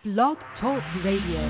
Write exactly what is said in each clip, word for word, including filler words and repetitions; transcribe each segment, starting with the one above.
Blog Talk Radio.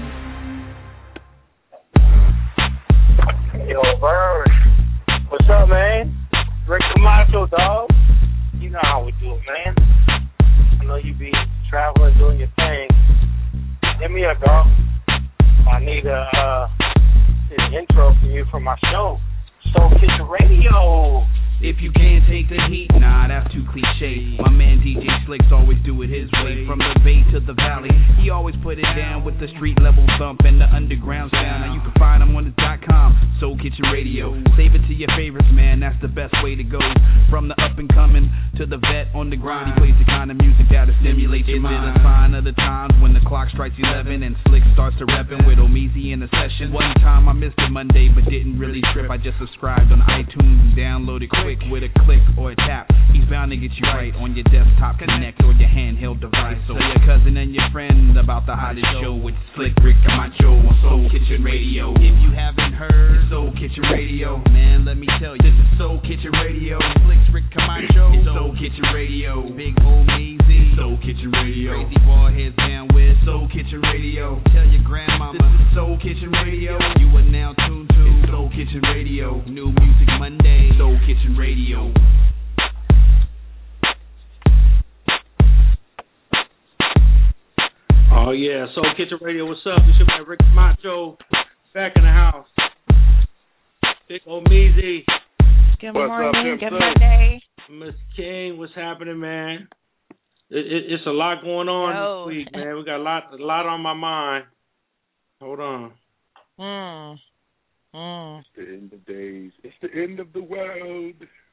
Yo, Bird. What's up, man? Rick Camacho, dog. You know how we do it, man. I know you be traveling, doing your thing. Hit me up, dog. I need a uh, an intro for you for my show. Soul Kitchen Radio. If you can't take the heat, nah, that's too cliche. My man D J Slicks always do it his way. From the bay to the valley, he always put it down with the street level thump and the underground sound. Now you can find him on his dot com, Soul Kitchen Radio. Save it to your favorites, man, that's the best way to go. From the up and coming to the vet on the grind, he plays the kind of music that'll stimulate your mind. Is it a sign of the times when the clock strikes eleven and Slick starts to reppin' with Omeezy in the session? One time I missed it Monday, but didn't really trip. I just subscribed on iTunes and downloaded quick. With a click or a tap, he's bound to get you right on your desktop connect or your handheld device. So your cousin and your friend about the hottest show with Slick Rick Camacho on Soul Kitchen Radio. If you haven't heard Soul Kitchen Radio, man, let me tell you, this is Soul Kitchen Radio. Slick Rick Camacho, it's Soul Kitchen Radio. Big Omeezy, Soul Kitchen Radio. Crazy boy heads down with Soul Kitchen Radio. Tell your grandmama, this is Soul Kitchen Radio. You are now tuned to Soul Kitchen Radio. New music Monday, Soul Kitchen Radio. Oh yeah, Soul Kitchen Radio. What's up? It's your man Rick Camacho, back in the house. Big Omeezy. Good what's morning. Up, good Monday. Miss King, what's happening, man? It, it, it's a lot going on Yo. this week, man. We got a lot, a lot on my mind. Hold on. Hmm. Mm. It's the end of days. It's the end of the world.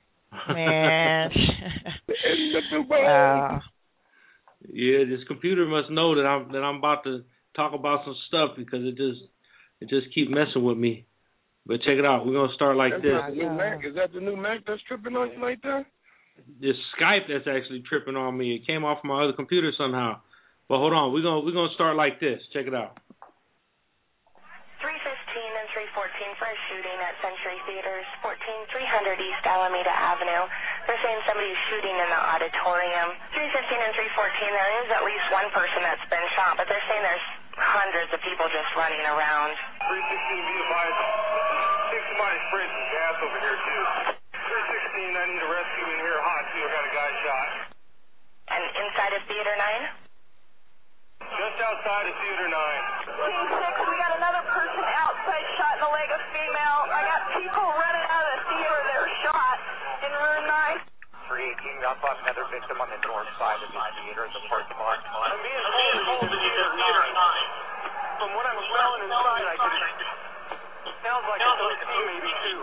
Man. The end of the world. Wow. Yeah, this computer must know that I'm that I'm about to talk about some stuff because it just it just keep messing with me. But check it out. We're gonna start like That's this. not the new Mac. Is that the new Mac that's tripping on you like that? This Skype that's actually tripping on me. It came off my other computer somehow. But hold on. We're gonna we're gonna start like this. Check it out. three fifteen and three fourteen for a shooting at Century Theaters, fourteen three hundred East Alameda Avenue. They're saying somebody's shooting in the auditorium. three fifteen and three fourteen, there is at least one person that's been shot, but they're saying there's hundreds of people just running around. three sixteen, be advised. Think somebody's spraying some gas over here, too. three sixteen, I need a rescue in here hot, too. I got a guy shot. And inside of Theater nine? Just outside of Theater nine. King six, we got another person outside shot in the leg, a female. I got people running out of the theater that are shot in room nine. three eighteen, I found another victim on the north side of the theater in the parking lot. I'm being told to Theater nine. From what I'm smelling inside, I can... Sounds like it's O T, maybe, too.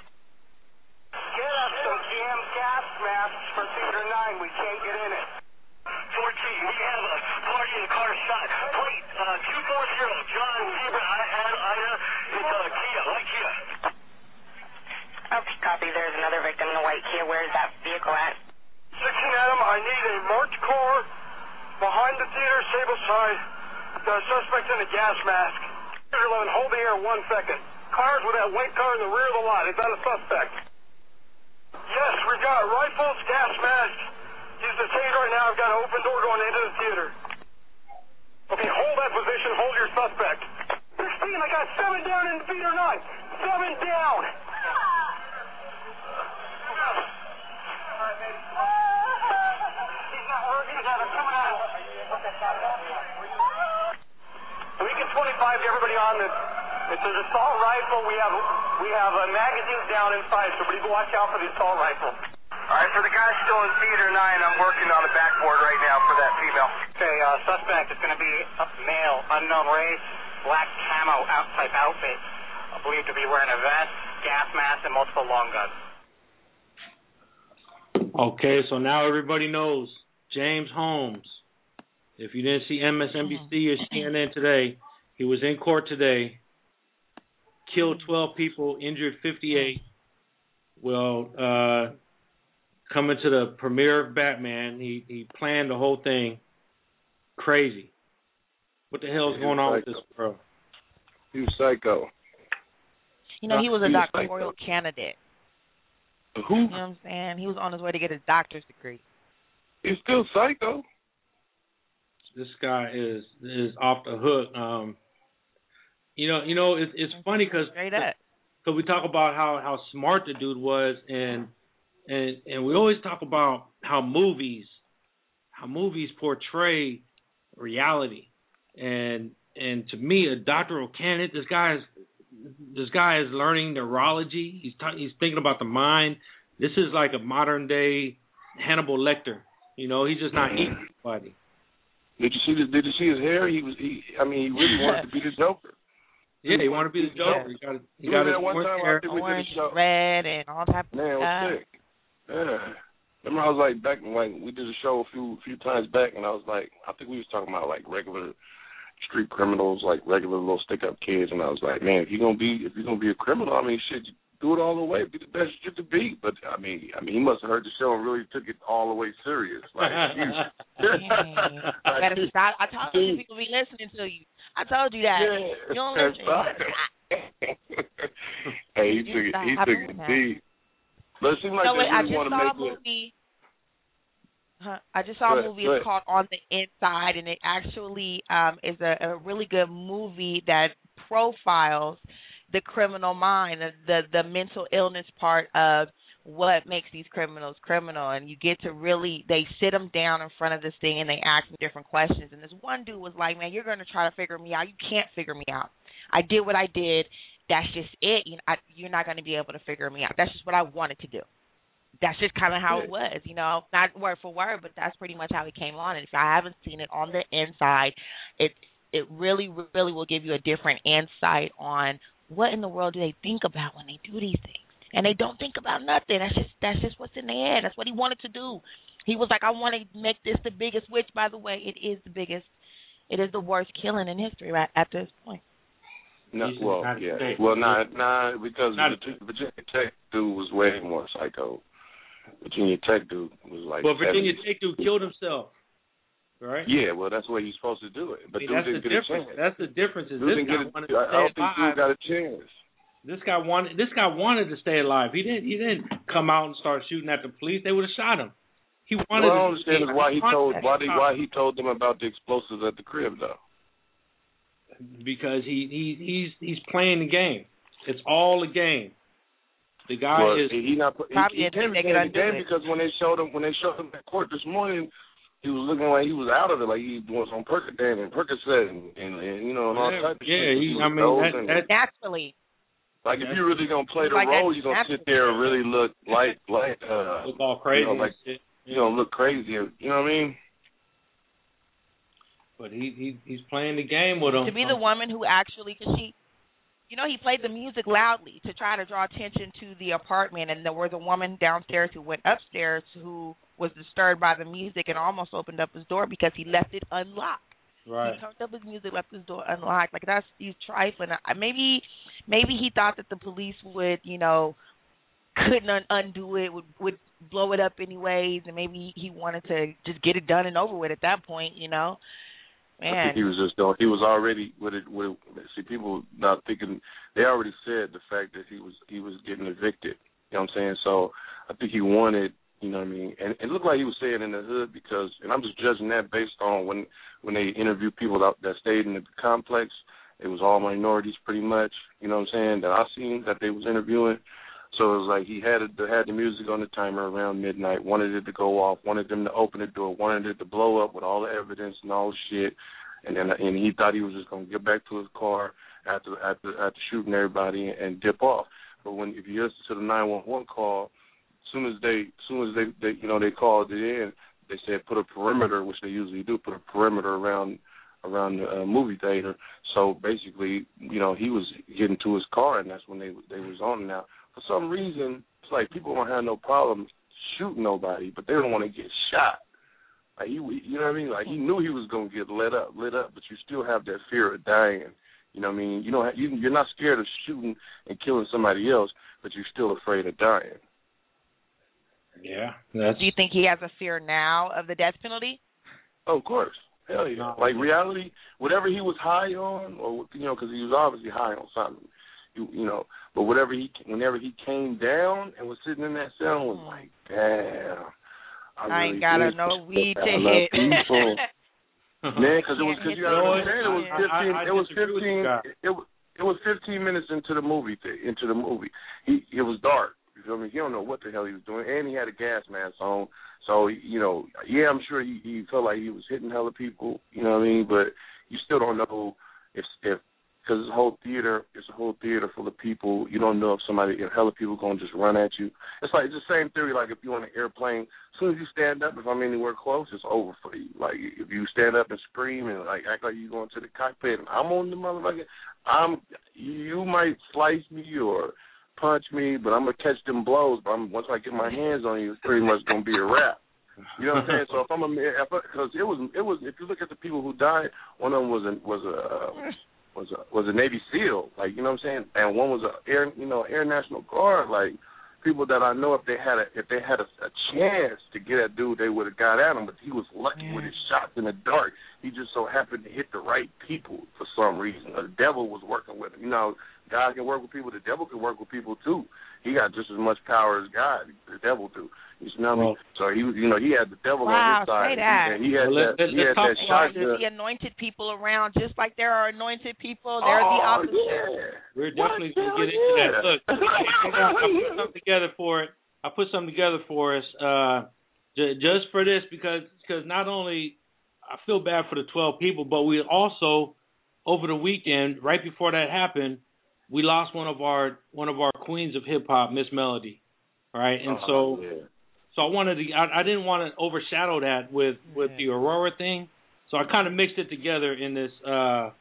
Get us some jam gas masks for Theater nine. We can't get in it. fourteen, we have a party in the car shot. Plate uh, two forty, John Zebra, I had Ida. It's a uh, Kia, light Kia. Okay, copy. There's another victim in a white Kia. Where is that vehicle at? sixteen Adam, I need a marked car behind the theater, Sable side. The suspect in a gas mask. eleven, hold the air one second. Cars with that white car in the rear of the lot. Is that a suspect? Yes, we've got rifles, gas masks. Use the taser right now. I've got an open door going into the theater. Okay, hold that position. Hold your suspect. sixteen, I got seven down in theater nine. Seven down. Lincoln twenty-five to everybody on this. It's an assault rifle. We have we have uh, magazines down inside, so everybody watch out for the assault rifle. All right, for the guy still in Theater nine, I'm working on the backboard right now for that female. Okay, uh, suspect is going to be a male, unknown race, black camo out type outfit, believed to be wearing a vest, gas mask, and multiple long guns. Okay, so now everybody knows James Holmes. If you didn't see M S N B C or C N N today, he was in court today, killed twelve people, injured fifty-eight. Well, uh, coming to the premiere of Batman, he, he planned the whole thing. Crazy. What the hell is going on with this bro? He was psycho. You know, he was a He was doctoral psycho. candidate. Who? You know what I'm saying? He was on his way to get his doctor's degree. He's still psycho. this guy is is off the hook. Um, you know, you know, it's it's funny because so we talk about how, how smart the dude was, and and and we always talk about how movies how movies portray reality, and and to me, a doctoral candidate, this guy is this guy is learning neurology. He's ta- he's thinking about the mind. This is like a modern day Hannibal Lecter. You know, he's just not eating anybody. Did you see the, Did you see his hair? He was. He. I mean, he really wanted to be the Joker. Yeah, he wanted to be the Joker. He got. He got his one time. I think we did a show. Red and all type of Man, it was sick. Yeah. Remember, I was like back like we did a show a few few times back, and I was like, I think we was talking about like regular street criminals, like regular little stick up kids, and I was like, man, if you're gonna be if you're gonna be a criminal, I mean, shit, you do it all the way, be the best you could be. But I mean, I mean, he must have heard the show and really took it all the way serious. Like, I better stop. I told you people be listening to you. I told you that. Yeah, you don't listen. Hey, he took it. He took it deep. But it seemed like no, they wait, I really just want to saw make a movie. it. Huh, I just saw Go a ahead, movie. go It's ahead. called On the Inside, and it actually um, is a, a really good movie that profiles the criminal mind, the, the the mental illness part of what makes these criminals criminal. And you get to really, they sit them down in front of this thing and they ask them different questions. And this one dude was like, man, you're going to try to figure me out. You can't figure me out. I did what I did. That's just it. You know, I, you're not going to be able to figure me out. That's just what I wanted to do. That's just kind of how it was, you know, not word for word, but that's pretty much how it came on. And if I haven't seen it, On the Inside, it it really, really will give you a different insight on what in the world do they think about when they do these things. And they don't think about nothing. That's just that's just what's in their head. That's what he wanted to do. He was like, I want to make this the biggest, which, by the way, it is the biggest. It is the worst killing in history right at this point. No, well, yeah. Well, nah, nah, because Not the Virginia Tech dude was way more psycho. Virginia Tech dude was like. Well, Virginia seventy. Tech dude killed himself, right? Yeah, well, that's where he's supposed to do it. But I mean, dude that's didn't the get difference. a chance. That's the difference. Is Dude this didn't guy get a, wanted to I stay don't think alive. dude got a chance. This guy wanted. This guy wanted to stay alive. He didn't. He didn't come out and start shooting at the police. They would have shot him. He wanted. Well, I don't to understand is why he told why he, stay why he told them about the explosives at the crib though. Because he, he he's he's playing the game. It's all a game. The guy well, is he not he, Probably he didn't came think in they the could undo game it. because when they showed him when they showed him at court this morning, he was looking like he was out of it, like he was on Percocet and Percocet and, and, and you know and all yeah, types of yeah, shit. he, was I mean that, dozing. that Naturally. like if you're really gonna play the Like role, that you're gonna sit naturally. there and really look like like uh look all crazy you know, like and shit. you know look crazy. You know what I mean? But he, he he's playing the game with him. To be the woman who actually, cause she, you know, he played the music loudly to try to draw attention to the apartment, and there was a woman downstairs who went upstairs who was disturbed by the music and almost opened up his door because he left it unlocked. Right. He turned up his music, left his door unlocked. Like that's he's trifling. I- Maybe, maybe he thought that the police would, you know, couldn't un- undo it, would would blow it up anyways, and maybe he wanted to just get it done and over with at that point, you know. Man. I think he was just going. He was already with it. With see, people not thinking. They already said the fact that he was he was getting evicted. You know what I'm saying? So I think he wanted. You know what I mean? And it looked like he was saying in the hood because, and I'm just judging that based on when when they interviewed people that, that stayed in the complex. It was all minorities pretty much. You know what I'm saying? That I seen that they was interviewing. So it was like he had it, had the music on the timer around midnight, wanted it to go off, wanted them to open the door, wanted it to blow up with all the evidence and all the shit, and then and he thought he was just gonna get back to his car after after after shooting everybody and, and dip off. But when if you listen to the nine one one call, as soon as they as soon as they, they you know they called it in, they said put a perimeter, which they usually do, put a perimeter around around the uh, movie theater. So basically, you know, he was getting to his car, and that's when they they was on now. For some reason, it's like people don't have no problem shooting nobody, but they don't want to get shot. Like he, you know what I mean? Like he knew he was gonna get lit up, lit up, but you still have that fear of dying. You know what I mean? You don't, you, you're not scared of shooting and killing somebody else, but you're still afraid of dying. Yeah. That's... Do you think he has a fear now of the death penalty? Oh, of course. Hell yeah. No. Like reality, whatever he was high on, or you know, because he was obviously high on something. You, you know, but whatever he, whenever he came down and was sitting in that cell, was like, damn. I, I really ain't got did no weed I to love hit. people. Man, because it was because you got to understand it was fifteen. I, I it was fifteen. It, it was it was fifteen minutes into the movie. Th- into the movie, he it was dark. You feel me? He don't know what the hell he was doing, and he had a gas mask on. So you know, yeah, I'm sure he, he felt like he was hitting hella people. You know what I mean? But you still don't know if if because it's a whole theater. It's a whole theater full of people. You don't know if somebody, if hella people gonna just run at you. It's like it's the same theory. Like if you're on an airplane, as soon as you stand up, if I'm anywhere close, it's over for you. Like if you stand up and scream and like act like you going to the cockpit, and I'm on the motherfucker, I'm you might slice me or punch me, but I'm gonna catch them blows. But I'm, once I get my hands on you, it's pretty much gonna be a wrap. You know what I'm saying? So if I'm a, because it was it was if you look at the people who died, one of them was a was a was a was a Navy SEAL, like, you know what I'm saying, and one was a air you know Air National Guard, like people that I know if they had a if they had a, a chance to get at dude, they would have got at him, but he was lucky yeah. with his shots in the dark. He just so happened to hit the right people for some reason. The devil was working with him. You know, God can work with people. The devil can work with people too. He got just as much power as God. The devil do. You know what I mean? So he, you know, he had the devil wow, on his side, say that. and he had well, that. let's, he let's had that shot. There's the anointed people around, just like there are anointed people. There are oh, the opposite. Yeah. We're definitely going to get into yeah. that. Look, I put something together for it. I put something together for us uh, j- just for this because because not only I feel bad for the twelve people, but we also over the weekend, right before that happened, we lost one of our one of our queens of hip hop, Miss Melody, right? And oh, so. Yeah. So I wanted to. I, I didn't want to overshadow that with, with the Aurora thing. So I kind of mixed it together in this uh,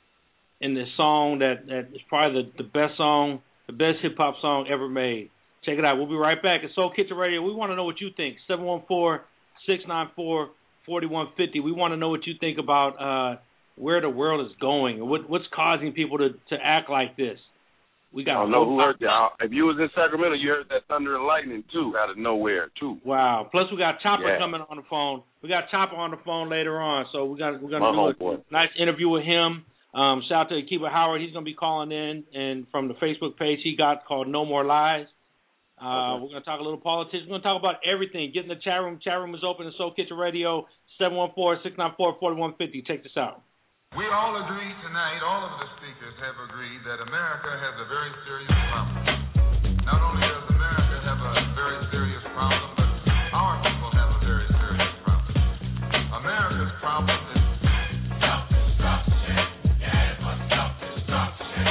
in this song that, that is probably the, the best song, the best hip hop song ever made. Check it out. We'll be right back. It's Soul Kitchen Radio. We want to know what you think. seven one four, six nine four, four one five zero. We want to know what you think about uh, where the world is going and what, what's causing people to, to act like this. We got. I don't know who heard that. If you was in Sacramento, you heard that thunder and lightning too, out of nowhere too. Wow! Plus, we got Chopper yeah. coming on the phone. We got Chopper on the phone later on, so we got we're gonna My do a boy. nice interview with him. Um, shout out to Akiba Howard. He's gonna be calling in, and from the Facebook page he got called No More Lies. Uh, okay. We're gonna talk a little politics. We're gonna talk about everything. Get in the chat room. Chat room is open at Soul Kitchen Radio. seven one four, six nine four, four one five zero. Check this out. We all agree tonight, all of the speakers have agreed that America has a very serious problem. Not only does America have a very serious problem, but our people have a very serious problem. America's problem is self-destruction. Yeah, it was self-destruction.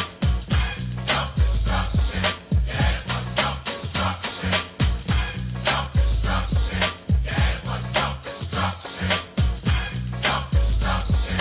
Self-destruction. Yeah, it was self-destruction. Self-destruction. Yeah, it was self-destruction. Self-destruction.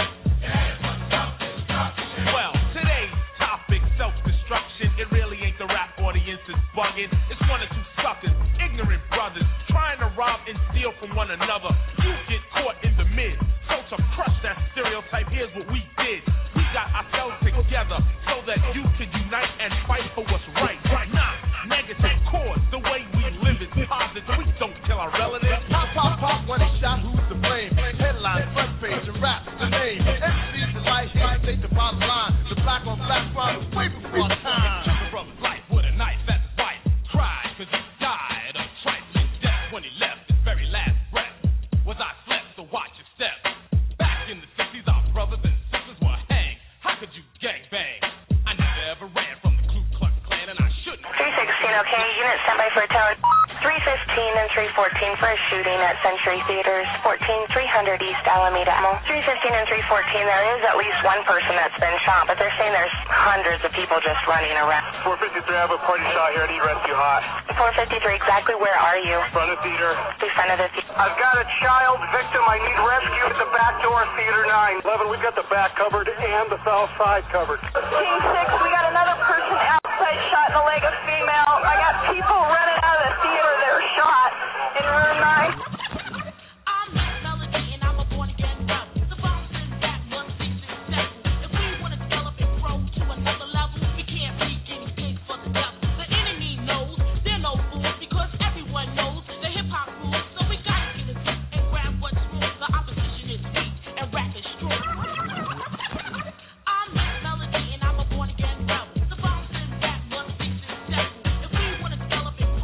Well, today's topic, self-destruction. It really ain't the rap audience is bugging. It's one or two suckers, ignorant brothers, trying to rob and steal from one another. You get caught in the mid. So to crush that stereotype, here's what we did. We got ourselves together so that you can unite and fight for what's right. Right now, negative cause. The way we live is positive. We don't kill our relatives. Pop, pop, pop, when it's shot, who's to blame? Headline, front page, and rap the name. M C's the light, hate, state the bottom line. The black on black crime is way before our time. Took a brother's life with a knife at his wife. Cried cause he died of trifling death when he left his very last breath. Was I slept, so watch your steps. Back in the sixties, our brothers and sisters were hanged. How could you gangbang? I never ever ran from the Ku Klux Klan and I shouldn't. three sixteen, okay, unit standby for a tower. three fifteen and three fourteen for a shooting at Century Theaters, fourteen three hundred East Alameda. three fifteen and three fourteen, there is at least one person that's been shot, but they're saying there's hundreds of people just running around. four fifty-three, I have a party shot here. I need rescue hot. four fifty-three, exactly where are you? Front of theater. In front of the theater. I've got a child victim. I need rescue at the back door, theater nine. eleven, we've got the back covered and the south side covered. King six, we got another person outside shot in the leg, a female. I got people running out of the theater. They're shot in room nine. I'm Miss Melody and I'm a born again rebel. The bombs in that one six is seven. If we want to develop and grow to another level, we can't be guinea pigs for the devil. The enemy knows they're no fools because everyone knows the hip hop rules. So we gotta get it deep and grab what's wrong. The opposition is weak and rap is strong. I'm Miss Melody and I'm a born again rebel. The bombs in that one six is seven. If we want to develop and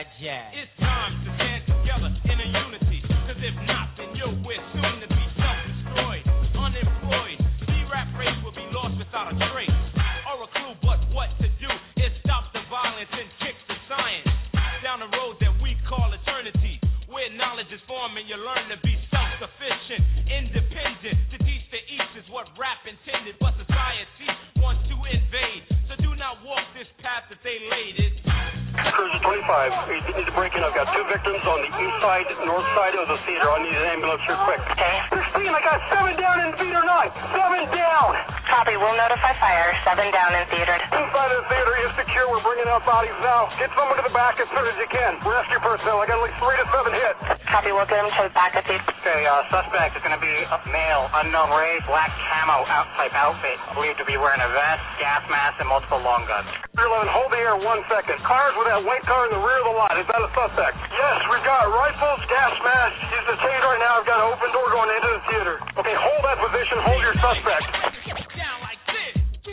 that jazz. It's time to stand together in a unity, cause if not, then you'll we're soon to be self-destroyed, unemployed. C-rap race will be lost without a trace, or a clue, but what to do is stop the violence and kick the science down the road that we call eternity, where knowledge is formed and you learn to be self-sufficient, independent. To teach the East is what rap intended, but society wants to invade, so do not walk this path that they laid it. Cruiser twenty-five, we need to break in. I've got two victims on the east side, north side of the theater. I need an ambulance here quick. Okay. sixteen, I got seven down in theater nine. Seven down. Copy, we'll notify fire. Seven down in theater. Inside of the theater is secure. We're bringing out bodies now. Get someone to the back as soon as you can. Rescue personnel. I got at least three to seven hits. Copy, we'll get him to the back of the... Okay, uh, suspect is going to be a male, unknown race, black camo out type outfit, believed to be wearing a vest, gas mask, and multiple long guns. eleven, hold the air one second. Cars with that white car in the rear of the lot. Is that a suspect? Yes, we've got rifles, gas masks. He's detained right now. I've got an open door going into the theater. Okay, hold that position. Hold your suspect. Down like this.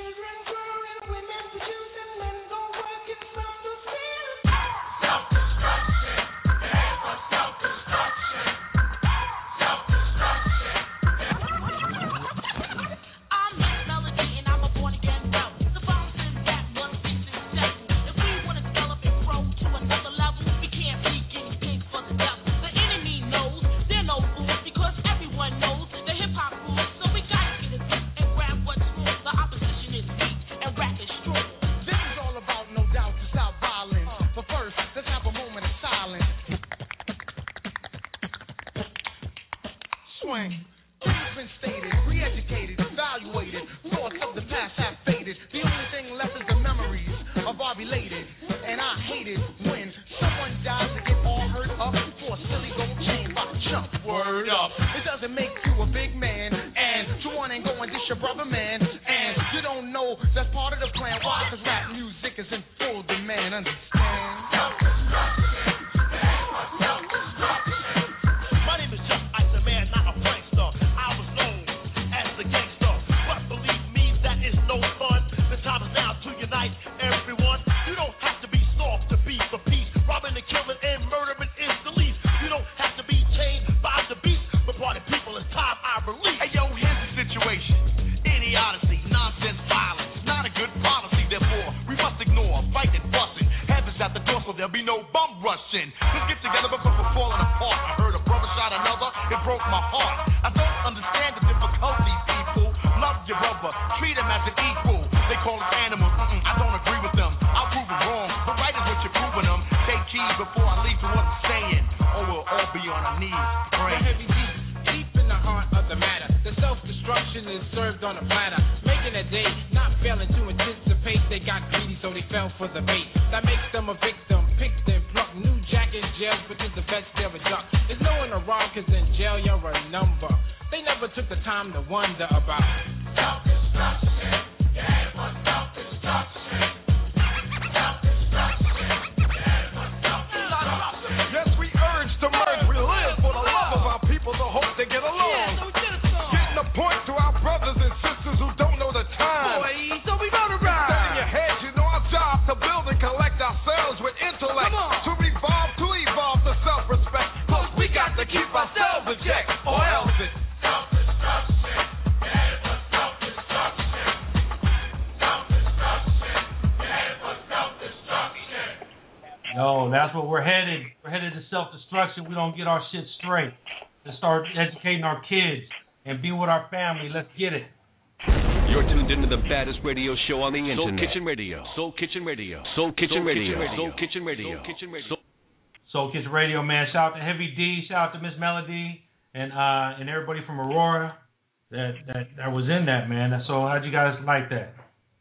Get our shit straight, to start educating our kids and be with our family. Let's get it. You're tuned into the baddest radio show on the internet. Soul Kitchen Radio. Soul Kitchen Radio. Soul Kitchen Radio. Soul Kitchen Radio. Soul Kitchen Radio. Soul Kitchen Radio, man. Shout out to Heavy D. Shout out to Miss Melody and uh and everybody from Aurora that that that was in that, man. So how'd you guys like that?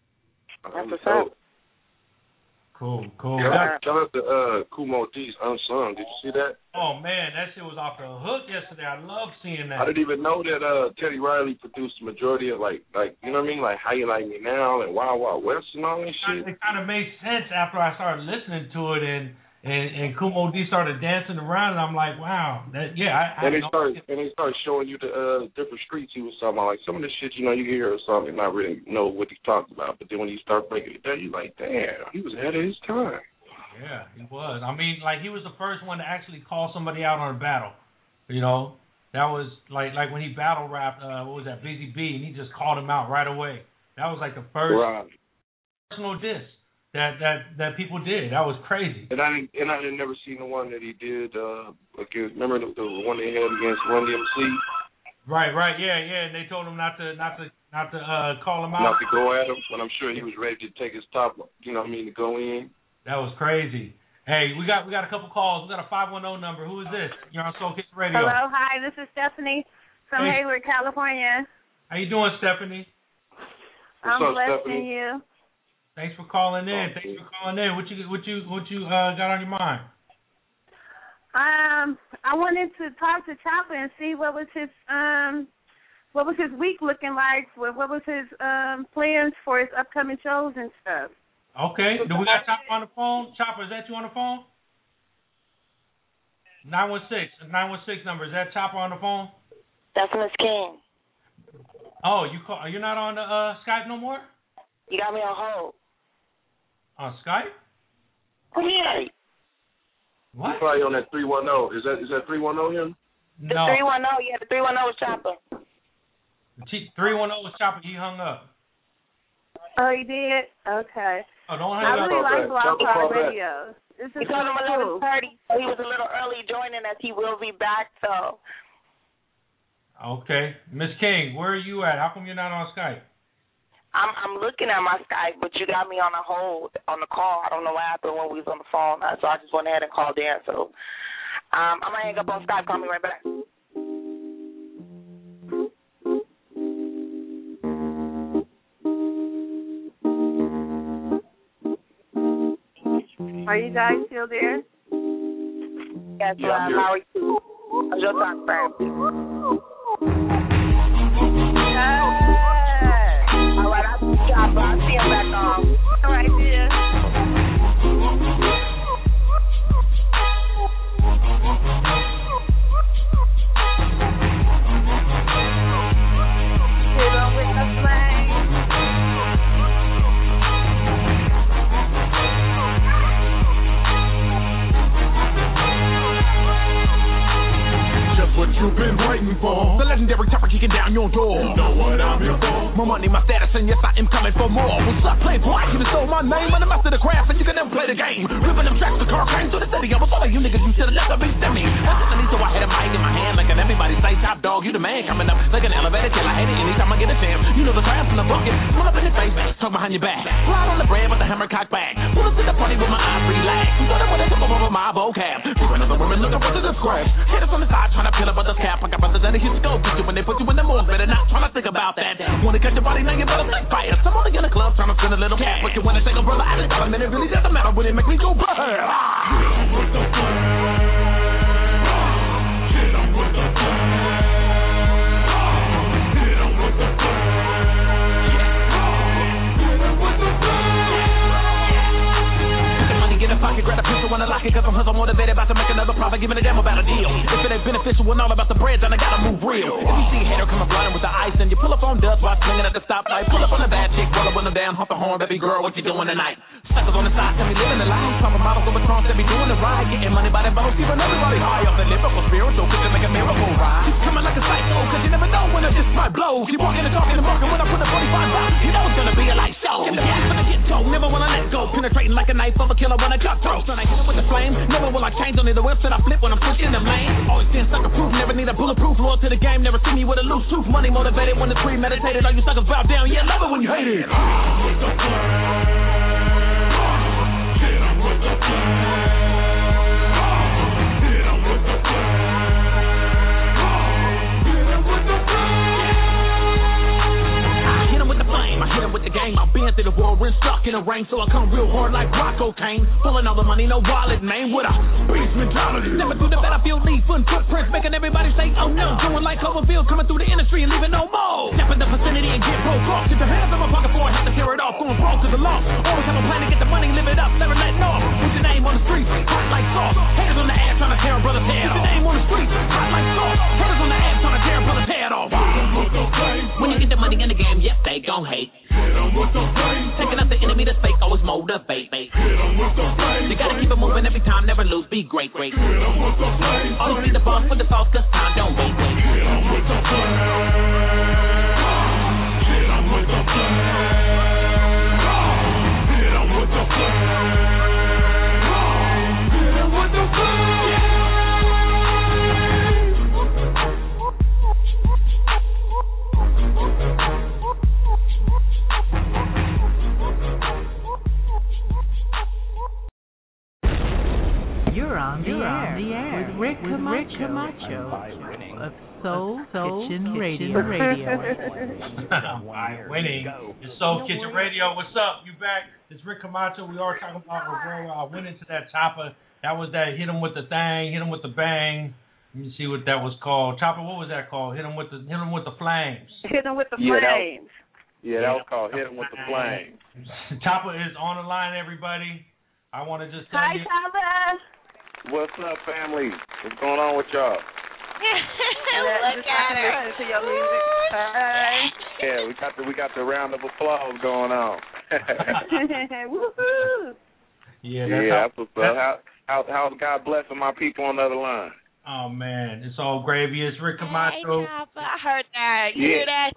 That's what's up. Cool, cool. Yeah, shout out to uh, Kumo D's Unsung. Did you see that? Oh, man, that shit was off the hook yesterday. I love seeing that. I didn't even know that uh, Teddy Riley produced the majority of, like, like you know what I mean? Like, How You Like Me Now and Wild Wild West and all that shit. It kind of made sense after I started listening to it, and and, and Kumo D started dancing around, and I'm like, wow. that yeah. I, and, I they started, and they started showing you the uh, different streets he was talking about. Like, some of the shit, you know, you hear or something, not really know what he's talking about. But then when you start breaking it down, you're like, damn, he was ahead of his time. Yeah, he was. I mean, like he was the first one to actually call somebody out on a battle. You know, that was like like when he battle rapped. Uh, what was that, Busy B, and he just called him out right away. That was like the first right. personal diss that, that, that people did. That was crazy. And I didn't, and I had never seen the one that he did. Uh, against, remember the, the one they had against Run D M C? Right, right, yeah, yeah. And they told him not to, not to, not to uh, call him out. Not to go at him, but I'm sure he was ready to take his top. You know what I mean? To go in. That was crazy. Hey, we got we got a couple calls. We got a five one zero number. Who is this? You're on Soul Kitchen Radio. Hello, hi. This is Stephanie from hey. Hayward, California. How you doing, Stephanie? I'm What's up, blessing Stephanie? you. Thanks for calling in. Oh, Thanks for calling in. What you what you what you uh, got on your mind? Um, I wanted to talk to Chopper and see what was his um what was his week looking like. What what was his um plans for his upcoming shows and stuff. Okay. Do we got Chopper on the phone? Chopper, is that you on the phone? nine one six. nine one six number. Is that Chopper on the phone? That's Miss King. Oh, you call, you're not on the uh, Skype no more? You got me on hold. On Skype? On Skype. What? He's probably on that three one zero. Is that is that three one zero him? The No. three one zero, yeah, the three one zero is Chopper. three one zero was Chopper. He hung up. Oh, he did? Okay. Oh, don't I hang up. really like Blog Chopper, Talk call back. Radio. This is He told him really cool. eleven thirty, so he was a little early joining us. He will be back, so. Okay. Miss King, where are you at? How come you're not on Skype? I'm I'm looking at my Skype, but you got me on a hold on the call. I don't know what happened when we was on the phone, so I just went ahead and called in. So um, I'm gonna hang up on Skype. Call me right back. Are you guys still there? Yes, Yeah, uh, I'm here. how are you? How's your time frame? All right, I'll see you. I'll see you back on. All right, dear. Hit 'em with the flame. Just what you've been waiting for. The legendary Chopper kicking down your door. You know what I'm here for. My money, my status, and yes, I am coming for more. What's up, playboy? You done stole my name. I'm the master of the craft, and you can never play the game. Ripping them tracks, the car came to the city. I was all of you niggas, you should've never been me. I so I had a mic in my hand, making everybody say, top dog, you the man. Coming up like an elevator till I hate it anytime I get a chance. You know the crabs in the bucket, smell up in your face, talk behind your back. Slide on the bread with the hammer cock back. Pull up to the party with my eyes relaxed. You thought I would've took over my vocab. Frequent other women looking for the scratch. Hit us on the side, trying to peel up with the cap. I got brothers that hit scope. Get you when they put you in the morgue, better not trying to think about that. Wanna cut your body, now you better think fire. Some only in the club trying to spend a little cash. But you wanna take a brother out of the minute, it really doesn't matter when it make me go bad. Hit 'em with the flame. Hit 'em with the flame. Hit 'em with the flame. Hit 'em with the flame. Get the money, get a pocket, grab a pistol, wanna lock it, cause I'm hustle motivated, about to make another profit, giving a damn about a deal. If it ain't beneficial and all about the bread, then I gotta move real. If you see a hater coming blind with the ice, then you pull up on dust while swinging at the stoplight. Pull up on a bad chick, roll up on them down, hump the horn, baby girl, what you doing tonight? Suckers on the side, tell me living the life. Popping models over songs, they be doing the ride. Getting money by the bones, keeping everybody high off the lyrical spiritual, fit to make a miracle ride. He's coming like a psycho, cause you never know when it just might blow. Keep walking and talking and walking when I put the forty-five out. You know it's gonna be a light show. Get the gas when I get told, never wanna let go. Penetrating like a knife of a killer when I cut throat. Son, I hit it with the flame, never will I change. Only the whips that I flip when I'm switching them lanes. Always been sucker proof, never need a bulletproof. Loyal to the game, never see me with a loose tooth. Money motivated when it's premeditated. All you suckers bow down, yeah, love it when you hate it. Hit 'em with the flame. Hit 'em with the flame. Hit 'em with the flame. Hit 'em with the flame. I hit 'em with the game. I've been through the war, been stuck in the rain, so I come real hard like rock cocaine. Pulling all the money, no wallet, man, with a beast mentality. Never through the battlefield, leave footprints, making everybody say, oh no. Doing like Cloverfield, coming through the industry and leaving no more. Step in the vicinity and get broke off. Get your hands in my pocket before I have to tear it off. Going broke to the loss. Always have a plan to get the money, live it up, never let off. Put your name on the street, hot like sauce. Haters on the ass trying to tear a brother's head off. Put your name on the street, hot like sauce. Haters on the ass trying to tear a brother's head off. When you get the money in the game, yep, they gon' hate. Hit 'em with the flame. Taking out the enemy that's fake, always motivate. Hit 'em with the flame. You gotta keep every time, never lose, be great, great. Always be the boss with the sauce, cause time don't wait, wait. Get on with the plan. Get on with the plan. Get on with the plan. Get on with the plan. You're on the, You're air, on the air with Rick with Camacho, Rick Camacho of Soul, Soul Kitchen, Kitchen Radio. Radio. I'm winning. It's Soul Kitchen Radio. What's up? You back? It's Rick Camacho. We are talking about where I went into that chopper. That was that hit him with the thing, hit him with the bang. Let me see what that was called. Chopper, what was that called? Hit him with the hit him with the flames. Hit him with the yeah, flames. That was, yeah, that was called hit him with the flames. Chopper is on the line, everybody. I want to just tell Hi, you. Chopper. What's up, family? What's going on with y'all? Look at her. To your music. Hi. Yeah, we got the we got the round of applause going on. Woohoo! Yeah, that's, yeah, that's what's up. How, how how's God blessing my people on the other line? Oh man, it's all gravy. It's Rick Camacho. Hey, Papa, I heard that. You yeah. hear that?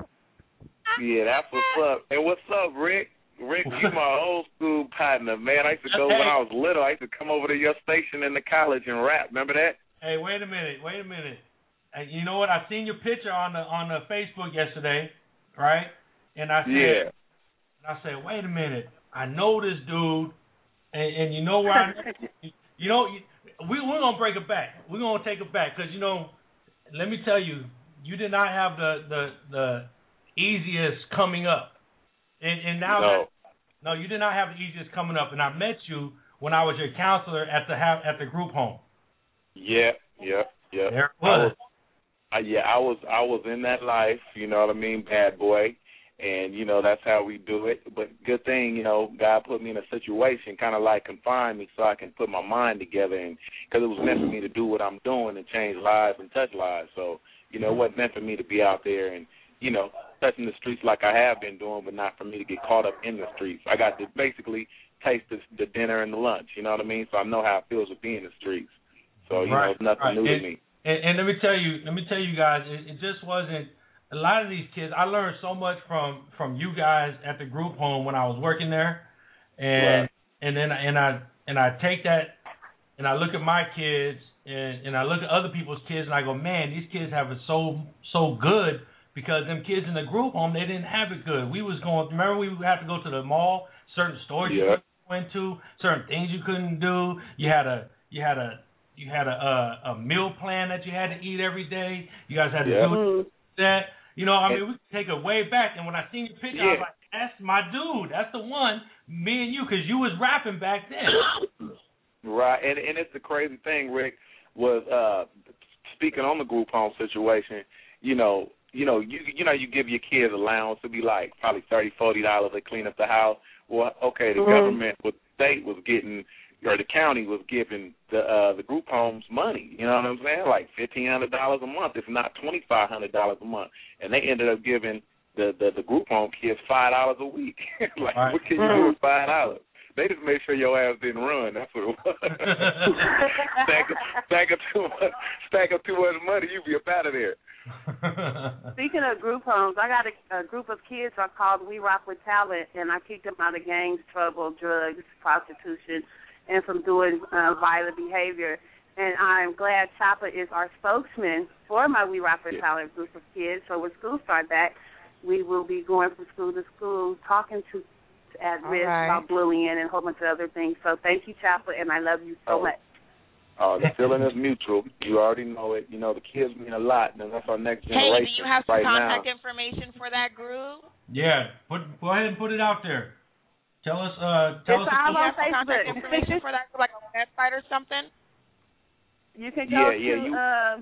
Yeah, that's what's up. And what's up, Rick? Rick, you my old school partner, man. I used to go when I was little. I used to come over to your station in the college and rap. Remember that? Hey, wait a minute, wait a minute. And you know what? I seen your picture on the on the Facebook yesterday, right? And I said, yeah. And I said, wait a minute. I know this dude, and, and you know where I, you know, we we're gonna break it back. We're gonna take it back because you know, let me tell you, you did not have the the the easiest coming up. And, and now, no. that, no, you did not have the easiest coming up. And I met you when I was your counselor at the at the group home. Yeah, yeah, yeah. There it was. I was uh, yeah, I was I was in that life. You know what I mean, bad boy. And you know that's how we do it. But good thing, you know, God put me in a situation, kind of like confined me, so I can put my mind together, and because it was meant for me to do what I'm doing and change lives and touch lives. So you know, it wasn't meant for me to be out there and you know, touching the streets like I have been doing, but not for me to get caught up in the streets. I got to basically taste the, the dinner and the lunch, you know what I mean? So I know how it feels to be in the streets. So, you right, know, it's nothing right. new and, to me. And, and let me tell you, let me tell you guys, it, it just wasn't, a lot of these kids, I learned so much from, from you guys at the group home when I was working there. And right. and then and I and I take that and I look at my kids and, and I look at other people's kids and I go, man, these kids have it so so good. Because them kids in the group home, they didn't have it good. We was going. Remember, we would have to go to the mall, certain stores yeah. you couldn't go into, certain things you couldn't do. You had a, you had a, you had a, a, a meal plan that you had to eat every day. You guys had to yeah. do that. You know, I mean, we could take it way back. And when I seen your picture, yeah. I was like, that's my dude. That's the one. Me and you, because you was rapping back then. Right, and and it's the crazy thing, Rick, was uh, speaking on the group home situation. You know. You know, you you know, you give your kids allowance to be like probably thirty, forty dollars to clean up the house. Well, okay, the mm-hmm. government, the state was getting, or the county was giving the uh, the group homes money. You know what I'm saying? Like fifteen hundred dollars a month, if not twenty five hundred dollars a month, and they ended up giving the the, the group home kids five dollars a week. Like, right. What can you do with five dollars? They just made sure your ass didn't run. That's what it was. stack, up, stack, up too much, stack up too much money, you be up out of there. Speaking of group homes, I got a, a group of kids are called We Rock with Talent, and I kicked them out of gangs, trouble, drugs, prostitution, and from doing uh, violent behavior. And I'm glad Chopper is our spokesman for my We Rock with yeah. Talent group of kids. So when school starts back, we will be going from school to school, talking to at risk right. about bullying and a whole bunch of other things. So thank you, Chopper, and I love you so oh. much. Oh, the feeling is mutual. You already know it. You know, the kids mean a lot, and that's our next generation. Hey, do you have some right contact now. information for that group? Yeah, put go ahead and put it out there. Tell us, uh, tell it's us. all Do you on have some contact Facebook. information for that group, like a website or something? You can go yeah, yeah, to you... uh,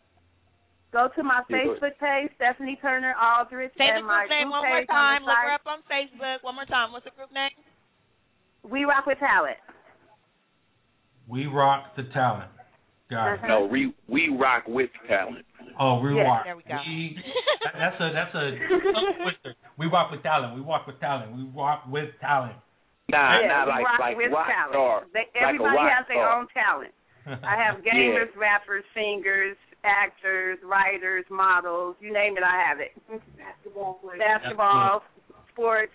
go to my yeah, Facebook page, Stephanie Turner Aldrich, Say and the my group name group one more page time. on the Look site. her up on Facebook. One more time. What's the group name? We Rock with Talent. We Rock the Talent. Got it. No, we we rock with talent. Oh, we yeah, rock. There we go. We, that's a that's a we rock with talent. We walk with talent. We rock with talent. Nah, yeah, not we like rock like with rock talent. star. They, like everybody a rock has their star. own talent. I have gamers, yeah. rappers, singers, actors, writers, models. You name it, I have it. Basketball, basketball, sports.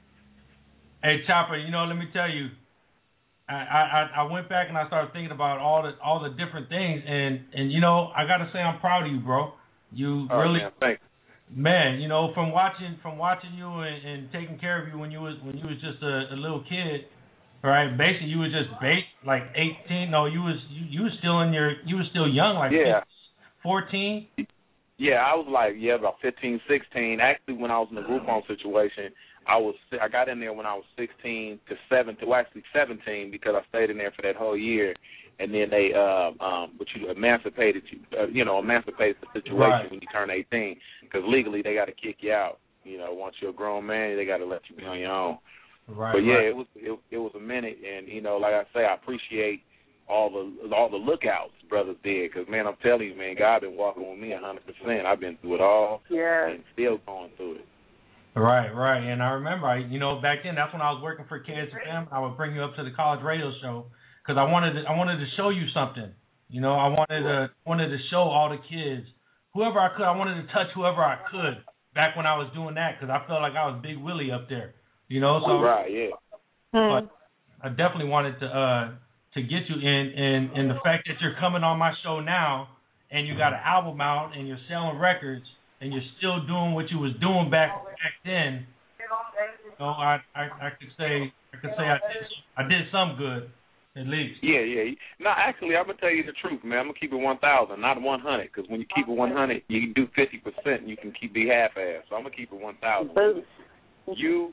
Hey, Chopper, you know, let me tell you, I, I I went back and I started thinking about all the all the different things, and, and you know, I got to say I'm proud of you, bro. You oh, really, man, thanks. man, you know, from watching from watching you and, and taking care of you when you was when you was just a, a little kid, right? Basically, you was just bait like eighteen. No, you was you, you was still in your you was still young, like yeah. fourteen. Yeah, I was like yeah about fifteen, sixteen. Actually, when I was in the group home situation, I was I got in there when I was sixteen to seventeen, well actually seventeen because I stayed in there for that whole year, and then they uh, um, but you emancipated you uh, you know emancipated the situation right. when you turn eighteen because legally they got to kick you out. You know, once you're a grown man, they got to let you be on your own. Right. But yeah, right. it was it, it was a minute, and you know, like I say, I appreciate all the all the lookouts brothers did because man, I'm telling you, man, God been walking with me a hundred percent. I've been through it all, yeah, and still going through it. Right, right. And I remember, I, you know, back then, that's when I was working for K S F M. I would bring you up to the college radio show because I wanted to, I wanted to show you something. You know, I wanted to wanted to show all the kids, whoever I could. I wanted to touch whoever I could back when I was doing that because I felt like I was Big Willie up there. You know, so right, yeah. But I definitely wanted to uh, to get you in, and and the fact that you're coming on my show now and you got an album out and you're selling records. And you're still doing what you was doing back back then. So I, I I could say I could say I did I did some good at least. Yeah, yeah. No, actually, I'm gonna tell you the truth, man. I'm gonna keep it one thousand, not one hundred, because when you keep it one hundred, you can do fifty percent, and you can keep the half-ass. So I'm gonna keep it one thousand. You,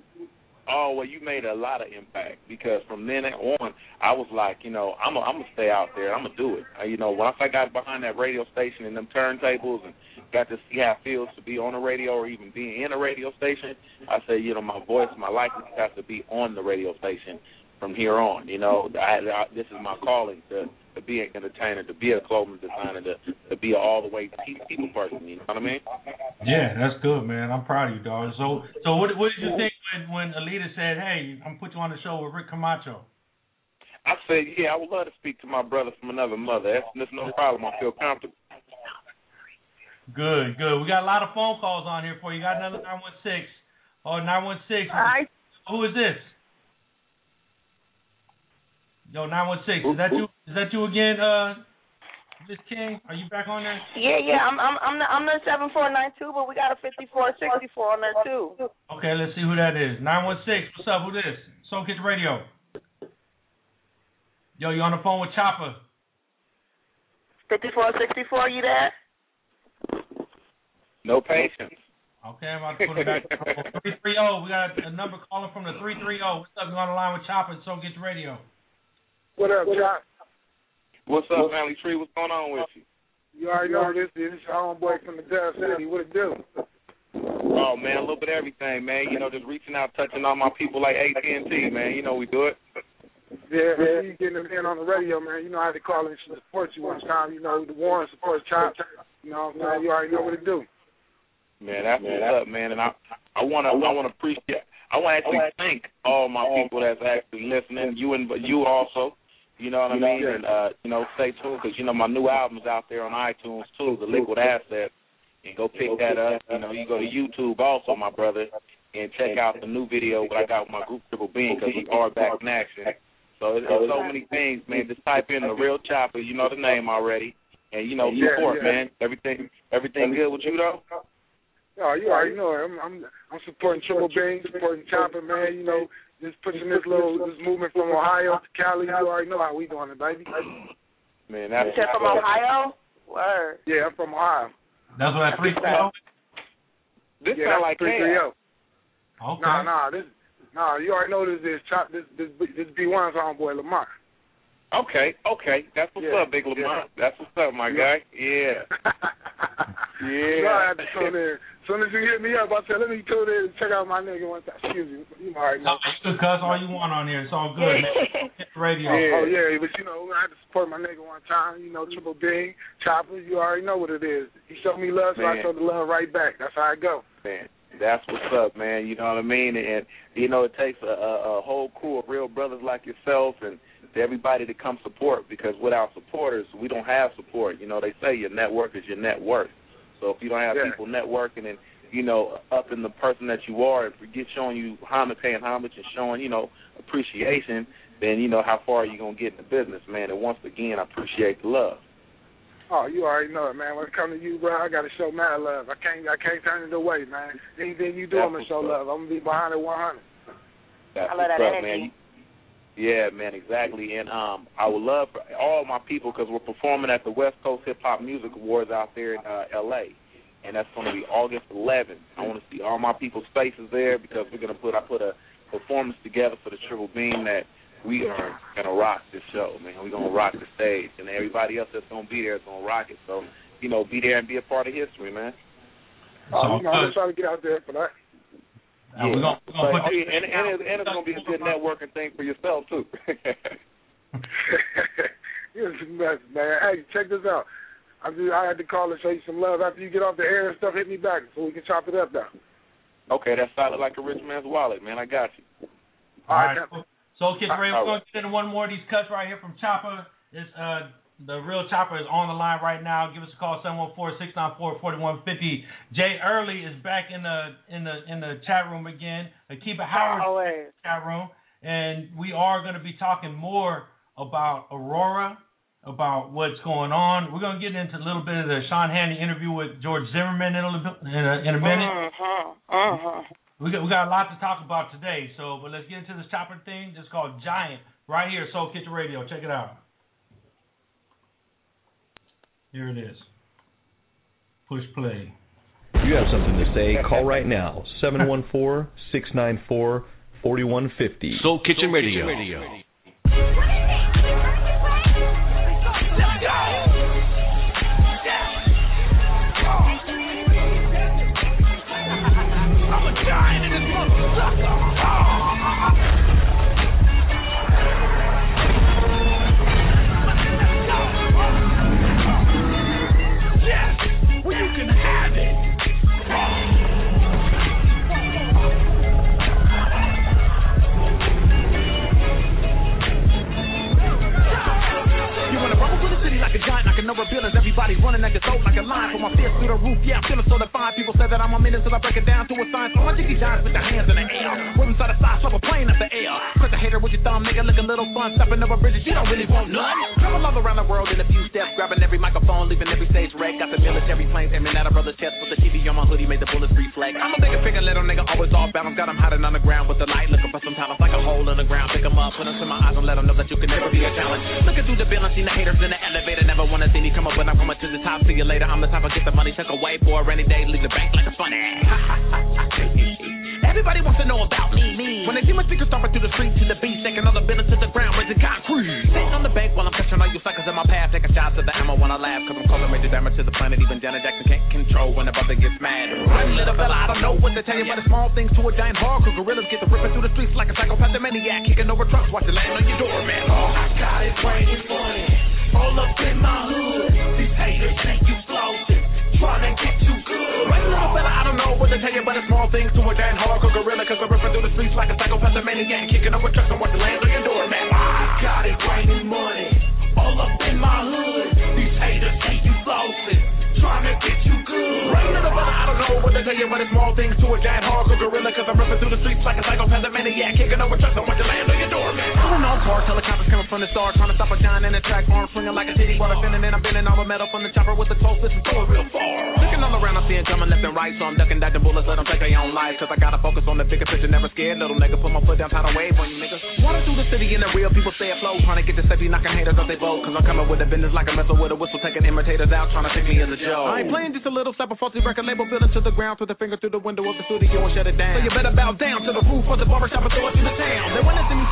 oh well, you made a lot of impact because from then on, I was like, you know, I'm a, I'm gonna stay out there. I'm gonna do it. Uh, you know, once I got behind that radio station and them turntables and got to see how it feels to be on a radio or even being in a radio station, I said, you know, my voice, my likeness has to be on the radio station from here on. You know, I, I, this is my calling to, to be an entertainer, to be a clothing designer, to, to be an all-the-way people person. You know what I mean? Yeah, that's good, man. I'm proud of you, dog. So, so what, what did you think when, when Alita said, hey, I'm going to put you on the show with Rick Camacho? I said, yeah, I would love to speak to my brother from another mother. That's, that's no problem. I feel comfortable. Good, good. We got a lot of phone calls on here for you. You got another nine one six. Oh, nine one six. Hi. Who is this? Yo, nine one six. Is that you? Is that you again, uh, Miss King? Are you back on there? Yeah, yeah. I'm I'm I'm the, I'm the seven four nine two, but we got a fifty four sixty four on there too. Okay, let's see who that is. Nine one six. What's up? Who this? Soul Kitchen Radio. Yo, you on the phone with Chopper? Fifty four sixty four. You there? No patience. Okay, I'm about to put it back. three three zero. We got a number calling from the three three zero. What's up? You on the line with Chopper? So get the radio. What up, Chop? What's up, Family Tree? What's going on with you? You already know this is your homeboy from the Dove City. What it do? Oh man, a little bit of everything, man. You know, just reaching out, touching all my people like A T and T, man. You know we do it. Yeah, man, you getting them in on the radio, man. You know how to call in to support you one time. You know the Warren supports Chop. You know, man, you already know what to do. Man, that's what's up, man. And I, I wanna, I wanna appreciate. I want to actually thank all my people that's actually listening. You and you also. You know what I mean? And uh, you know, stay tuned because you know my new album's out there on iTunes too, The Liquid Asset. And go pick that up. You know, you go to YouTube also, my brother, and check out the new video that I got with my group Triple Bean because we are back in action. So there's so many things, man. Just type in The Real Chopper. You know the name already. And, you know, support, yeah, yeah. man. Everything everything good with you, though? Oh, you already know it. I'm, I'm, I'm supporting Triple Bean, supporting Chopper, man. You know, just pushing this little this movement from Ohio to Cali. You already know how we doing it, baby. Man, that's you said from Ohio? Word. Yeah, I'm from Ohio. That's what I three three zero? This yeah, sound like three three zero. Okay. Nah, nah, this, nah. You already know this is Chop. This, this, this B one's homeboy Lamar. Okay, okay. That's what's yeah, up, Big Lamar. Yeah. That's what's up, my guy. Yeah. yeah. You know, I had to tune in. As soon as you hit me up, I said, let me tune in and check out my nigga one time. Excuse me. You already know. You can cuss all you want on here. It's all good, man. Radio. Yeah. Oh, yeah, but, you know, I had to support my nigga one time. You know, Triple Bean, Chopper, you already know what it is. He showed me love, so man. I showed the love right back. That's how I go. Man. That's what's up, man. You know what I mean? And, you know, it takes a, a, a whole crew of real brothers like yourself and everybody to come support, because without supporters, we don't have support. You know, they say your network is your net worth. So if you don't have yeah. people networking and, you know, up in the person that you are and forget showing you homage, paying homage and showing, you know, appreciation, then, you know, how far are you going to get in the business, man? And once again, I appreciate the love. Oh, you already know it, man. When it comes to you, bro, I got to show mad love. I can't I can't turn it away, man. Anything you do, That's I'm going to show love. I'm going to be behind it one hundred. That's I love that up, energy. Man. Yeah, man, exactly. And um, I would love for all my people, because we're performing at the West Coast Hip Hop Music Awards out there in uh, L A, and that's going to be August eleventh. I want to see all my people's faces there, because we're going to put I put a performance together for the Triple Beam that we are going to rock this show, man. We're going to rock the stage, and everybody else that's going to be there is going to rock it. So, you know, be there and be a part of history, man. Oh, you know, I'm just trying to get out there for that. Yeah. We're gonna, we're gonna but, oh, and, and, it's, and it's going to be a good networking thing for yourself, too. You're the best, man. Hey, check this out. I just, I had to call and show you some love. After you get off the air and stuff, hit me back so we can chop it up now. Okay, that's solid like a rich man's wallet, man. I got you. All right. Soul Kitchen Radio, we're going to get into one more of these cuts right here from Chopper. It's, uh, the real Chopper is on the line right now. Give us a call, seven one four, six nine four, four one five zero. Jay Early is back in the in the in the chat room again. Akiba Howard oh, in the chat room, and we are going to be talking more about Aurora, about what's going on. We're going to get into a little bit of the Sean Hannity interview with George Zimmerman in a little bit, in a, in a minute. Uh-huh. Uh-huh. We got we got a lot to talk about today. So, but let's get into this Chopper thing. It's called Giant right here, Soul Kitchen Radio. Check it out. Here it is. Push play. If you have something to say, call right now. seven one four, six nine four, four one five zero. Soul Kitchen Soul Radio. Kitchen Radio. Let's go! I'm a giant in this motherfucker. Yes, well, you can have it. You wanna rumble through the city like a giant, knocking over buildings. Everybody running like a soul, like a line. Put my fist through the roof, yeah, I'm feeling so defined. People say that I'm a menace till I break it down to a science. So I jiggy giants with their hands in the air. Whip inside the side, swap a plane up the air. Put the hater with your thumb, make it look a little fun. Stepping over bridges, you don't really want none. Travel all around the world in a few steps, grabbing every microphone, leaving every stage wreck. Got the military planes aiming at a brother's chest, with the T V on my hoodie, made the bullets reflect. I'm a bigger figure, little nigga, always off balance. Got him hiding on the ground with the light, looking for some talents like a hole in the ground. Pick him up, put him to my eyes and let him know that you can never be a challenge. Looking through the bill and seen the haters in the elevator. Never wanna see me come up when I'm coming to the top. See you later. I'm the type of get the money, took away for a rainy day, leave the bank like a funny. Everybody wants to know about me, me. When they see my figure stomping through the streets to the beat, taking all the business to the ground, raising concrete. Sitting on the bank while I'm catching all you suckers in my path, taking shots at the ammo when I laugh, cause I'm causing major damage to the planet. Even Janet Jackson can't control when a brother gets mad. Run, little fella, I don't know what to tell you, but the small things to a giant hardcore gorillas get to ripping through the streets like a psychopath maniac, kicking over trucks, watch it land on your door, man. Oh, I got it raining funny, all up in my hood. These haters think you explosive, trying to get you good. Right, little fella, I don't know what to tell you, but the small things to a giant hardcore gorilla, cause I'm ripping through the streets like a psychopath maniac, kicking over trucks and watch it land on your door, man. I got it raining money, all up in my hood. These haters think you explosive, trying to get you good. Right, little fella, I don't know what to tell you, but the small things to a giant hardcore gorilla, cause I'm ripping through the streets like a psychopath maniac, kicking over trucks and watch it land on your door, man. I don't know, cars, helicopters coming from the stars, trying to stop a giant in the track, arms swinging like a titty while I'm spinning, and I'm bending all the metal from the chopper with the close listen to it real far. Looking all around, I'm seeing jumping left and right, so I'm ducking, dodging bullets, let them take their own life, cause I gotta focus on the bigger picture, never scared, little nigga, put my foot down, tidal wave on you niggas. Water through the city and the real people stay afloat, trying to get the safety, knocking haters off they boat, cause I'm coming with a business like a missile with a whistle, taking imitators out, trying to pick me as a joke. I ain't playing just a little slap of faulty record label, building to the ground, through the finger through the window of the studio and shut it down. So you better bow down to the roof of the barbershop and throw it to the town. They wanna see me fall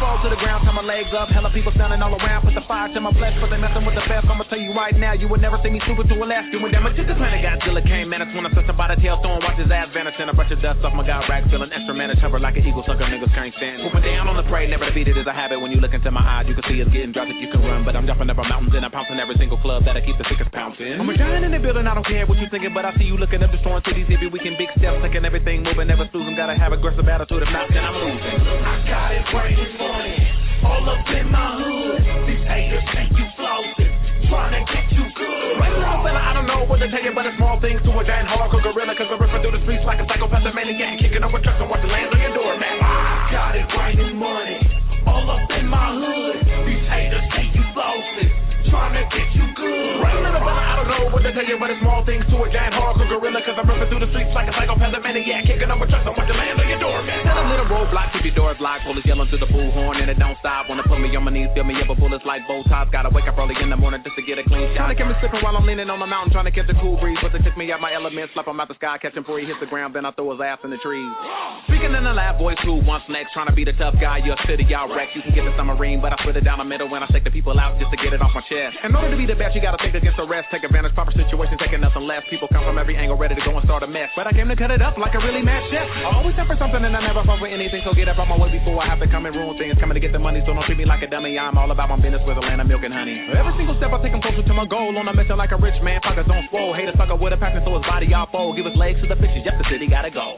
fall to the ground, turn my legs up. Hella people standing all around, put the fire to my flesh, but they messing with the best. I'ma tell you right now, you would never see me super to Alaska. When that majestic planet Godzilla came, man, it's when I touched about a tailstone, watch his ass vanish, and a bunch of dust off my guy rack, feeling extra man, hover like an eagle, sucker niggas can't stand. Moving down on the parade, never defeated is a habit. When you look into my eyes, you can see it's getting dropped if you can run, but I'm jumping over mountains and I'm pouncing every single club that I keep the sickest pouncing. I'm a giant in the building, I don't care what you thinking, but I see you looking up, destroying cities, every weekend, big steps, taking everything moving, never losing, gotta have aggressive attitude, if not, then I'm losing. I got it raining money, all up in my hood, these haters think you flossing, trying to get you good. Right now, fella, I don't know what to tell you, but it's small things to a giant hardcore gorilla, cause I'm ripping through the streets like a psychopath, a maniac, kicking over trucks and watching land on your door, man. I got it raining money, all up in my hood, these haters think you flossing, trying to get you good. Right now, fella, I don't know what to tell you, but it's small things to a giant hardcore gorilla, cause I'm ripping through the streets like a psychopath, a maniac, kicking over trucks and watching land on your door, man. Set a little roadblock, keep your doors locked, police yelling to the bullhorn, and it don't stop. Wanna put me on my knees, fill me up with bullets like bow ties. Gotta wake up early in the morning just to get a clean shot. Trying to get me slipping while I'm leaning on the mountain, trying to catch a cool breeze, but they took me out my element, slap him out the sky, catch him before he hits the ground, then I throw his ass in the trees. Speaking in the lab, voice who wants next, trying to be the tough guy, you're a city, y'all wreck. You can get the submarine, but I split it down the middle when I take the people out just to get it off my chest. In order to be the best, you gotta think against the rest, take advantage, proper situation, taking nothing less. People come from every angle, ready to go and start a mess, but I came to cut it up like a really mad chef. I always stand for something and I never fall for anything, so get up on my way before I have to come and ruin things. Coming to get the money, so don't treat me like a dummy. I'm all about my business with a land of milk and honey. Every single step I take, I'm closer to my goal. On a mission like a rich man, pockets on swole. Hate a sucker with a passion, so his body all fold. Give his legs to the fishes, yep, the city gotta go.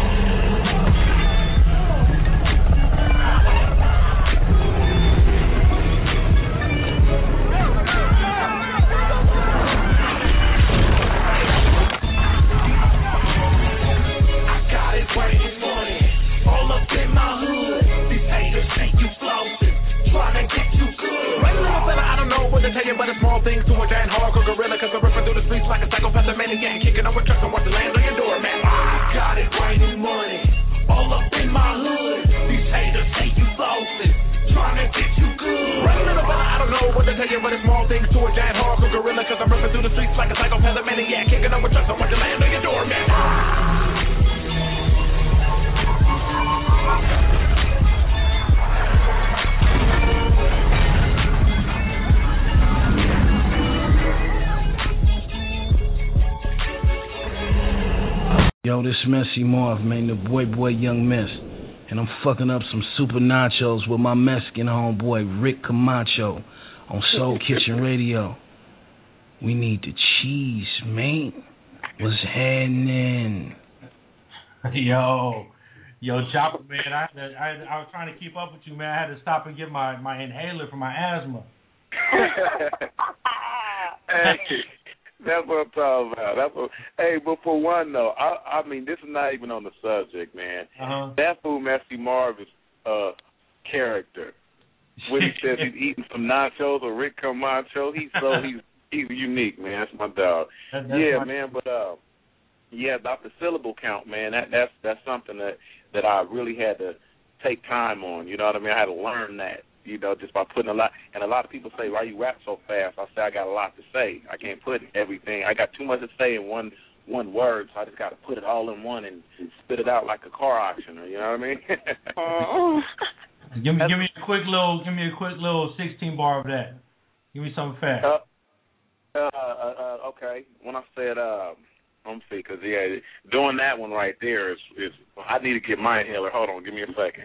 But it's small things to a giant hardcore gorilla, cause I'm ripping through the streets like a psychopath, a maniac, kicking over trucks and watching land on your door, man. I got it raining money, all up in my hood, these haters hate you flossing, trying to get you good. Right now, I don't know what to tell you, but it's small things to a giant hardcore gorilla, cause I'm ripping through the streets like a psychopath, a maniac, kicking over trucks and watching land on your door, man. Yo, this Messy Marv, man, the boy boy Young Miss. And I'm fucking up some super nachos with my Mexican homeboy Rick Camacho on Soul Kitchen Radio. We need the cheese, man. What's happening? Yo, yo, Chopper, man, I, had to, I, I was trying to keep up with you, man. I had to stop and get my, my inhaler for my asthma. Hey. That's what I'm talking about. That's what, hey, but for one, though, I, I mean, this is not even on the subject, man. Uh-huh. That fool, Messy Marvin's uh, character, when he says he's eating some nachos or Rick Camacho, he's so he's he's unique, man. That's my dog. That, that's yeah, my man. But uh, yeah, about the syllable count, man. That that's that's something that that I really had to take time on. You know what I mean? I had to learn that. You know, just by putting a lot, and a lot of people say, why you rap so fast? I say, I got a lot to say. I can't put everything. I got too much to say in one one word, so I just got to put it all in one and spit it out like a car auctioneer. You know what I mean? uh, give me, give me a quick little, give me a quick little sixteen bar of that. Give me something fast. Uh, uh, uh, okay. When I said, uh, I'm see, because yeah, doing that one right there is, is I need to get my inhaler. Hold on, give me a second.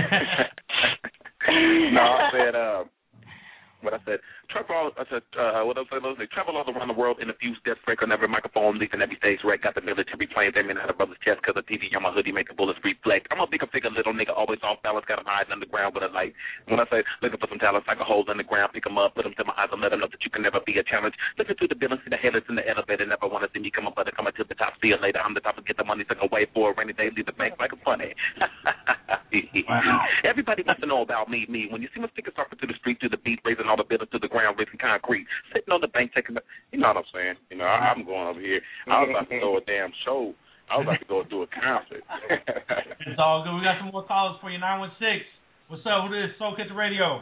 No, I said, uh, what I said, travel all, I said, uh, what I said, I said, travel all around the world in a few steps, break on every microphone, leaving every stage wreck, got the military planes aiming at a brother's chest, because the T V on my hoodie make the bullets reflect. I'm a bigger figure, little nigga, always off balance, got him hiding underground with a light. When I say, looking for some talents, like a hole in the ground, pick them up, put them to my eyes, and let them know that you can never be a challenge. Looking through the building, see the headlights in the elevator, never want to see me come up, but I come up to the top, see you later. I'm the top of get the money, took away for a rainy day, leave the bank like a funny. Wow. Everybody wants to know about me, me. When you see my stickers surfing through the street, through the beat, raising all the buildings to the ground, raising concrete, sitting on the bank, taking the, you know what I'm saying? You know, I, I'm going over here. I was about to throw a damn show. I was about to go do a concert. It's all good. We got some more callers for you. nine one six. What's up? Who this? Soul Kitchen Radio.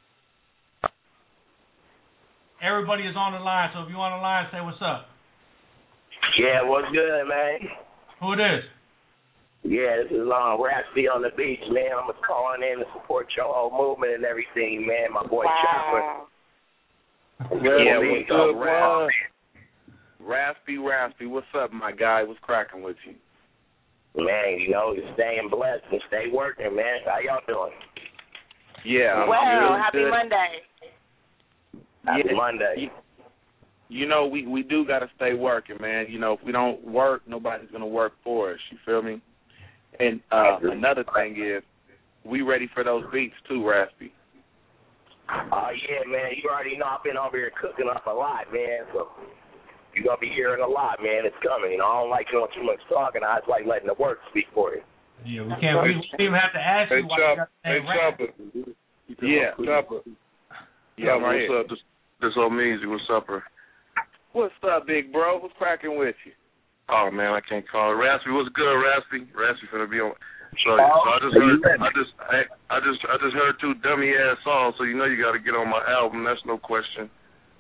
Everybody is on the line, so if you're on the line, say what's up. Yeah, what's good, man? Who it is? Yeah, this is um, Raspy on the beach, man. I'm just calling in to support your whole movement and everything, man. My boy wow. Chopper. Yeah, yeah what's up, Raspy? Raspy, Raspy, what's up, my guy? What's cracking with you? Man, you know, you're staying blessed and stay working, man. How y'all doing? Yeah, I'm well, really happy good. Monday. Happy yeah, Monday. You, you know, we, we do got to stay working, man. You know, if we don't work, nobody's going to work for us. You feel me? And uh, another thing is, we ready for those beats too, Raspy. Oh, uh, yeah, man. You already know I've been over here cooking up a lot, man. So you're going to be hearing a lot, man. It's coming. You know, I don't like doing too much talking. I just like letting the work speak for you. Yeah, we can't. We don't even have to ask hey, you why Chop, you got the Hey, name rap. Chopper. Yeah, Chopper. Yeah, Yeah, right what's here. up? This, this old Measy. What's up, bro? What's up, big bro? What's cracking with you? Oh man, I can't call it. Raspy, what's good, Raspy? Raspy finna be on. So, oh, so I just heard, I just, I, I just, I just heard two dummy ass songs. So you know you got to get on my album. That's no question.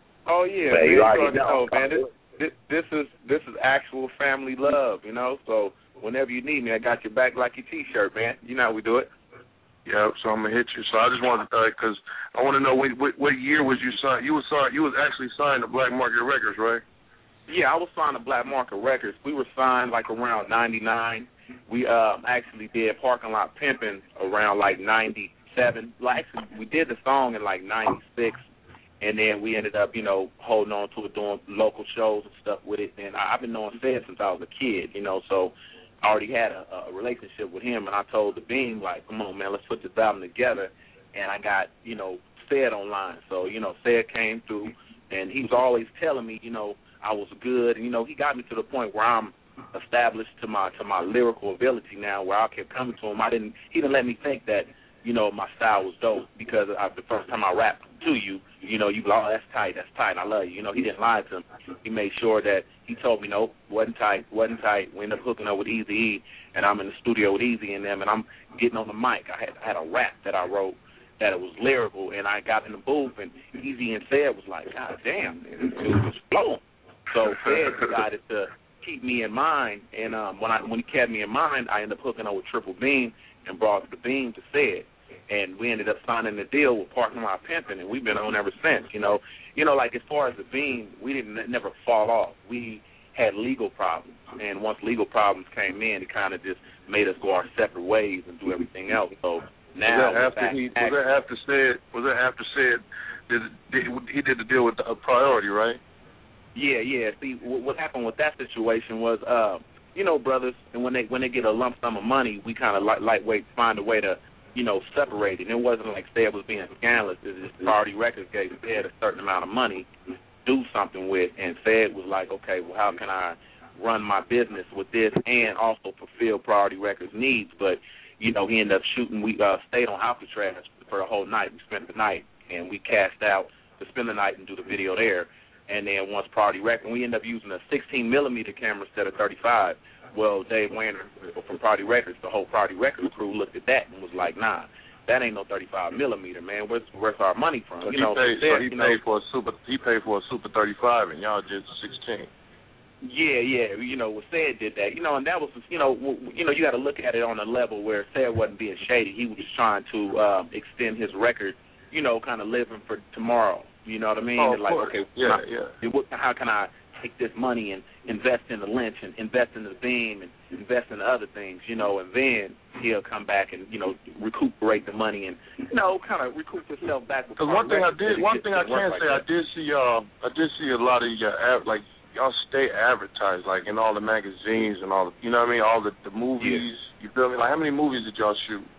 Oh yeah, man. man. You already know, know, man. This, this, this is this is actual family love, you know. So whenever you need me, I got your back like your T-shirt, man. You know how we do it. Yeah, so I'm gonna hit you. So I just wanted, because uh, I want to know what, what what year was you signed? You was signed. You was actually signed to Black Market Records, right? Yeah, I was signed to Black Market Records. We were signed like around ninety-nine. We um, actually did Parking Lot Pimpin' around like ninety-seven. Like, actually, we did the song in like ninety-six, and then we ended up, you know, holding on to it, doing local shows and stuff with it. And I, I've been knowing Fed since I was a kid, you know, so I already had a, a relationship with him. And I told the Beam, like, come on, man, let's put this album together. And I got, you know, Fed online. So, you know, Fed came through, and he was always telling me, you know, I was good, and you know he got me to the point where I'm established to my to my lyrical ability now, where I kept coming to him. I didn't he didn't let me think that you know my style was dope because I, the first time I rapped to you, you know you like, oh that's tight, that's tight, I love you. You know he didn't lie to him. He made sure that he told me nope, wasn't tight, wasn't tight. We ended up hooking up with Eazy-E, and I'm in the studio with Eazy and them, and I'm getting on the mic. I had I had a rap that I wrote that it was lyrical, and I got in the booth, and Eazy and Fed was like, God damn, man, this dude was flowing. So Fed decided to keep me in mind, and um, when I when he kept me in mind, I ended up hooking up with Triple Beam and brought the Beam to Fed, and we ended up signing the deal with Parking Lot Pimpin', and we've been on ever since. You know, you know, like as far as the Beam, we didn't never fall off. We had legal problems, and once legal problems came in, it kind of just made us go our separate ways and do everything else. So now was that after he was that after Said was that after Said did, did he did the deal with the, uh, Priority, right? Yeah, yeah. See, what happened with that situation was, uh, you know, brothers, and when they when they get a lump sum of money, we kind of light, lightweight find a way to, you know, separate it. And it wasn't like Fed was being scandalous. It was just Priority Records gave Fed a certain amount of money to do something with, and Fed was like, okay, well, how can I run my business with this and also fulfill Priority Records' needs? But, you know, he ended up shooting. We uh, stayed on Alcatraz for the whole night. We spent the night, and we cashed out to spend the night and do the video there. And then once Priority Records, we ended up using a sixteen millimeter camera instead of thirty-five. Well, Dave Wayner from Priority Records, the whole Priority Records crew looked at that and was like, nah, that ain't no thirty-five millimeter, man. Where's where's our money from? So you he know, paid, so so he paid for a super. He paid for a super thirty-five, and y'all did sixteen. Yeah, yeah. You know, Said did that. You know, and that was, you know, w- you know, you got to look at it on a level where Said wasn't being shady. He was just trying to um, extend his record. You know, kind of living for tomorrow. You know what I mean? Oh, and like, course. okay, yeah, how, yeah. What, how can I take this money and invest in the Lynch and invest in the Beam and invest in the other things? You know, and then he'll come back and you know recuperate the money and you know kind of recoup himself back. Because one thing I did, one thing I can say, I did see uh, I did see a lot of your like y'all stay advertised like in all the magazines and all the, you know what I mean, all the the movies. Yeah. You feel me? Like how many movies did y'all shoot?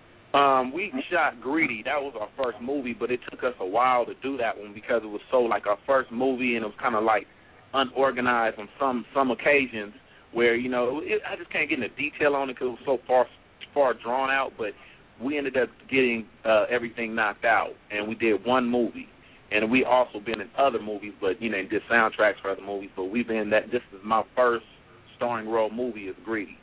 Um, we shot Greedy. That was our first movie, but it took us a while to do that one because it was so like our first movie, and it was kind of like unorganized on some some occasions where you know it, I just can't get into detail on it because it was so far far drawn out. But we ended up getting uh, everything knocked out, and we did one movie, and we also been in other movies, but you know did soundtracks for other movies. But we've been that. This is my first starring role movie is Greedy.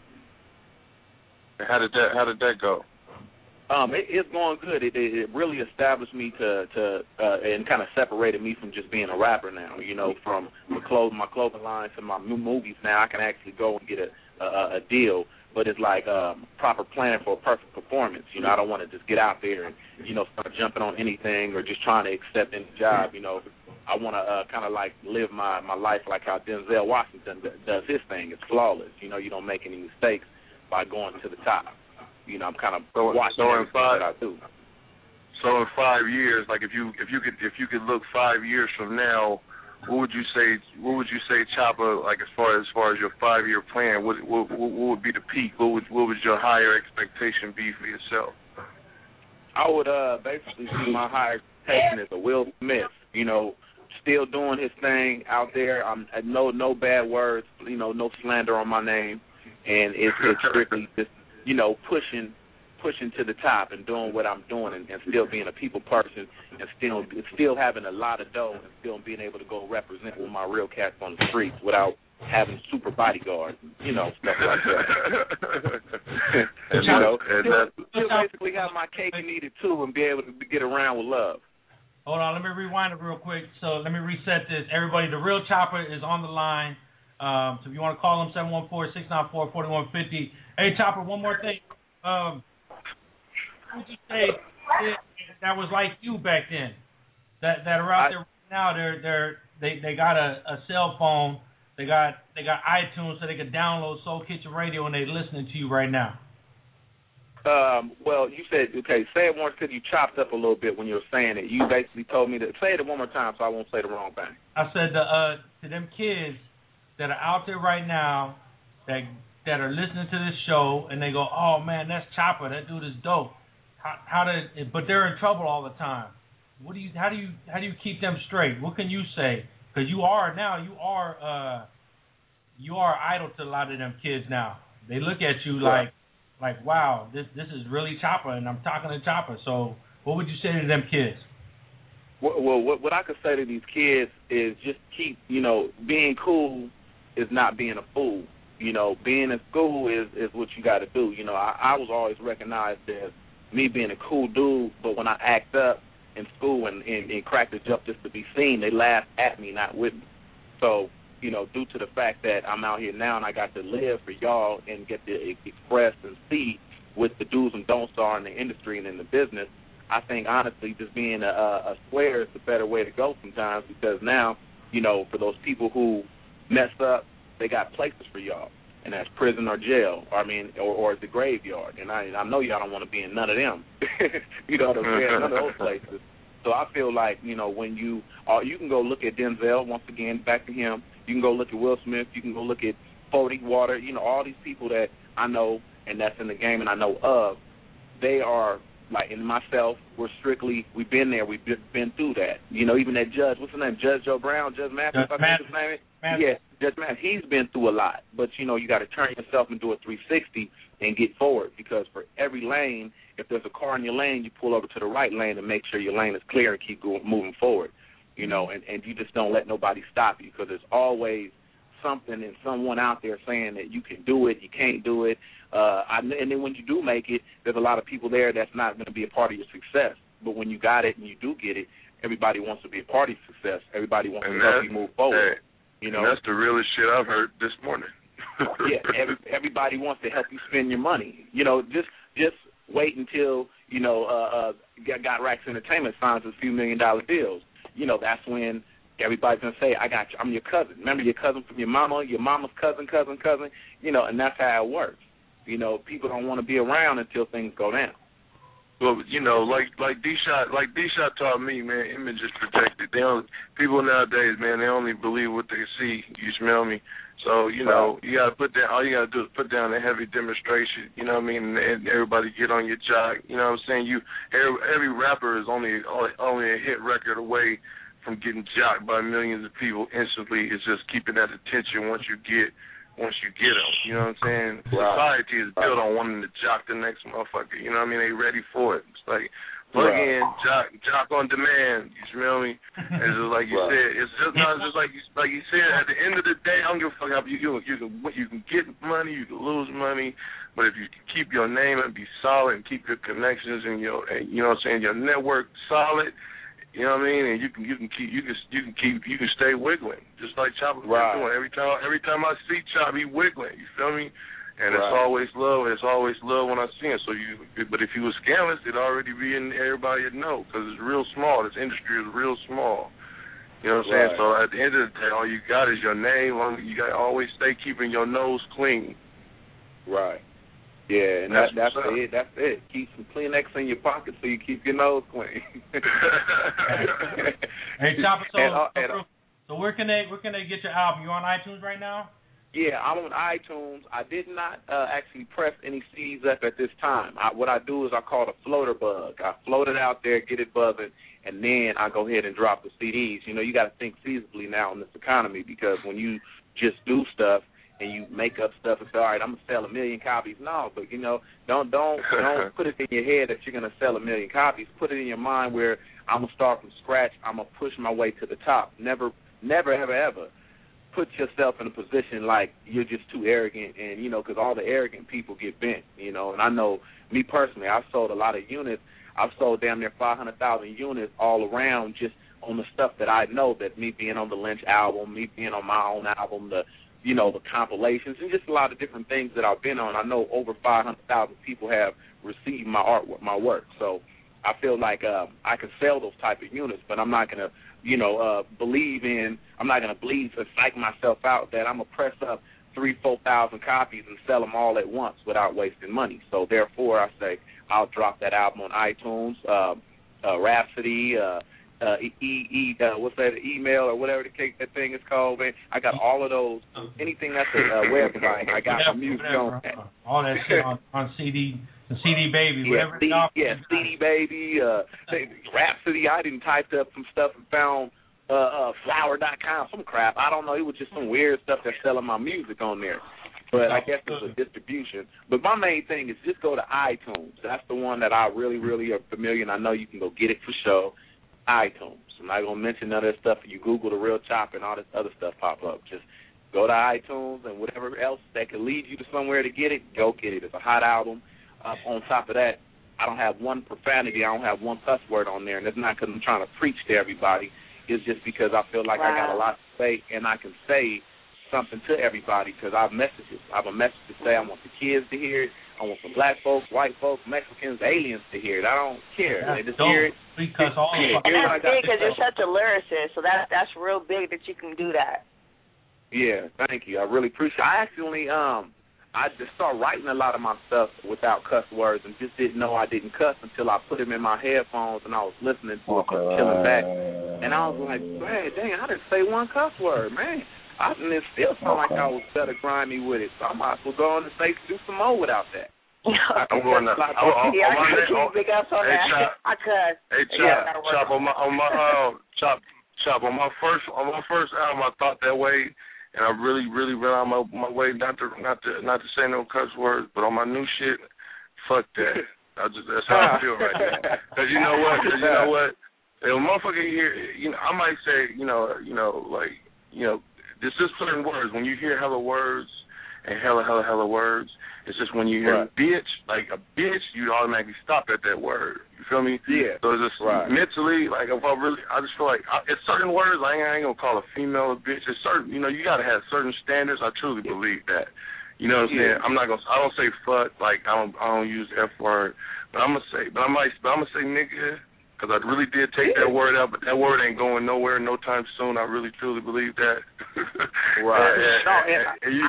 How did that How did that go? Um, it, it's going good. It, it, it really established me to, to uh, and kind of separated me from just being a rapper now. You know, from the clothes, my clothing line to my new movies. Now I can actually go and get a, a, a deal, but it's like um, proper planning for a perfect performance. You know, I don't want to just get out there and, you know, start jumping on anything or just trying to accept any job. You know, I want to uh, kind of like live my, my life like how Denzel Washington does his thing. It's flawless. You know, you don't make any mistakes by going to the top. You know, I'm kind of so, watching so everything five, that I do. So in five years, like if you if you could if you could look five years from now, what would you say? What would you say, Chopper? Like as far as far as your five year plan, what, what what would be the peak? What would what would your higher expectation be for yourself? I would uh basically see my higher expectation as a Will Smith. You know, still doing his thing out there. I'm no no bad words. You know, no slander on my name, and it's, it's strictly just you know pushing. pushing to the top and doing what I'm doing and, and still being a people person and still still having a lot of dough and still being able to go represent with my real cats on the streets without having super bodyguards, you know, stuff like that. and, you know, still, still basically have my cake and eat it too and be able to get around with love. Hold on, let me rewind it real quick. So let me reset this. Everybody, the real Chopper is on the line. Um, so if you want to call him, seven one four, six nine four, four one five zero. Hey, Chopper, one more thing. Um, what would you say that was like you back then? That that are out there right now. They're they're they they got a, a cell phone. They got they got iTunes so they can download Soul Kitchen Radio and they're listening to you right now. Um, well, you said okay. Say it once because you chopped up a little bit when you were saying it. You basically told me to say it one more time so I won't say the wrong thing. I said to, uh, to them kids that are out there right now that that are listening to this show and they go, oh man, that's Chopper. That dude is dope. How, how did? But they're in trouble all the time. What do you? How do you? How do you keep them straight? What can you say? Because you are now. You are. Uh, you are idol to a lot of them kids now. They look at you like, like, wow, this this is really Chopper, and I'm talking to Chopper. So, what would you say to them kids? Well, well what, what I could say to these kids is just keep, you know, being cool is not being a fool. You know, being in school is is what you got to do. You know, I, I was always recognized as me being a cool dude, but when I act up in school and, and, and crack the jump just to be seen, they laugh at me, not with me. So, you know, due to the fact that I'm out here now and I got to live for y'all and get to express and see what the do's and don'ts are in the industry and in the business, I think, honestly, just being a, a square is the better way to go sometimes because now, you know, for those people who mess up, they got places for y'all. And that's prison or jail, or I mean, or, or the graveyard. And I, I know y'all don't want to be in none of them. You know what I'm saying? None of those places. So I feel like, you know, when you, uh, you can go look at Denzel, once again, back to him. You can go look at Will Smith. You can go look at forty Water. You know, all these people that I know and that's in the game and I know of, they are, like, and myself, we're strictly, we've been there. We've been, been through that. You know, even that judge, what's his name? Judge Joe Brown, Judge Matthews, I think his name is. Yeah, Judge Matt, he's been through a lot, but you know you got to turn yourself and do a three sixty and get forward because for every lane, if there's a car in your lane, you pull over to the right lane and make sure your lane is clear and keep going, moving forward. You know, and, and you just don't let nobody stop you because there's always something and someone out there saying that you can do it, you can't do it, uh, I, and then when you do make it, there's a lot of people there that's not going to be a part of your success. But when you got it and you do get it, everybody wants to be a part of your success. Everybody wants and to help you move forward. Hey. You know, and that's the realest shit I've heard this morning. Yeah, every, everybody wants to help you spend your money. You know, just just wait until, you know, uh, uh, Got Racks Entertainment signs a few million dollar deals. You know, that's when everybody's going to say, I got you, I'm your cousin. Remember your cousin from your mama, your mama's cousin, cousin, cousin? You know, and that's how it works. You know, people don't want to be around until things go down. Well, you know, like like D-Shot, like D-Shot taught me, man, image is protected. They only, people nowadays, man, they only believe what they see. You smell me? So, you know, you got to put down, all you got to do is put down a heavy demonstration, you know what I mean, and everybody get on your jock. You know what I'm saying? You every, every rapper is only only a hit record away from getting jocked by millions of people instantly. It's just keeping that attention once you get once you get them. You know what I'm saying? Right. Society is built on wanting to jock the next motherfucker. You know what I mean? They ready for it. It's like plug right. in, jock, jock on demand. You smell me? It's just like you right. said. It's just not just like you like you said. At the end of the day, I don't give a fuck how you you you can you can get money, you can lose money, but if you can keep your name and be solid and keep your connections and your and, you know what I'm saying, your network solid, You know what I mean? And you can you can keep you can you can keep you can stay wiggling, just like Chopper's right. doing. Every time every time I see Chop, he wiggling. You feel me? And right. it's always love. It's always love when I see him. So you, but if he was scandalous, it'd already be in everybody would know because it's real small. This industry is real small. You know what I'm right. saying? So at the end of the day, all you got is your name. You got to always stay keeping your nose clean. Right. Yeah, and that's that's, that's it. That's it. Keep some Kleenex in your pocket so you keep your nose clean. Hey, Chopper, so, and, uh, and, uh, so where can they where can they get your album? You on iTunes right now? Yeah, I'm on iTunes. I did not uh, actually press any C Ds up at this time. I, what I do is I call it a floater bug. I float it out there, get it buzzing, and then I go ahead and drop the C Ds. You know, you got to think feasibly now in this economy because when you just do stuff and you make up stuff and say, all right, I'm gonna sell a million copies. No, but you know, don't don't don't put it in your head that you're gonna sell a million copies. Put it in your mind where I'm gonna start from scratch. I'm gonna push my way to the top. Never, never, ever, ever put yourself in a position like you're just too arrogant, and you know, because all the arrogant people get bent, you know. And I know me personally, I've sold a lot of units. I've sold damn near five hundred thousand units all around just on the stuff that I know. That me being on the Lynch album, me being on my own album, the you know the compilations, and just a lot of different things that I've been on. I know over five hundred thousand people have received my artwork, my work. So I feel like uh, I can sell those type of units, but I'm not gonna. you know, uh, believe in, I'm not going to believe to psych myself out that I'm going to press up three, four thousand copies and sell them all at once without wasting money. So therefore, I say I'll drop that album on iTunes, uh, uh, Rhapsody, uh, uh, e, e, uh, what's that, email or whatever the cake that thing is called, man. I got all of those. Anything that's a uh, website, I got my music on that. All that shit on, on C D. The C D Baby, yeah, whatever. C D, yeah, C D Baby, uh, Rhapsody. I didn't typed up some stuff and found uh, uh, flower dot com, some crap. I don't know. It was just some weird stuff that's selling my music on there. But I guess it's a distribution. But my main thing is just go to iTunes. That's the one that I really, really are familiar, and I know you can go get it for sure. iTunes. I'm not going to mention none of that stuff. You Google The Real Chop and all this other stuff pop up. Just go to iTunes and whatever else that can lead you to somewhere to get it, go get it. It's a hot album. Uh, on top of that, I don't have one profanity. I don't have one cuss word on there, and it's not because I'm trying to preach to everybody. It's just because I feel like wow. I got a lot to say, and I can say something to everybody because I have messages. I have a message to say. I want the kids to hear it. I want some black folks, white folks, Mexicans, aliens to hear it. I don't care. Yeah, they just hear it. Because all yeah, and that's big because you're such a lyricist, so that, that's real big that you can do that. Yeah, thank you. I really appreciate it. I actually, um, I just started writing a lot of my stuff without cuss words and just didn't know I didn't cuss until I put them in my headphones and I was listening to it, chilling back. And I was like, man, dang, I didn't say one cuss word, man. I, and it still sounded like I was better grimy with it, so I might as well go on and say do some more without that. I'm going to. Yeah, I can keep big ups on that. I cuss. Hey, Chop, Chop, on my, on my, uh, Chop, Chop, on my first, on my first album, I thought that way. And I really, really went out my my way not to not to not to say no cuss words, but on my new shit, fuck that. I just that's how I feel right now. Cause you know what? Cause you know what? If a motherfucker hear, you know, I might say, you know, you know, like, you know, there's just certain words. When you hear hella words and hella hella hella words, it's just when you hear right. bitch, like a bitch, you automatically stop at that word. You feel me? Yeah. So it's just right. mentally, like if I really, I just feel like I, it's certain words. I ain't, I ain't gonna call a female a bitch. It's certain, you know, you gotta have certain standards. I truly yeah. believe that. You know what I'm yeah. saying? I'm not gonna, I don't say fuck. Like I don't, I don't use the F word. But I'm gonna say, but I might, but I'm gonna say nigga. Because I really did take yeah. that word out, but that word ain't going nowhere no time soon. I really, truly believe that. Right. and, no, and, and, and you,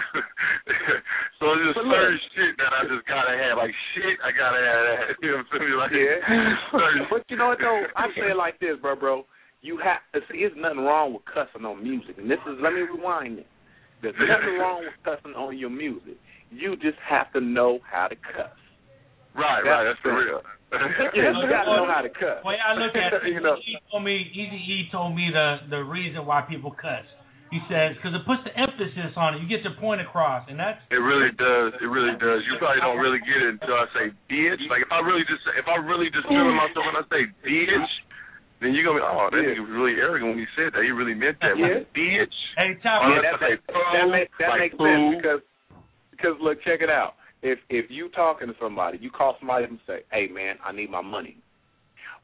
so it's just certain shit that I just got to have. Like, shit, I got to have that. You know what I'm saying? Like, yeah. But you know what, though? I say it like this, bro, bro. You have to see, there's nothing wrong with cussing on music. And this is, let me rewind it. There's nothing wrong with cussing on your music. You just have to know how to cuss. Right, that's right. That's for real. Yeah, you got to know how to cuss. Well, I look at it. you know. He told me, Easy E told me the the reason why people cuss. He says because it puts the emphasis on it. You get your point across, and that's. It really does. It really does. You probably don't really get it until I say bitch. Like if I really just if I really just feeling myself when I say bitch, then you're gonna be oh that nigga was really arrogant when he said that. He really meant that. Yeah. Like, bitch. Hey, Chop. Yeah, that, that, that, make, that like makes food. sense because because look, check it out. If if you talking to somebody, you call somebody and say, hey, man, I need my money.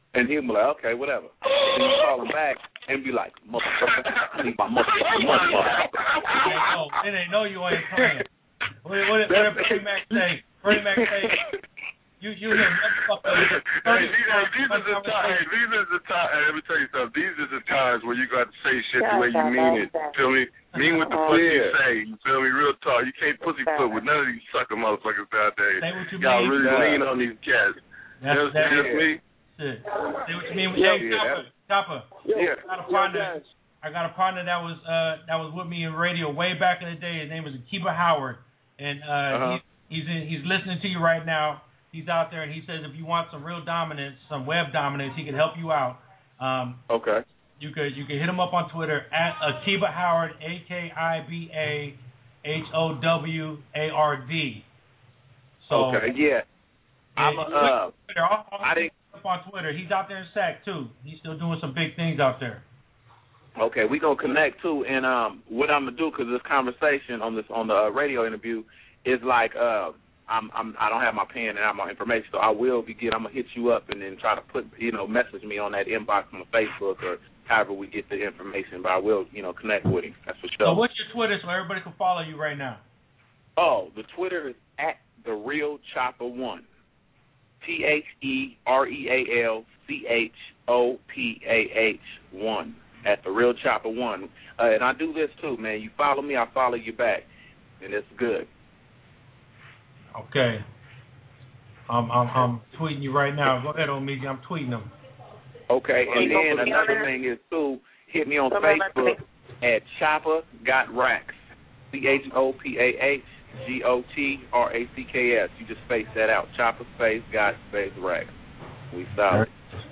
And he'll be like, okay, whatever. And you call him back and be like, motherfucker, I need my motherfucking money, motherfucker. Oh, then they know you ain't playing. What what what did Freddie Mac say? Freddie Mac say, you you hear motherfucker. Hey, these are these are the times. These are the times. Hey, let me tell you something. These are the times where you got to say shit the way you mean it. Feel me? Mean what the fuck you say. You feel me? Real talk. You can't pussyfoot with none of these sucker motherfuckers nowadays. Say what you Y'all mean. really Yeah. lean on these cats. That's, That's, that's that's me. Shit. Say what you mean with Yeah, yo, yeah, Chopper. Chopper. Yeah. I got a partner. I got a partner that was uh that was with me in radio way back in the day. His name was Akiba Howard, and uh Uh-huh. he's he's in, he's listening to you right now. He's out there, and he says if you want some real dominance, some web dominance, he can help you out. Um, Okay. You could you could hit him up on Twitter at Akiba Howard, A K I B A H O W A R D. So Okay, yeah. I'm a, uh, Twitter. I'll, I'll I didn't. up on Twitter. He's out there in Sac too. He's still doing some big things out there. Okay, we gonna connect too, and um, what I'm gonna do because this conversation on this on the uh, radio interview is like uh, I'm I'm I don't have my pen and I have my information, so I will be get I'm gonna hit you up and then try to put you know message me on that inbox on Facebook or however we get the information, but I will you know connect with him. That's for sure. So what's your Twitter so everybody can follow you right now? Oh, the Twitter is at the Real Chopper One. T H E R E A L C H O P A H one at the Real Chopper One. Uh, and I do this too, man. You follow me, I follow you back, and it's good. Okay. I'm I'm, I'm tweeting you right now. Go ahead, Omega. I'm tweeting them. Okay, and then another thing is too, hit me on Facebook at Chopper Got Racks. C H O P A H G O T R A C K S. You just space that out. Chopper space got space Racks. We solid.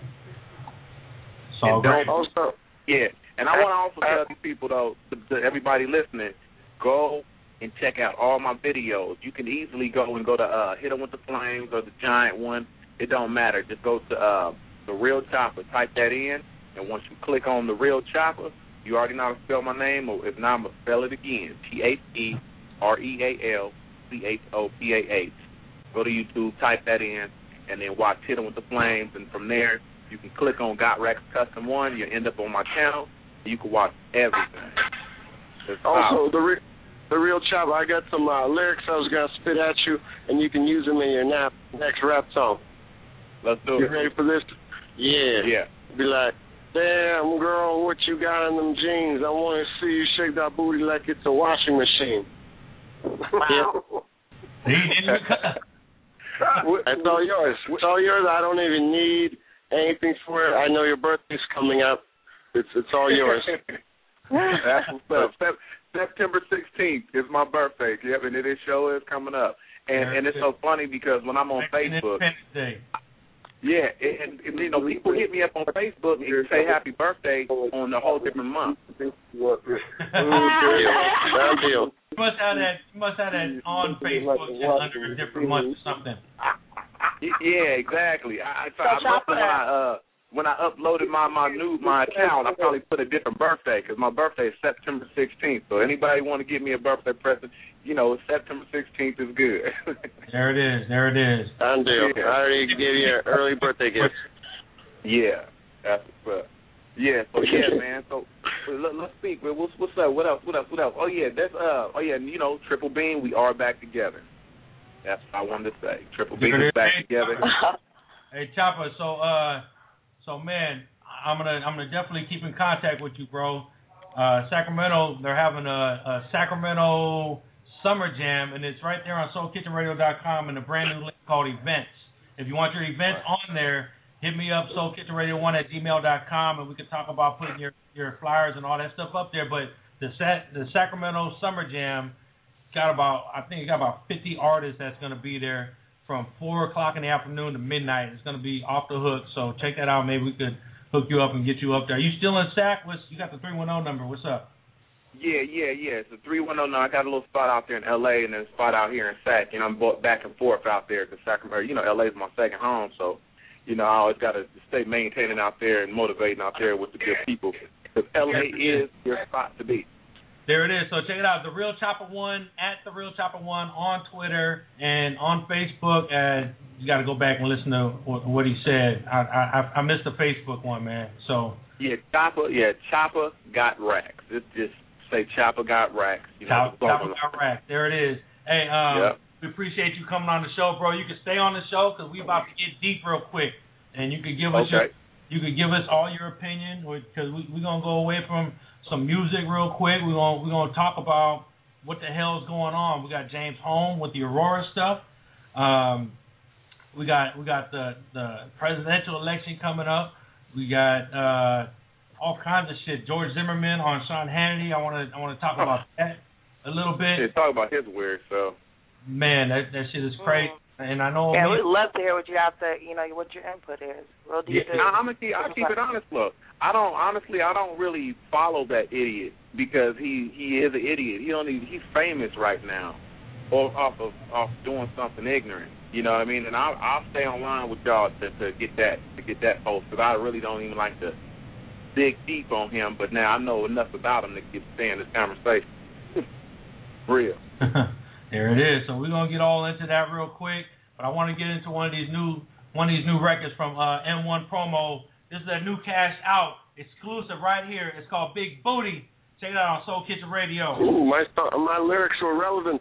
So and don't also, yeah. And I want to also tell these people though, to, to everybody listening, go and check out all my videos. You can easily go and go to uh, Hit 'em with the Flames or the Giant one. It don't matter. Just go to uh, the Real Chopper. Type that in, and once you click on the Real Chopper, you already know how to spell my name. Or if not, I'm gonna spell it again. T H E R E A L C H O P A H. Go to YouTube, type that in, and then watch Hit 'em with the Flames. And from there, you can click on Got Rex Custom One. You end up on my channel. And you can watch everything. It's also, the re- the Real Chopper, I got some uh, lyrics I was going to spit at you, and you can use them in your nap, next rap song. Let's do you it. You ready for this? Yeah. Yeah. Be like, damn, girl, what you got in them jeans? I want to see you shake that booty like it's a washing machine. Wow. It's all yours. It's all yours. I don't even need anything for it. I know your birthday's coming up. It's it's all yours. That's what's up. September sixteenth is my birthday. Yep, and this show is coming up. And and it's so funny because when I'm on Facebook, yeah, and, and you know people hit me up on Facebook and say happy birthday on a whole different month. Good deal. Good deal. You must have that. You must have that on Facebook just under a different month or something. Yeah, exactly. I, I, I must have when I uh when I uploaded my my new my account, I probably put a different birthday because my birthday is September sixteenth. So anybody want to give me a birthday present, you know, September sixteenth is good. There it is. There it is. Done deal. Yeah. I already gave you an early birthday gift. Yeah, that's what's up. Yeah, so yeah, man. So let, let's speak. What's, what's up? What else? What else? What else? Oh yeah, that's uh. Oh yeah, you know, Triple Beam. We are back together. That's what I wanted to say. Triple Beam is back together. Hey Chopper, so uh, so man, I'm gonna I'm gonna definitely keep in contact with you, bro. Uh, Sacramento, they're having a, a Sacramento Summer Jam, and it's right there on soul kitchen radio dot com and a brand new link called Events. If you want your events on there, hit me up, soul kitchen radio one at gmail dot com, and we can talk about putting your, your flyers and all that stuff up there. But the Sa- the Sacramento Summer Jam got about, I think it got about fifty artists that's going to be there from four o'clock in the afternoon to midnight. It's going to be off the hook, so check that out. Maybe we could hook you up and get you up there. Are you still in Sac? What's, you got the three one zero number. What's up? Yeah, yeah, yeah. It's a three one zero. I got a little spot out there in L A and then a spot out here in Sac. And I'm back and forth out there because Sacramento, you know, L A is my second home. So, you know, I always got to stay maintaining out there and motivating out there with the good people. Because L A is your spot to be. There it is. So check it out. The Real Chopper One at The Real Chopper One on Twitter and on Facebook. And you got to go back and listen to what, what he said. I, I I missed the Facebook one, man. So yeah, Chopper, yeah, Chopper got racks. It just say Chopper got racks. You know, Chopper, Chopper got racks. There it is. Hey, um, yep. we appreciate you coming on the show, bro. You can stay on the show because we about to get deep real quick, and you can give us okay. your, you can give us all your opinion because we we gonna go away from some music real quick. We gonna we gonna talk about what the hell is going on. We got James Holmes with the Aurora stuff. Um, we got we got the, the presidential election coming up. We got uh, all kinds of shit. George Zimmerman on Sean Hannity. I want to I want to talk about that a little bit. Yeah, talk about his weird stuff. Man, that that shit is crazy. Mm. And I know. Yeah, me, we'd love to hear what you have to, you know, what your input is. Real deep. Yeah, I'm gonna keep, I'll keep it honest. Look, I don't honestly, I don't really follow that idiot because he he is an idiot. He only he's famous right now, or off of off doing something ignorant. You know what I mean? And I'll I'll stay online with y'all to, to get that to get that post because I really don't even like to dig deep on him. But now I know enough about him to get stay in this conversation. Real. There it is. So we're gonna get all into that real quick. But I want to get into one of these new one of these new records from uh, M one Promo. This is a new Cash Out exclusive right here. It's called Big Booty. Check it out on Soul Kitchen Radio. Ooh, my my lyrics were relevant.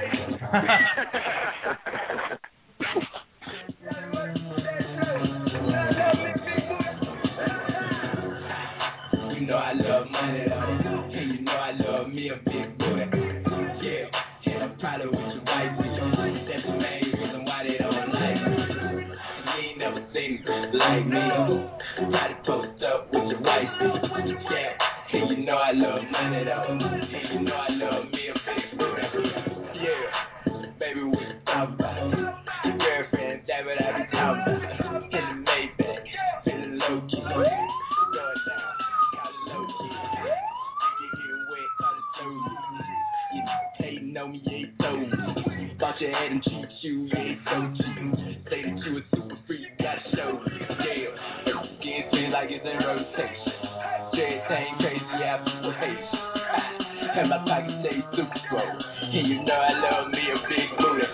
You know I love money though, and you know I love me a big booty. Yeah, and I'm proud of what your wife is. That's the main reason why they don't like me. You ain't never seen a girl like me. Try to post up with your wife. Yeah, and you know I love money though, and you know I love me a big booty. Yeah, baby, what you talking about? Your girlfriend, that what I be talking about. In the Maybach, feeling low key. Going down, call it low key. You get wet, call it so. You hating on me, you ain't so. Thought you had them cheap shoes, you ain't so cheap. Say that you a super freak, you gotta show. Yeah, skin seems like it's in rotation. Everything crazy after the hate. And my pocket stay super swole. And you know I love me a big booty.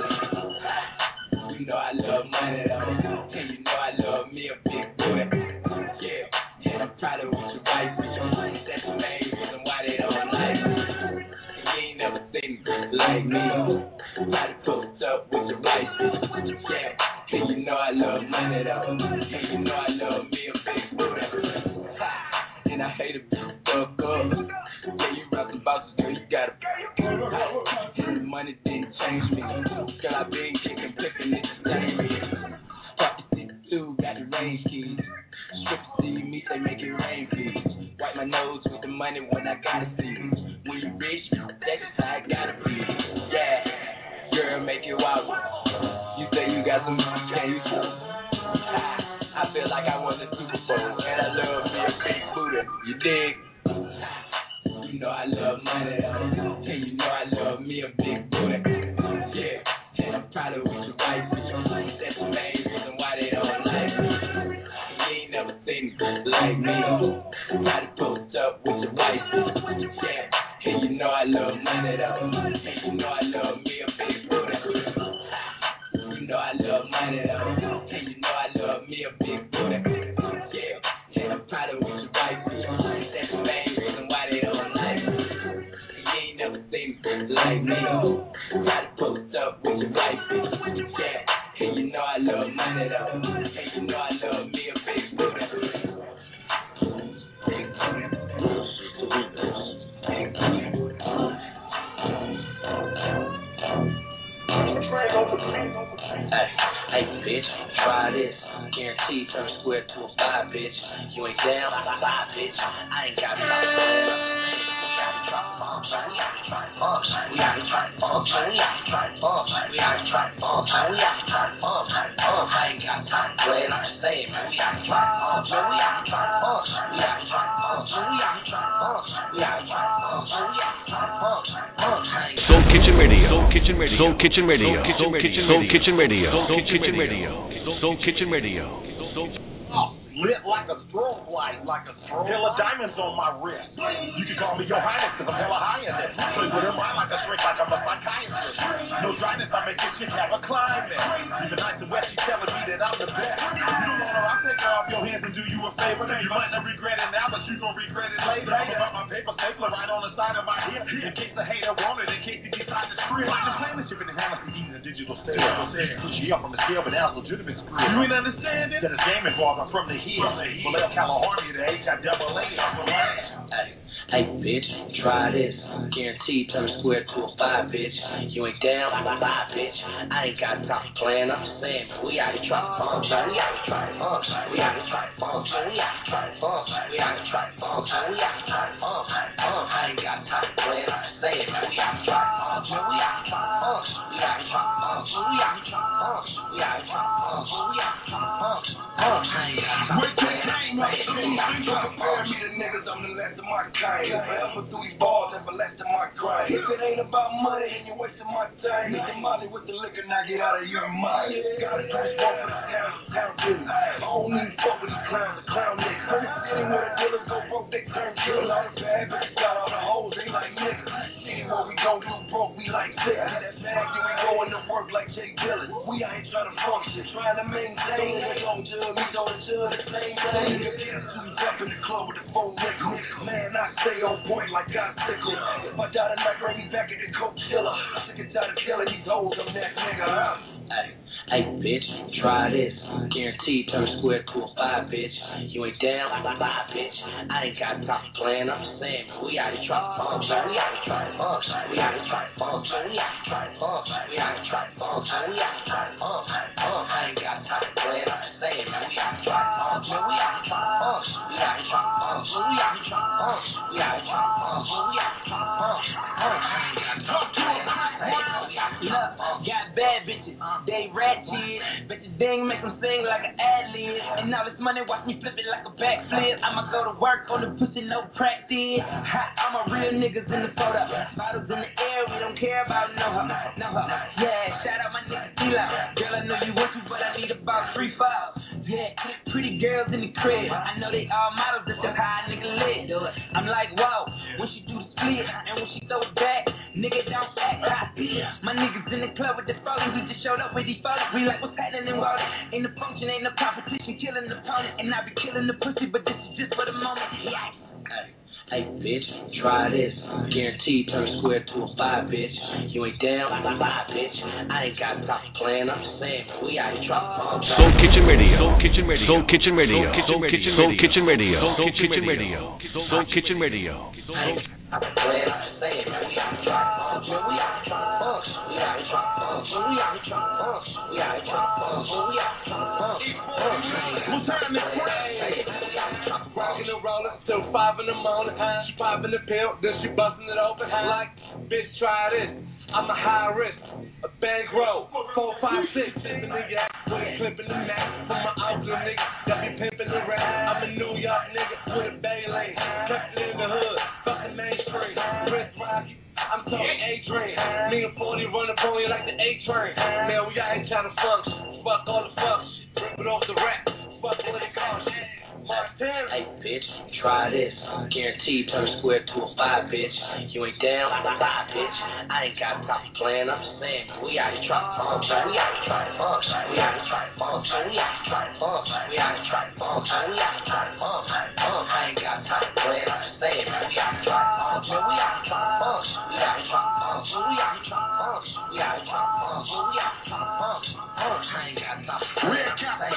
You know I love money though. And you know I love me a big booty. Yeah, and I'm proud of what your wife is. That's the main reason why they don't like me. And you ain't never seen a girl like me. Try to post up with your wife. Yeah, and you know I love money though. And you know I love me a big booty. And I hate a bitch fuck up. Yeah, you rap the bosses, girl, you gotta. And the money didn't change me. Girl, I been kicking, flipping, it changed me. Fuck the sixty-two, got the range keys. Strippers see me, they make it rain, please. Wipe my nose with the money when I gotta see. When you rich, that's how I gotta be. Yeah, girl, make it wild. You say you got some money, can you show? I feel like I won the Super Bowl, and I love me a big booty. You dig? You know I love money, and you know I love me a big booty. Yeah, and I'm proud of what your wife is. That's the main reason why they don't like me. You ain't never seen a girl like me. Try to post up with your wife. Yeah, and you know I love money though, and you know I love me a big booty. You know I love money though, and you know I love me a big booty. Yeah, and I'm proud of what your wife is. That's the main reason why they don't like me. You ain't never seen a girl like me. Try to post up with your wife. Yeah, and you know I love money though, and you know I love me a big booty. Big booty. Big booty. Hey, hey, bitch, try this. Guaranteed turn square to a five, bitch. You ain't down, five, bitch. I ain't got no plan. We out to try bumps. We out to try bumps. We out to try bumps. We out to try bumps. We out to try bumps. I ain't got time to play. I'm just saying, man. We out to try bumps. We out to try bumps. We out to try bumps. We out to try bumps. We out to try bumps. We out to try bumps. Soul Kitchen Radio. Soul Kitchen Radio. Soul Kitchen Radio. Soul Kitchen Radio. Soul Kitchen Radio. Soul Kitchen Radio. Soul Kitchen Radio. Soul Kitchen Radio. lit like a strobe light, like a strobe hella diamonds on my wrist. You can call me your highness, cause I'm hella high in this. Play with her mind like a shrink, like I'm a psychiatrist. No dryness, I make this chick have a climax. Even nice and wet, she's telling me that I'm the best. You don't want her, I'll take her off your hands and do you a favor. You might not regret it now, but you gon' regret it later. I'm about my paper stapler right on the side of my hip. In case the hater want it, in case he decides to scream. Like the plan is shipping and handling the easy digital stage. Push you up on the scale, but now it's legitimate screw. You ain't understand it? That it's game involved, I'm from the hill. Well, California, the H I double A. Hey, hey, bitch, try this. Guaranteed turn square to a five, bitch. You ain't down, bye, bye, bitch. I ain't got time for playing. I'm just saying, man, we out here trying to function. We out here trying to function. We out here trying to function. We out here trying to function. We out here trying to function. We out here trying to function. I ain't got time for playing. I'm just saying, man, we out here trying to function. We out here trying to function. We out here trying to function. We out here trying to function. We out here trying to function. We out here trying to function. I ain't got time for playing. Compare me to niggas, I'm the last of my kind. Forever through these balls, never less than my grind. If it ain't about money, then you're wasting my time. Mix the money with the liquor, now get out of your mind. Gotta do this for the town, town business. I don't need fuck with these clowns, the clown niggas. First city where the dealers go broke, they turn killers. All the bad bitches got all the hoes, they like niggas. City where we don't do broke, we like sick. Get that bag, then we going to work like Jay Dillon. We ain't trying to function, trying to maintain. They don't judge me, don't judge the same thing. Up in the club with the phone nickel. Man, I stay on point like God sickle. If I die tonight, bring me back at the Coachella. Sick and tired of killing these hoes, I'm that nigga. Hey, hey, bitch, try this. Guaranteed turn square to a five, bitch. You ain't down, bye, bye, bitch. I ain't got time for playing. I'm just saying, man, we out here trying to function. We out here trying to function. We out here trying to function. We out here trying to function. We out here trying to function. We out here trying to function. I ain't got time for playing. I'm just saying, man, we out here trying to function. We out here trying to function. We out here trying to function. We out here trying to function. We out here trying to function. We out here trying to function. I ain't got time for playing. Look, got bad bitches, they ratchet. Bitches ding, make them sing like an ad-lib. And all this money, watch me flip it like a backflip. I'ma go to work on the pussy, no practice. Ha, I'm a real niggas in the photo. Bottles in the air, we don't care about no her, no her. Yeah, shout out my nigga D-Lo. Girl, I know you want to, but I need about three files. Yeah, pretty girls in the crib. I know they all models, that's just how a nigga live. I'm like, whoa, when she do the split, and when she throw it back, nigga don't act hot. My niggas in the club with the phone, we just showed up with these photos. We like, what's happening in water? Ain't no function, ain't no competition, killing the opponent. And I be killing the pussy, but this is just for the moment. Yeah. Hey, bitch, try this. Guaranteed turn square to a five, bitch. You ain't down, bye, bye, bitch. I ain't got time for playing. I'm just saying, man, we out here trying to function. Soul Kitchen Radio. Soul Kitchen Radio. Soul Kitchen Radio. Soul Kitchen Radio. Soul Kitchen Radio. Soul Kitchen Radio. I ain't got time for playing. I'm just saying, man, we out here trying to function. We out here trying to function. We out here trying to function. We out here trying to function. We out here trying to function. We out here trying to function. What time is it? Rockin' and rollin' till five in the morning. She poppin' the pill, then she bustin' it open. Like, bitch, try this. I'm a high risk, a bankroll, four, five, six. Sippin' the yak, with a clip in the mat. For my Oakland nigga, got me pimpin' the rap. I'm a New York nigga with a Bay Lane. Kept it in the hood, fuckin' mainstream. Wrist Rocky, I'm talking A-Train. Me and forty runnin' for you like the A-Train. Man, we out here trying to function. Fuck all the fuck shit, rip it off the rap. Fuck what it costs. Hey, bitch, try this. Guaranteed turn square to a five, bitch. You ain't down, bye, bye, bitch. I ain't got time for playing. I'm just saying, man, we out here trying to function. We out here trying to function. We out here trying to function. We out here trying to function. We out here trying to function. We out here trying to function. I ain't got time for playing. I'm just saying, man, we out here trying to function. We out here trying to function. We out here trying to function. We out here trying to function. We out here trying to function. We out here trying to function. I ain't got time for playing.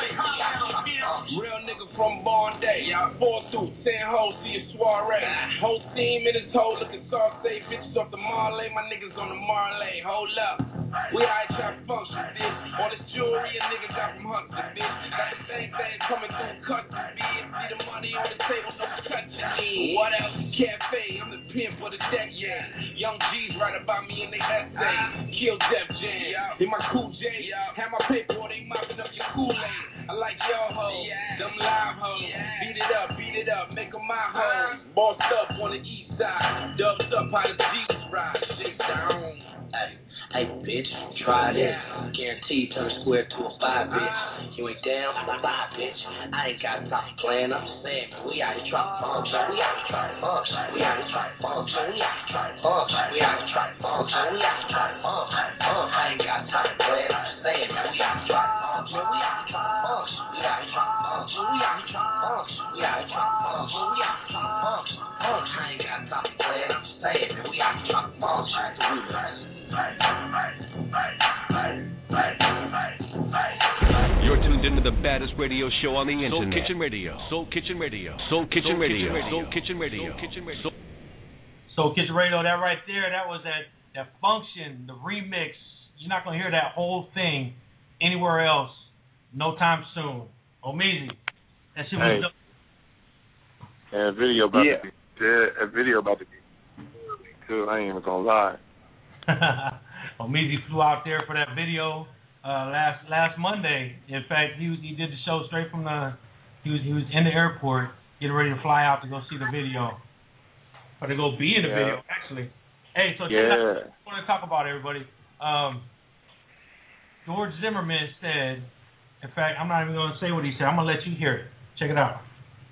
Real nigga from Born Day, y'all four through San Jose, a soiree. Whole team in his hole looking soft, say bitches off the Marley. My niggas on the Marley, hold up. We out here trying to function, bitch. All this jewelry a nigga got from Hudson, bitch. Got the same thing coming through custom, bitch. See the money on the table, no touching. What else? Cafe, I'm the pimp for the deck, yeah. Young G's write about me in they essay. Kill Def Jam, in my cool J. Have my paper, they mopping up your Kool-Aid. I like your hoes, yeah. Them live hoes. Yeah. Beat it up, beat it up, make them my hoes. Bossed up on the east side, dubbed up how the G's ride. Shake down. Hey, hey, bitch, try this. Guaranteed turn square to a five, bitch. You ain't down, bye, bye, bitch. I ain't got time for playing. I'm just saying, man, we out here trying to function. We out here trying to function. We out here trying to function. We out here trying to function. We out here trying to function. We out here trying to function. I ain't got time to play. I'm just saying, man, we out here trying to function. We out here trying to function. We out here trying to function. We out here trying to function. We out here trying to function. We out here trying to function. I ain't got time to play. I'm just saying, man, we out here trying to function. You're tuned into the baddest radio show on the internet. Soul Kitchen Radio. Soul Kitchen Radio. Soul Kitchen Radio. Soul Kitchen Radio. Soul Kitchen Radio. Soul Kitchen Radio. That right there, that was that that function, the remix. You're not gonna hear that whole thing anywhere else, no time soon. Omizi, that shit was. Hey. And a video about yeah. to be, yeah, a video about to be too. I ain't even gonna lie. Omizi flew out there for that video. Uh, last last Monday, in fact, he was, he did the show straight from the. He was he was in the airport getting ready to fly out to go see the video, or to go be in the yeah. video actually. Hey, so yeah. check out, I want to talk about it, everybody. Um, George Zimmerman said, in fact, I'm not even going to say what he said. I'm going to let you hear it. Check it out.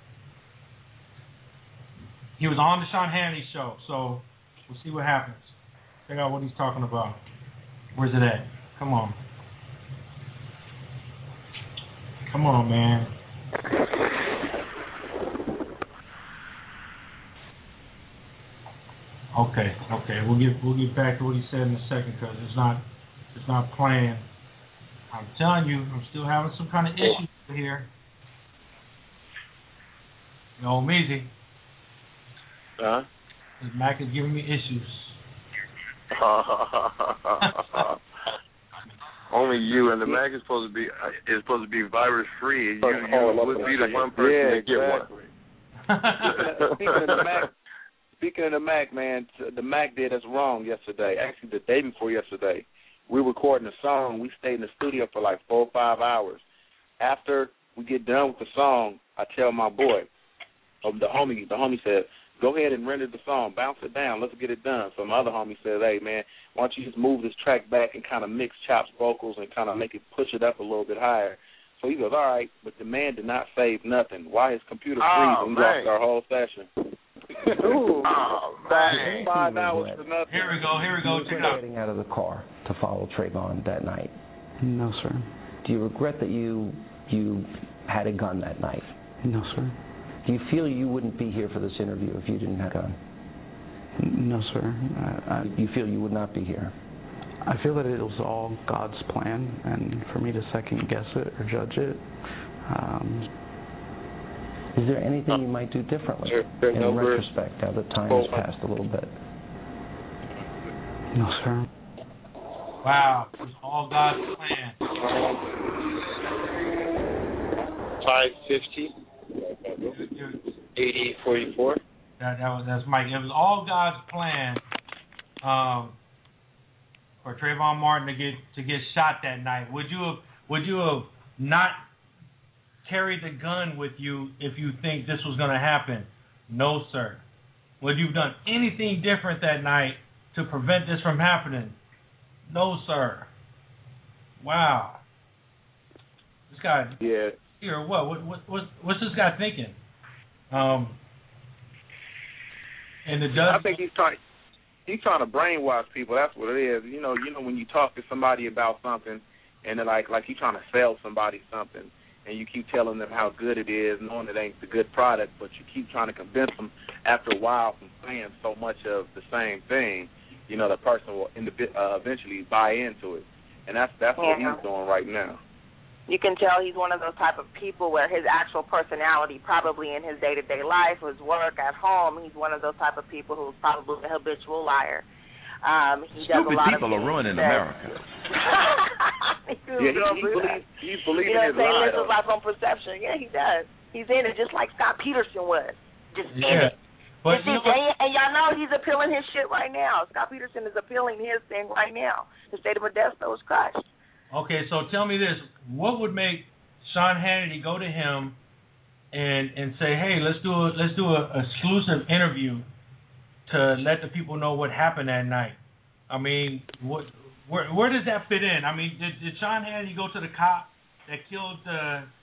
He was on the Sean Hannity show, so we'll see what happens. Check out what he's talking about. Where's it at? Come on. Come on, man. Okay, okay. We'll get we'll get back to what he said in a second because it's not it's not playing. I'm telling you, I'm still having some kind of issues here. You know, Omizi. Huh? Mac is giving me issues. Only you and the Mac is supposed to be is supposed to be virus free. You, you would be the one person yeah, to get exactly. one. Speaking of the Mac, speaking of the Mac, man, the Mac did us wrong yesterday. Actually, the day before yesterday, we were recording a song. We stayed in the studio for like four or five hours. After we get done with the song, I tell my boy, oh, the homie, the homie said, go ahead and render the song, bounce it down, let's get it done. So my other homie said, hey, man, why don't you just move this track back and kind of mix Chop's vocals and kind of make it, push it up a little bit higher. So he goes, all right, but the man did not save nothing. Why his computer freeze oh, and we lost our whole session? Ooh, oh, five, five hours for nothing. Here we go, here we go. You were getting out of the car to follow Trayvon that night. No, sir. Do you regret that you you had a gun that night? No, sir. Do you feel you wouldn't be here for this interview if you didn't have a gun? No, sir. I, I, you feel you would not be here? I feel that it was all God's plan, and for me to second guess it or judge it. Um, Is there anything you might do differently there, in no retrospect now that time has passed a little bit? No, sir. Wow, it was all God's plan. five fifty eighty forty-four That, that was that's Mike. It was all God's plan um, for Trayvon Martin to get to get shot that night. Would you have would you have not carried the gun with you if you think this was going to happen? No, sir. Would you have done anything different that night to prevent this from happening? No, sir. Wow. This guy. Yeah. Here, what? What? What? What's, what's this guy thinking? Um. And the judge. I think he's trying. He's trying to brainwash people. That's what it is. You know. You know when you talk to somebody about something, and they're like, like you trying to sell somebody something, and you keep telling them how good it is, knowing it ain't the good product, but you keep trying to convince them. After a while, from saying so much of the same thing, you know, the person will in the, uh, eventually buy into it, and that's that's yeah. what he's doing right now. You can tell he's one of those type of people where his actual personality, probably in his day-to-day life, his work, at home, he's one of those type of people who's probably a habitual liar. Um, he does Stupid a lot people of are ruining that, America. yeah, he, he believes he's believing you know, his lie. He lives his life on perception. Yeah, he does. He's in it just like Scott Peterson was. Just yeah. in it. But and, you see, know and, and y'all know he's appealing his shit right now. Scott Peterson is appealing his thing right now. The state of Modesto is crushed. Okay, so tell me this: what would make Sean Hannity go to him and and say, "Hey, let's do a let's do a exclusive interview to let the people know what happened that night"? I mean, what where where does that fit in? I mean, did, did Sean Hannity go to the cop that killed uh,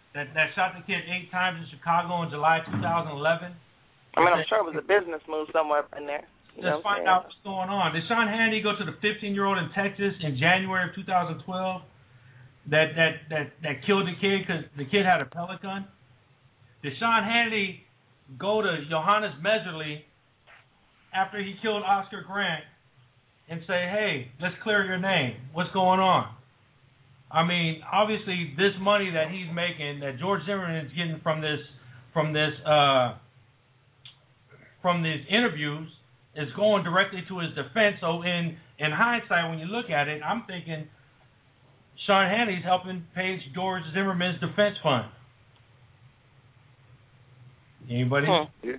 that that shot the kid eight times in Chicago in July two thousand eleven. I mean, I'm sure it was a business move somewhere in there. You Let's find out what's going on. Did Sean Hannity go to the fifteen-year-old in Texas in January of two thousand twelve that that that, that killed the kid because the kid had a pellet gun? Did Sean Hannity go to Johannes Meserly after he killed Oscar Grant and say, hey, let's clear your name. What's going on? I mean, obviously, this money that he's making, that George Zimmerman is getting from this, from this, uh, from these interviews, is going directly to his defense. So, in in hindsight, when you look at it, I'm thinking Sean Hannity's helping pay George Zimmerman's defense fund. Anybody? Huh. Yeah.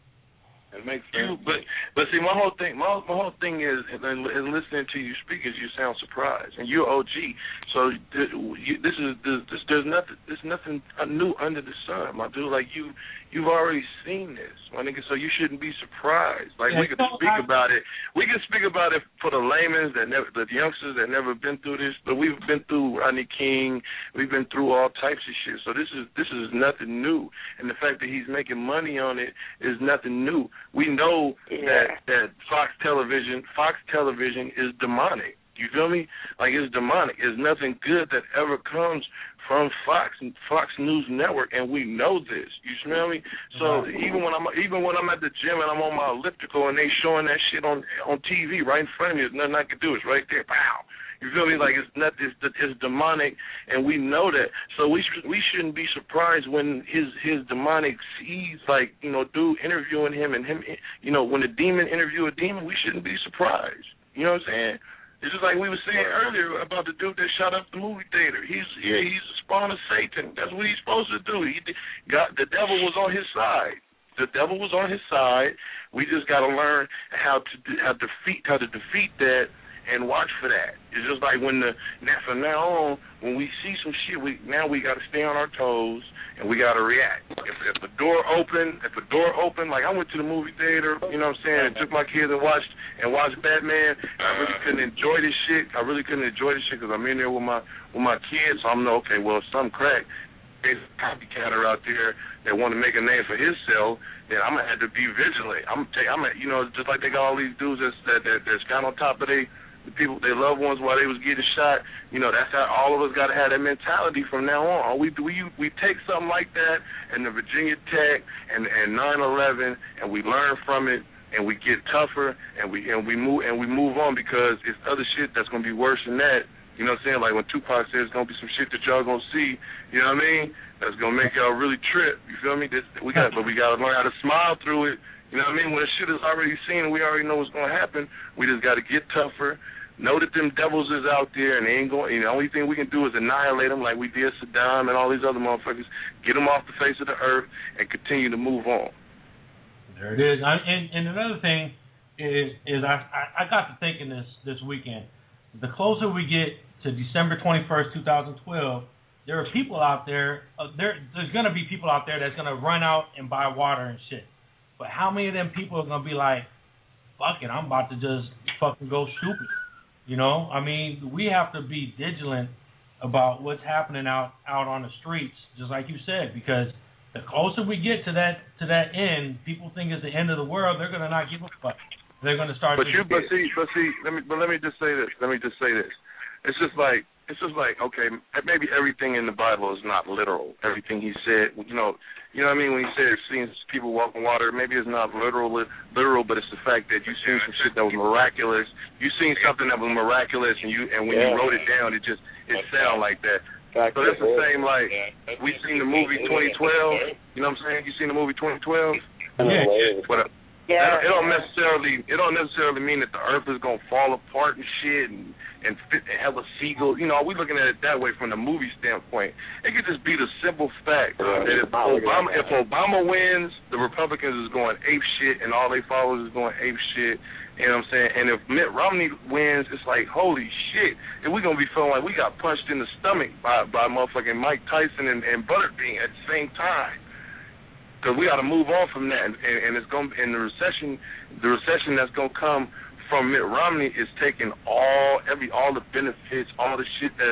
It makes sense. But but see, my whole thing, my, my whole thing is, and, and listening to you speak, is you sound surprised, and you're O G. So th- you, this is this, there's nothing there's nothing new under the sun, my dude. Like you you've already seen this, my nigga. So you shouldn't be surprised. Like yeah, we can speak I, about it. We can speak about it for the laymen that never, the youngsters that never been through this. But we've been through Rodney King. We've been through all types of shit. So this is this is nothing new. And the fact that he's making money on it is nothing new. We know yeah. that, that Fox Television, Fox Television is demonic. You feel me? Like, it's demonic. There's nothing good that ever comes from Fox Fox News Network, and we know this. You smell me? So even when I'm even when I'm at the gym and I'm on my elliptical and they showing that shit on on T V right in front of me, there's nothing I can do. It's right there. Pow. You feel me? Like, it's not it's, it's demonic, and we know that. So we sh- we shouldn't be surprised when his his demonic sees, like, you know, dude interviewing him and him, you know, when a demon interview a demon, we shouldn't be surprised. You know what I'm saying? It's just like we were saying earlier about the dude that shot up the movie theater. He's yeah, he's a spawn of Satan. That's what he's supposed to do. He got the devil was on his side. The devil was on his side. We just got to learn how to how defeat how to defeat that. And watch for that. It's just like when the now from now on, when we see some shit, we now we got to stay on our toes and we got to react. If, if the door open, if the door open, like I went to the movie theater, you know what I'm saying, and took my kids and watched and watched Batman. I really couldn't enjoy this shit. I really couldn't enjoy this shit because I'm in there with my with my kids. So I'm like, okay, well, if some crack, there's a copycatter out there that want to make a name for himself, then I'm gonna have to be vigilant. I'm take, I'm at, you know, just like they got all these dudes that's, that that that's got on top of they. The people, their loved ones, while they was getting shot, you know, that's how all of us got to have that mentality from now on. We we we take something like that and the Virginia Tech and and nine eleven, and we learn from it, and we get tougher, and we and we move and we move on because it's other shit that's gonna be worse than that. You know what I'm saying? Like when Tupac says, "There's gonna be some shit that y'all gonna see." You know what I mean? That's gonna make y'all really trip. You feel me? This, we got, but we gotta learn how to smile through it. You know what I mean? When the shit is already seen and we already know what's going to happen, we just got to get tougher, know that them devils is out there and they ain't going, you know, the only thing we can do is annihilate them like we did Saddam and all these other motherfuckers, get them off the face of the earth and continue to move on. There it is. I, and, and another thing is, is I, I got to thinking this, this weekend, the closer we get to December twenty-first, twenty twelve, there are people out there, uh, there there's going to be people out there that's going to run out and buy water and shit. But how many of them people are going to be like, fuck it, I'm about to just fucking go stupid? You know? I mean, we have to be vigilant about what's happening out, out on the streets, just like you said, because the closer we get to that to that end, people think it's the end of the world, they're going to not give a fuck. They're going to start But you, but see, but see, let me, but let me just say this. Let me just say this. It's just like, it's just like, okay, maybe everything in the Bible is not literal. Everything he said, you know, you know what I mean? When he said seeing people walk on water, maybe it's not literal, literal, but it's the fact that you seen some shit that was miraculous. You seen something that was miraculous, and you and when yeah. you wrote it down, it just it sound like that. So that's the same like we seen the movie twenty twelve. You know what I'm saying? You seen the movie twenty twelve? Yeah. But, uh, Yeah. It don't necessarily it don't necessarily mean that the earth is gonna fall apart and shit and and fit and have a seagull. You know, we looking at it that way from the movie standpoint. It could just be the simple fact that if Obama if Obama wins, the Republicans is going ape shit and all they followers is going ape shit. You know what I'm saying? And if Mitt Romney wins, it's like, holy shit. And we're going to be feeling like we got punched in the stomach by, by motherfucking Mike Tyson and, and Butterbean at the same time. Because we got to move on from that, and, and it's going in the recession. The recession that's going to come from Mitt Romney is taking all every all the benefits, all the shit that's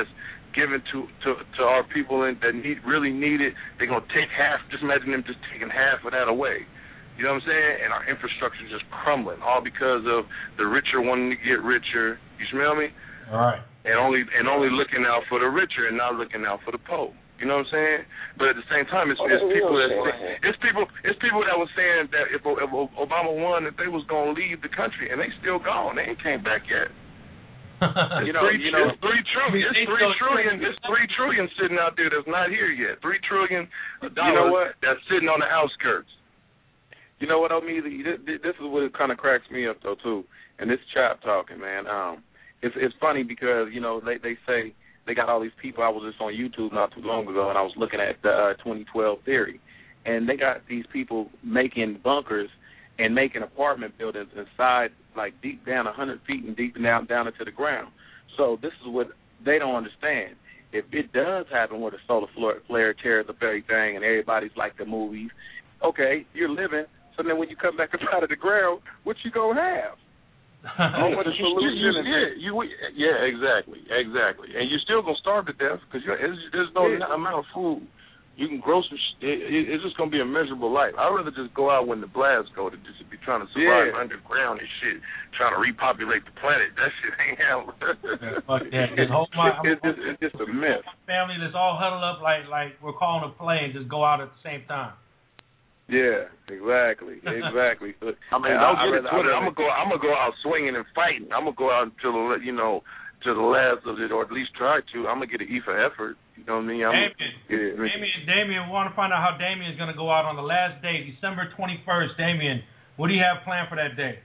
given to, to, to our people in, that need really need it. They're going to take half. Just imagine them just taking half of that away. You know what I'm saying? And our infrastructure is just crumbling, all because of the richer wanting to get richer. You smell me? All right. And only and only looking out for the richer and not looking out for the poor. You know what I'm saying? But at the same time, it's, it's people that it's people it's people that were saying that if, if Obama won, that they was gonna leave the country, and they still gone. They ain't came back yet. you know, three, you know, it's three trillion. It's three trillion. It's three trillion sitting out there that's not here yet. Three trillion dollars you know what? That's sitting on the outskirts. You know what, Omeezy? This, this is what kind of cracks me up though too. And this chap talking, man. Um, it's it's funny because you know they they say. They got all these people. I was just on YouTube not too long ago, and I was looking at the uh, twenty twelve theory. And they got these people making bunkers and making apartment buildings inside, like deep down one hundred feet and deep down, down into the ground. So this is what they don't understand. If it does happen where the solar flare tears up everything and everybody's like the movies, okay, you're living. So then when you come back up out of the ground, what you going to have? Oh, what a solution! Yeah, you, yeah, exactly, exactly. And you're still gonna starve to death because there's no yeah. amount of food you can grow some. It, it, it's just gonna be a miserable life. I'd rather just go out when the blasts go than just be trying to survive yeah. underground and shit, trying to repopulate the planet. That shit ain't happening. Yeah, fuck that. Just hold my, it's, it's, it's just a myth. Family that's all huddled up like like we're calling a plane, just go out at the same time. Yeah, exactly, exactly. I mean, don't I, get it twisted. I'm gonna go. I'm gonna go out swinging and fighting. I'm gonna go out until the, you know, to the last of it, or at least try to. I'm gonna get an E for effort. You know what I mean? I'm Damien, yeah, Damien, Damien, we want to find out how Damien is gonna go out on the last day, December twenty-first. Damien, what do you have planned for that day?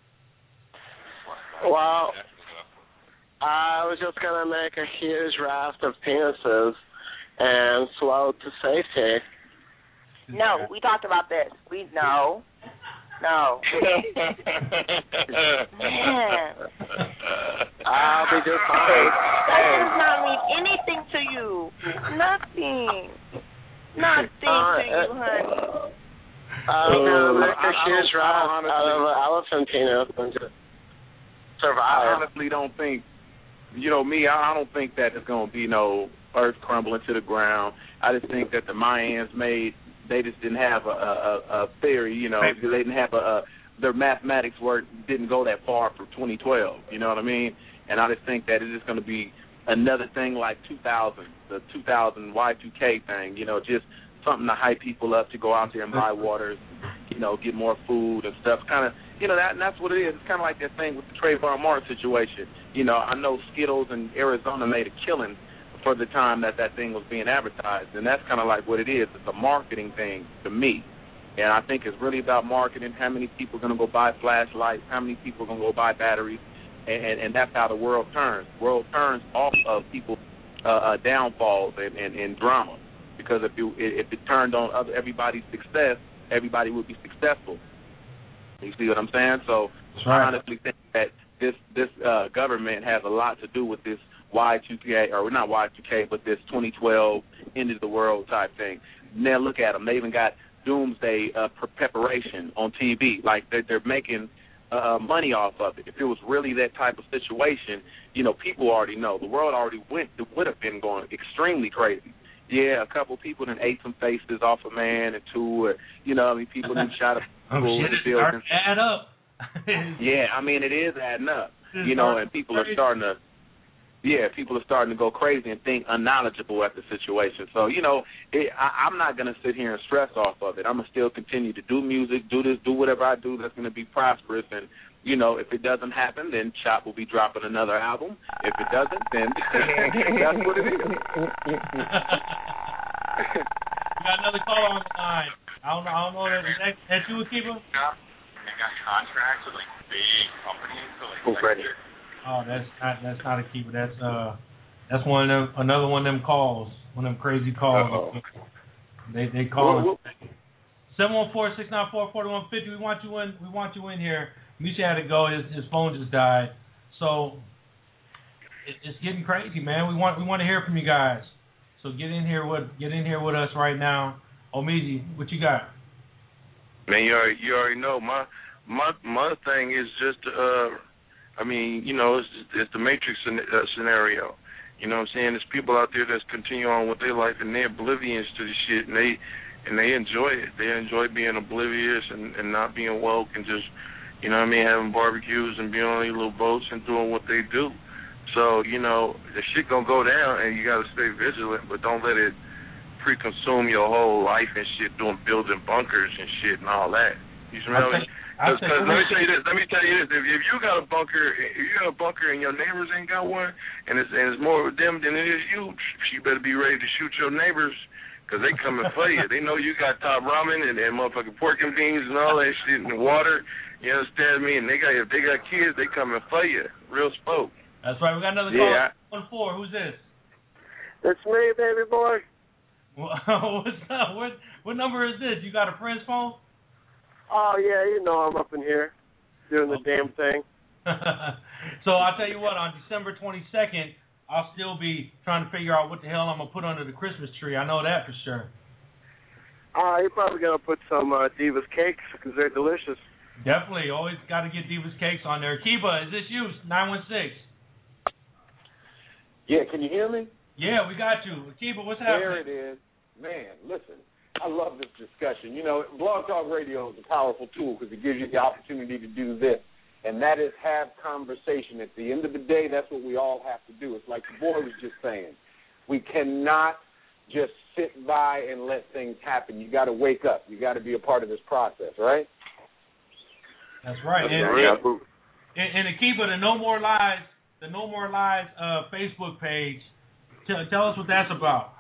Well, I was just gonna make a huge raft of penises and float to safety. No, we talked about this. We no, no. Man, I'll be just fine. That does not mean anything to you. Nothing. Nothing uh, to you, honey. I'm gonna make a huge raft out of an elephant penis and just survive. I honestly don't think. You know me. I don't think that there's gonna be no earth crumbling to the ground. I just think that the Mayans made. They just didn't have a, a, a theory, you know. They didn't have a, a their mathematics work didn't go that far for twenty twelve. You know what I mean? And I just think that it is going to be another thing like two thousand, the two thousand Y two K thing. You know, just something to hype people up to go out there and buy waters, you know, get more food and stuff. Kind of, you know, that and that's what it is. It's kind of like that thing with the Trayvon Martin situation. You know, I know Skittles in Arizona made a killing for the time that that thing was being advertised, and that's kind of like what it is. It's a marketing thing to me, and I think it's really about marketing. How many people are going to go buy flashlights? How many people are going to go buy batteries? And, and, and that's how the world turns. The world turns off of people's uh, uh, downfalls and, and, and drama, because if you if it turned on other everybody's success, everybody would be successful. You see what I'm saying? So right. I honestly think that this this uh, government has a lot to do with this Y two K, or not Y two K, but this twenty twelve end of the world type thing. Now look at them; they even got doomsday uh, preparation on T V. Like they're, they're making uh, money off of it. If it was really that type of situation, you know, people already know. The world already went. It would have been going extremely crazy. Yeah, a couple of people then ate some faces off a man and two, or you know, I mean, people then shot a oh, shit, in the building. Add up. Yeah, I mean, it is adding up. You know, and people are starting to. Yeah, people are starting to go crazy and think unknowledgeable at the situation. So, you know, it, I, I'm not going to sit here and stress off of it. I'm going to still continue to do music, do this, do whatever I do that's going to be prosperous. And, you know, if it doesn't happen, then Chop will be dropping another album. If it doesn't, then that's what it is. We got another caller on the line. I don't know. I don't know. Is that, that you, Keeper? Yeah. They got contracts with, like, big companies. So, like, Who's ready? Oh, that's not that's not a keeper. That's uh, that's one of them. Another one of them calls. One of them crazy calls. Uh-oh. They they call us. Seven one four six nine four forty one fifty. We want you in. We want you in here. Misha had to go. His his phone just died. So it, it's getting crazy, man. We want we want to hear from you guys. So get in here with get in here with us right now. Omeezy, what you got? Man, you already, you already know my my my thing is just uh. I mean, you know, it's, it's the Matrix scenario. You know what I'm saying? There's people out there that's continue on with their life and they're oblivious to the shit, and they and they enjoy it. They enjoy being oblivious and, and not being woke and just, you know what I mean, having barbecues and being on these little boats and doing what they do. So, you know, the shit gonna go down and you gotta stay vigilant, but don't let it pre-consume your whole life and shit doing building bunkers and shit and all that. You smell me? Because let me tell you this. Let me tell you this. If, if you got a bunker, if you got a bunker and your neighbors ain't got one, and it's and it's more with them than it is you, you better be ready to shoot your neighbors, because they coming for you. They know you got top ramen and, and motherfucking pork and beans and all that shit and water. You understand me? And they got if they got kids, they coming for you. Real spoke. That's right. We got another yeah. call. One four. Who's this? That's me, baby boy. What's up? What what number is this? You got a friend's phone? Oh, yeah, you know I'm up in here doing the okay. damn thing. So I'll tell you what, on December twenty-second, I'll still be trying to figure out what the hell I'm going to put under the Christmas tree. I know that for sure. Uh, you're probably going to put some uh, Divas cakes because they're delicious. Definitely. Always got to get Divas cakes on there. Kiba, is this you? nine one six. Yeah, can you hear me? Yeah, we got you. Kiba, what's happening? There it is. Man, listen. I love this discussion. You know, Blog Talk Radio is a powerful tool because it gives you the opportunity to do this, and that is have conversation. At the end of the day, that's what we all have to do. It's like the boy was just saying. We cannot just sit by and let things happen. You got to wake up. You got to be a part of this process, right? That's right. That's and, right. and, and to keep it, the No More Lies, the No More Lies uh, Facebook page, tell, tell us what that's about.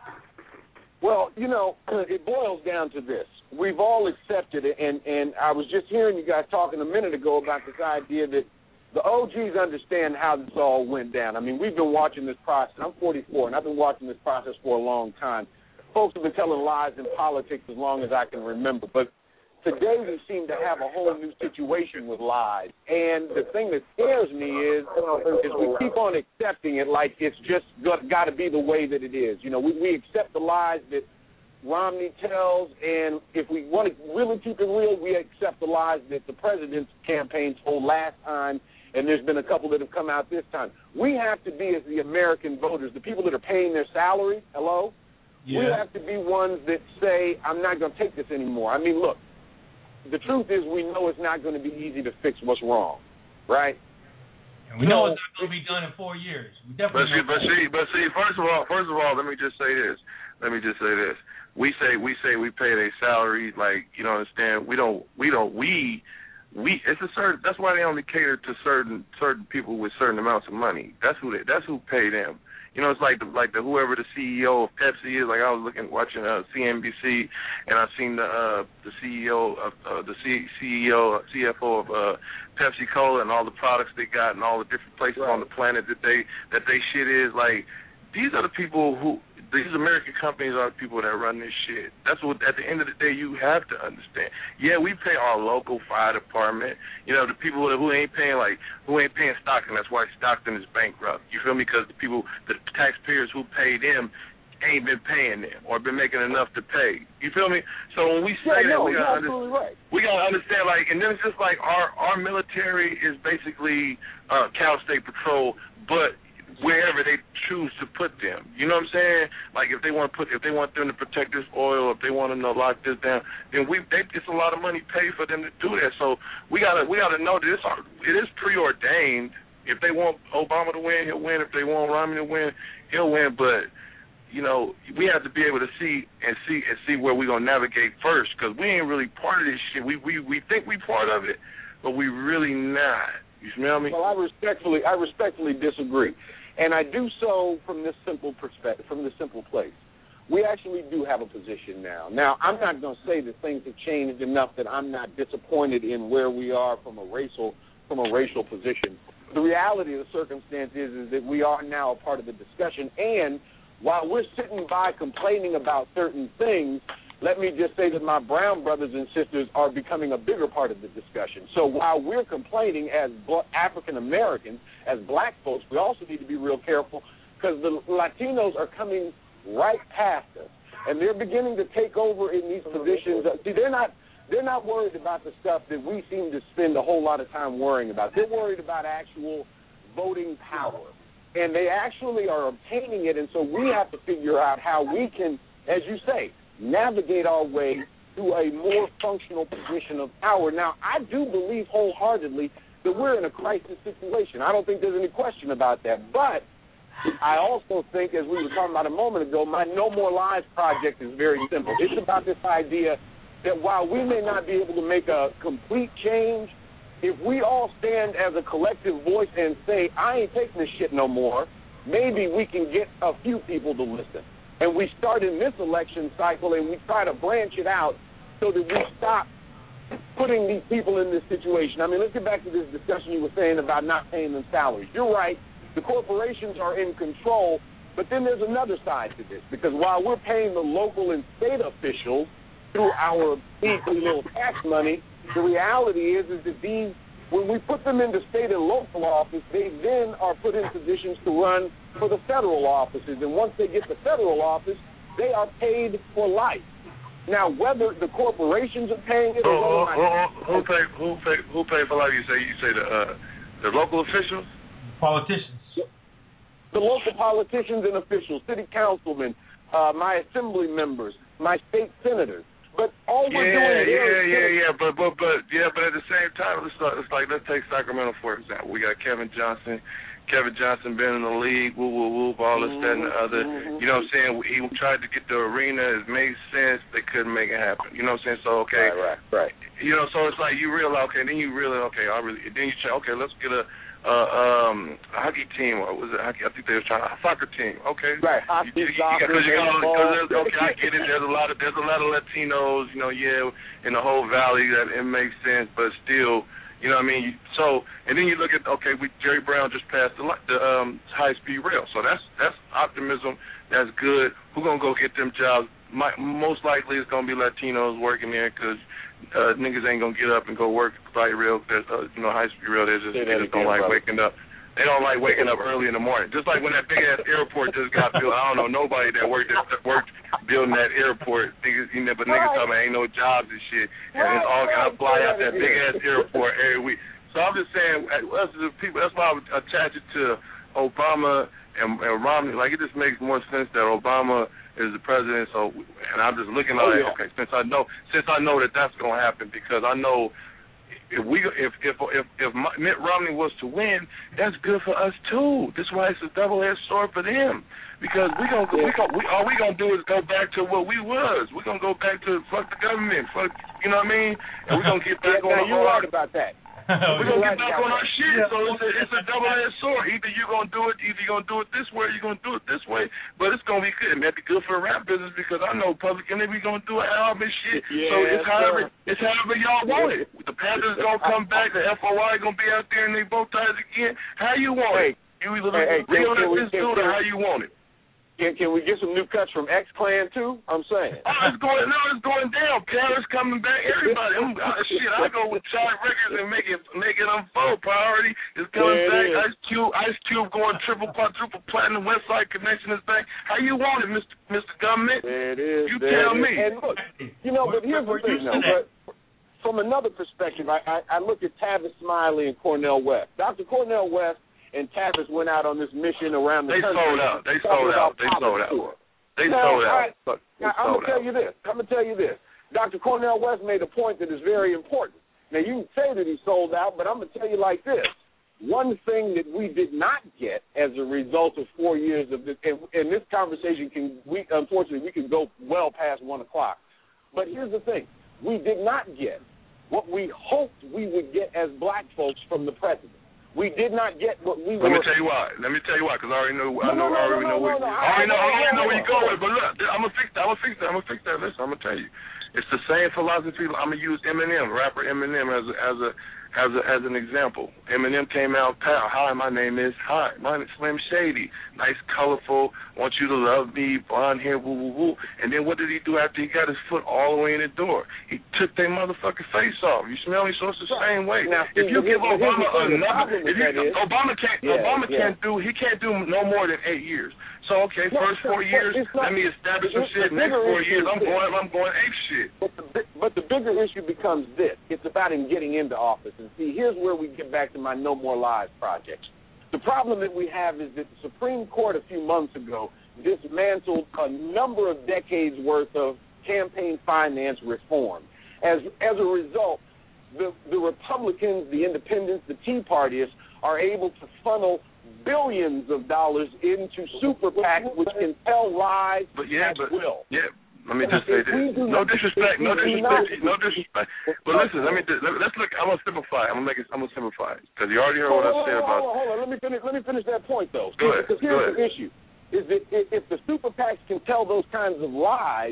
Well, you know, it boils down to this. We've all accepted it, and, and I was just hearing you guys talking a minute ago about this idea that the O Gs understand how this all went down. I mean, we've been watching this process. I'm forty-four, and I've been watching this process for a long time. Folks have been telling lies in politics as long as I can remember, but today we seem to have a whole new situation with lies, and the thing that scares me is, is we keep on accepting it like it's just got to be the way that it is. You know, we, we accept the lies that Romney tells, and if we want to really keep it real, we accept the lies that the president's campaign told last time, and there's been a couple that have come out this time. We have to be, as the American voters, the people that are paying their salary, hello? Yeah. We have to be ones that say, I'm not going to take this anymore. I mean, look, the truth is we know it's not going to be easy to fix what's wrong, right? And we know it's not going to be done in four years. We definitely but see, but see, but see, first of all, first of all, let me just say this. Let me just say this. We say we say we pay their salary, like, you don't understand. We don't. We don't. We. We. It's a certain. That's why they only cater to certain certain people with certain amounts of money. That's who they. That's who pay them. You know, it's like the, like the whoever the C E O of Pepsi is. Like I was looking, watching uh, C N B C, and I seen the uh, the C E O of uh, the C- CEO, C F O of uh, Pepsi Cola, and all the products they got, and all the different places right. on the planet that they that they shit is. Like, these are the people who. These American companies are the people that run this shit. That's what, at the end of the day, you have to understand. Yeah, we pay our local fire department. You know, the people who ain't paying, like, who ain't paying Stockton. That's why Stockton is bankrupt. You feel me? Because the people, the taxpayers who pay them ain't been paying them or been making enough to pay. You feel me? So when we say yeah, that, no, we gotta under- right. we gotta understand, like, and then it's just like our our military is basically uh, Cal State Patrol, but wherever they choose to put them. You know what I'm saying? Like if they want to put, if they want them to protect this oil, if they want to know, lock this down, then we they it's a lot of money paid for them to do that. So we gotta we gotta know that it's, it is preordained. If they want Obama to win, he'll win. If they want Romney to win, he'll win. But you know, we have to be able to see and see and see where we're gonna navigate first, because we ain't really part of this shit. We we we think we part of it, but we really not. You smell me? Well, I respectfully I respectfully disagree. And I do so from this simple perspective, from this simple place. We actually do have a position now. Now, I'm not going to say that things have changed enough that I'm not disappointed in where we are from a racial from a racial position. The reality of the circumstance is, is that we are now a part of the discussion. And while we're sitting by complaining about certain things, let me just say that my brown brothers and sisters are becoming a bigger part of the discussion. So while we're complaining as African Americans, as black folks, we also need to be real careful, because the Latinos are coming right past us, and they're beginning to take over in these positions. See, they're not they're not worried about the stuff that we seem to spend a whole lot of time worrying about. They're worried about actual voting power. and they actually are obtaining it, and so we have to figure out how we can, as you say, navigate our way to a more functional position of power. Now, I do believe wholeheartedly that we're in a crisis situation. I don't think there's any question about that. But I also think, as we were talking about a moment ago, my No More Lies project is very simple. It's about this idea that while we may not be able to make a complete change, if we all stand as a collective voice and say, I ain't taking this shit no more, maybe we can get a few people to listen. And we start in this election cycle and we try to branch it out so that we stop putting these people in this situation. I mean, let's get back to this discussion you were saying about not paying them salaries. You're right. The corporations are in control, but then there's another side to this, because while we're paying the local and state officials through our measly little tax money, the reality is is that these, when we put them into state and local office, they then are put in positions to run for the federal offices. And once they get the federal office, they are paid for life. Now, whether the corporations are paying it, or who, whether who, who, who pay who pay who pay for life? You say you say the uh, the local officials, politicians, the local politicians and officials, city councilmen, uh, my assembly members, my state senators. But all we're yeah, doing yeah, is yeah, yeah, but but but yeah, but at the same time, it's like, it's like let's take Sacramento for example. We got Kevin Johnson. Kevin Johnson been in the league, woo woo woo, all this, that, and the other. You know what I'm saying? He tried to get the arena. It made sense. They couldn't make it happen. You know what I'm saying? So okay, right, right, right. You know, so it's like you realize, okay, then you really, okay, I really, then you try, okay, let's get a. Uh, um, a hockey team, or was it hockey? I think they were trying a soccer team. Okay, right. Hockey, you, you, soccer, because you got, baseball. okay, I get it. There's a lot of there's a lot of Latinos, you know, yeah, in the whole valley that it makes sense, but still, you know what I mean. So, and then you look at okay, we Jerry Brown just passed the the um, high speed rail, so that's that's optimism. That's good. Who's gonna go get them jobs? My, most likely it's gonna be Latinos working there because. Uh, niggas ain't gonna get up and go work light rail, uh, you know, high speed rail. They just, they just don't like waking up. They don't like waking up early in the morning. Just like when that big ass airport just got built. I don't know nobody that worked that worked building that airport. Niggas, you know, but niggas talking about ain't no jobs and shit, and it's all gotta fly out that big ass airport every week. So I'm just saying, us as people, that's why I would attach it to Obama and, and Romney. Like it just makes more sense that Obama is the president, so and I'm just looking at oh, it. Yeah. Okay, since I know, since I know that that's going to happen, because I know if we if if if if Mitt Romney was to win, that's good for us too. That's why it's a double-edged sword for them, because we gonna we gonna we all we gonna do is go back to what we was. We gonna go back to fuck the government, fuck, you know what I mean? And we gonna get back yeah, on. You're right about that. We're going to get back on our shit, yeah. so it's a, it's a double-edged sword. Either you're going to do it, either you're going to do it this way, or you're going to do it this way, but it's going to be good. It may be good for the rap business, because I know Public Enemy going to do an album and shit, yeah, so it's however, sir. it's however y'all want it. The Panthers going to come back, the F O I going to be out there, and they both ties again. How you want hey, it? You either hey, hey, real can, this dude or how you want it. Can, can we get some new cuts from X-Clan, too? I'm saying. Oh, it's going, no, it's going down. Paris coming back. Everybody. I'm, uh, shit, I go with Chai Records and make it make it unfold. Priority is coming yeah, back. Is. Ice Cube, Ice Cube going triple, quadruple platinum, West Side Connection is back. How you want it, Mister Mister Government? There it is. You there tell it me. And look, you know, but here's the thing, though. But from another perspective, I, I, I look at Tavis Smiley and Cornel West. Doctor Cornel West and Tavis went out on this mission around the they country. Sold out. They sold out. They sold out. They sold out. They now, sold out. I, now, I'm going to tell you this. I'm going to tell you this. Doctor Cornel West made a point that is very important. Now, you can say that he sold out, but I'm going to tell you like this. One thing that we did not get as a result of four years of this, and, and this conversation can, we unfortunately, we can go well past one o'clock. But here's the thing. We did not get what we hoped we would get as black folks from the president. We did not get what we were. Let me tell you why. Let me tell you why, because I already know. I know. No, no, I already no, know. no, where, no, no, I already know. I already know where you go going. But look, I'm gonna fix that. I'm gonna fix that. I'm gonna fix that. Listen, I'm gonna tell you. It's the same philosophy. I'm gonna use Eminem, rapper Eminem, as a, as a as a, as an example. Eminem came out, hi, my name is, hi, my name is Slim Shady. Nice, colorful, want you to love me, blonde hair, woo, woo, woo. And then what did he do after he got his foot all the way in the door? He took their motherfucking face off. You smell me? So it's the same way. Now, if you give Obama another, if you, is, Obama can't, yeah, Obama yeah. can't do, he can't do no more than eight years. So okay, no, first four years, not, let me establish some shit. Next four years, I'm going, I'm going ape shit. But the, but the bigger issue becomes this: it's about him getting into office. And see, here's where we get back to my No More Lies project. The problem that we have is that the Supreme Court a few months ago dismantled a number of decades worth of campaign finance reform. As as a result, the, the Republicans, the independents, the Tea Partyists are able to funnel billions of dollars into super PACs, which can tell lies but yeah, at but, will. Yeah. Let me just say this. No disrespect, no disrespect, no disrespect. But listen, let me let's look. I'm gonna simplify. I'm gonna make it. I'm gonna simplify it because you already heard what I said about. Hold on, hold on. Let me finish. Let me finish that point though. Go ahead. Because here's Go ahead. the issue: is that if the super PACs can tell those kinds of lies,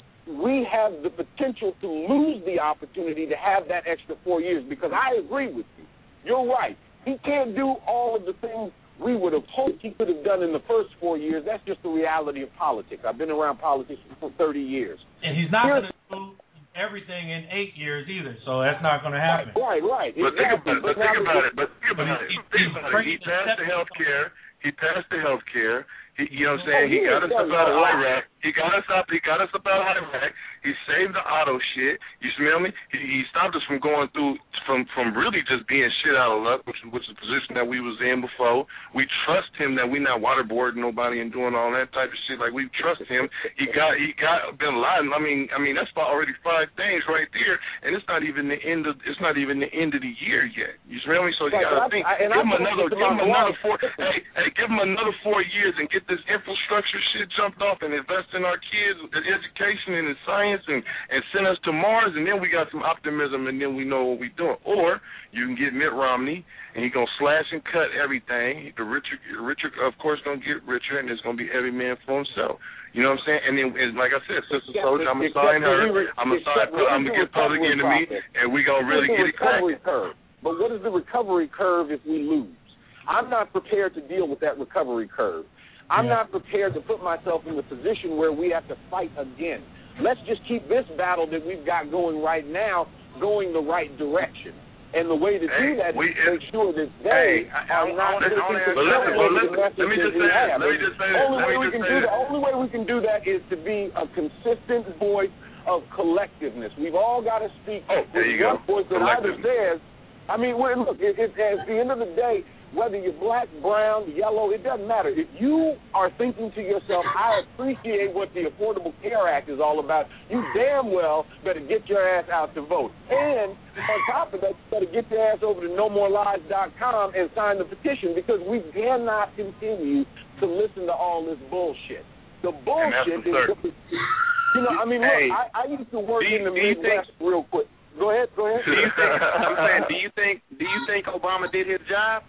we have the potential to lose the opportunity to have that extra four years. Because I agree with you. You're right. He can't do all of the things we would have hoped he could have done in the first four years. That's just the reality of politics. I've been around politics for thirty years. And he's not going to do everything in eight years either, so that's not going to happen. Right, right. But exactly. think about it. But think about it. But think But about he's- it. Think about it. He passed the health care. He passed the health care. He, you know what I'm saying? Oh, He he got us has up done out of a lot. Iraq. He got us up. He got us up out of Iraq. He saved the auto shit. You smell me? He, he stopped us from going through from from really just being shit out of luck, which which is the position that we was in before. We trust him that we not waterboarding nobody and doing all that type of shit. Like we trust him. He got he got Bin Laden. I mean I mean that's about already five things right there, and it's not even the end of it's not even the end of the year yet. You smell me? So you Right, got to I- think. I- and give I him put another this give him on the another line. four. Hey hey, give him another four years and get this infrastructure shit jumped off and invest in our kids, in education and in science, and and send us to Mars, and then we got some optimism, and then we know what we're doing. Or you can get Mitt Romney, and he's gonna slash and cut everything. The richer, the richer, of course, gonna get richer, and it's gonna be every man for himself. You know what I'm saying? And then, and like I said, Sister Soldier, I'm gonna sign her. I'm gonna sign. I'm gonna get Public Enemy, and we gonna really get it recovery cracking. curve. But what is the recovery curve if we lose? I'm not prepared to deal with that recovery curve. I'm Yeah. not prepared to put myself in the position where we have to fight again. Let's just keep this battle that we've got going right now going the right direction. And the way to Hey, do that we- is to make sure that they Hey, I- I- are not I wanna- I wanna ask- taking But listen, control but of the listen, let me messages just we say this, have. let me just say this, Only let way me we just can say do this. that. Only way we can do that is to be a consistent voice of collectiveness. We've all got to speak Oh, there with you one go. voice that either Collectiveness. says, I mean, well, look, it, it, at the end of the day, whether you're black, brown, yellow, it doesn't matter. If you are thinking to yourself, I appreciate what the Affordable Care Act is all about, you damn well better get your ass out to vote. And on top of that, you better get your ass over to no more lies dot com and sign the petition, because we cannot continue to listen to all this bullshit. The bullshit is, certain. you know, I mean, Hey, look, I, I used to work do you- in the do you Midwest real quick. Go ahead, go ahead. Do you think? I'm saying, do you think? Do you think Obama did his job?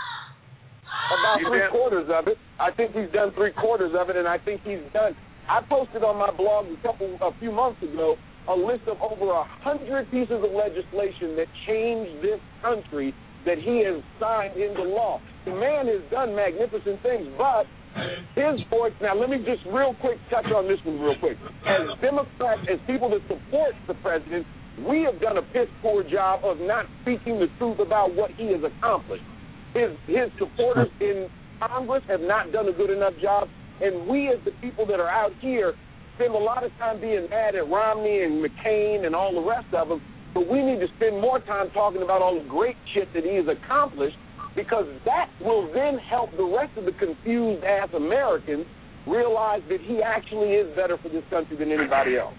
About You three bet. quarters of it. I think he's done three quarters of it, and I think he's done. I posted on my blog a couple, a few months ago, a list of over a hundred pieces of legislation that changed this country that he has signed into law. The man has done magnificent things, but his voice. Now, let me just real quick touch on this one real quick. As Democrats, as people that support the president, we have done a piss poor job of not speaking the truth about what he has accomplished. His his supporters in Congress have not done a good enough job, and we as the people that are out here spend a lot of time being mad at Romney and McCain and all the rest of them, but we need to spend more time talking about all the great shit that he has accomplished, because that will then help the rest of the confused-ass Americans realize that he actually is better for this country than anybody else.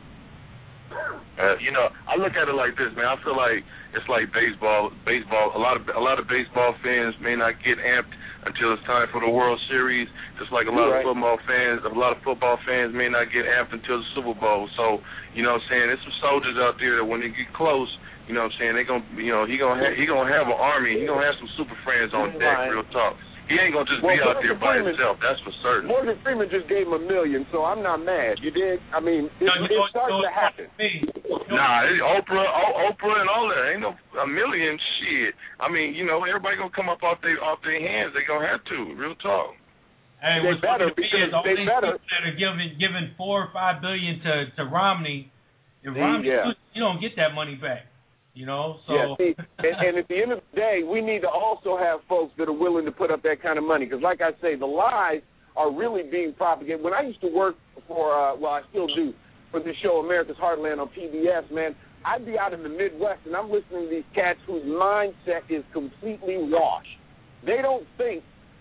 Uh, you know, I look at it like this, man. I feel like it's like baseball. Baseball. A lot of a lot of baseball fans may not get amped until it's time for the World Series. Just like a lot Right. of football fans, a lot of football fans may not get amped until the Super Bowl. So, you know what I'm saying? There's some soldiers out there that when they get close, you know what I'm saying, they gonna, you know, he gonna ha- he gonna have an army. He gonna have some super friends on deck. Right. Real talk. He ain't gonna just Well, be out Morgan there by Freeman- himself. That's for certain. Morgan Freeman just gave him a million, so I'm not mad. You did? I mean, it, No, you know- it's starting you know- to happen. Nah, it- Oprah, o- Oprah, and all that ain't no a million shit. I mean, you know, everybody gonna come up off their off their hands. They gonna have to. Real talk. Hey, They what's better, funny to me because is all they these better. people that are giving giving four or five billion to to Romney. If See, Romney, yeah. loses, you don't get that money back. You know, so Yeah, see, and, and at the end of the day, we need to also have folks that are willing to put up that kind of money. Because, like I say, the lies are really being propagated. When I used to work for, uh, well, I still do, for this show, America's Heartland on P B S, man, I'd be out in the Midwest, and I'm listening to these cats whose mindset is completely washed. They don't think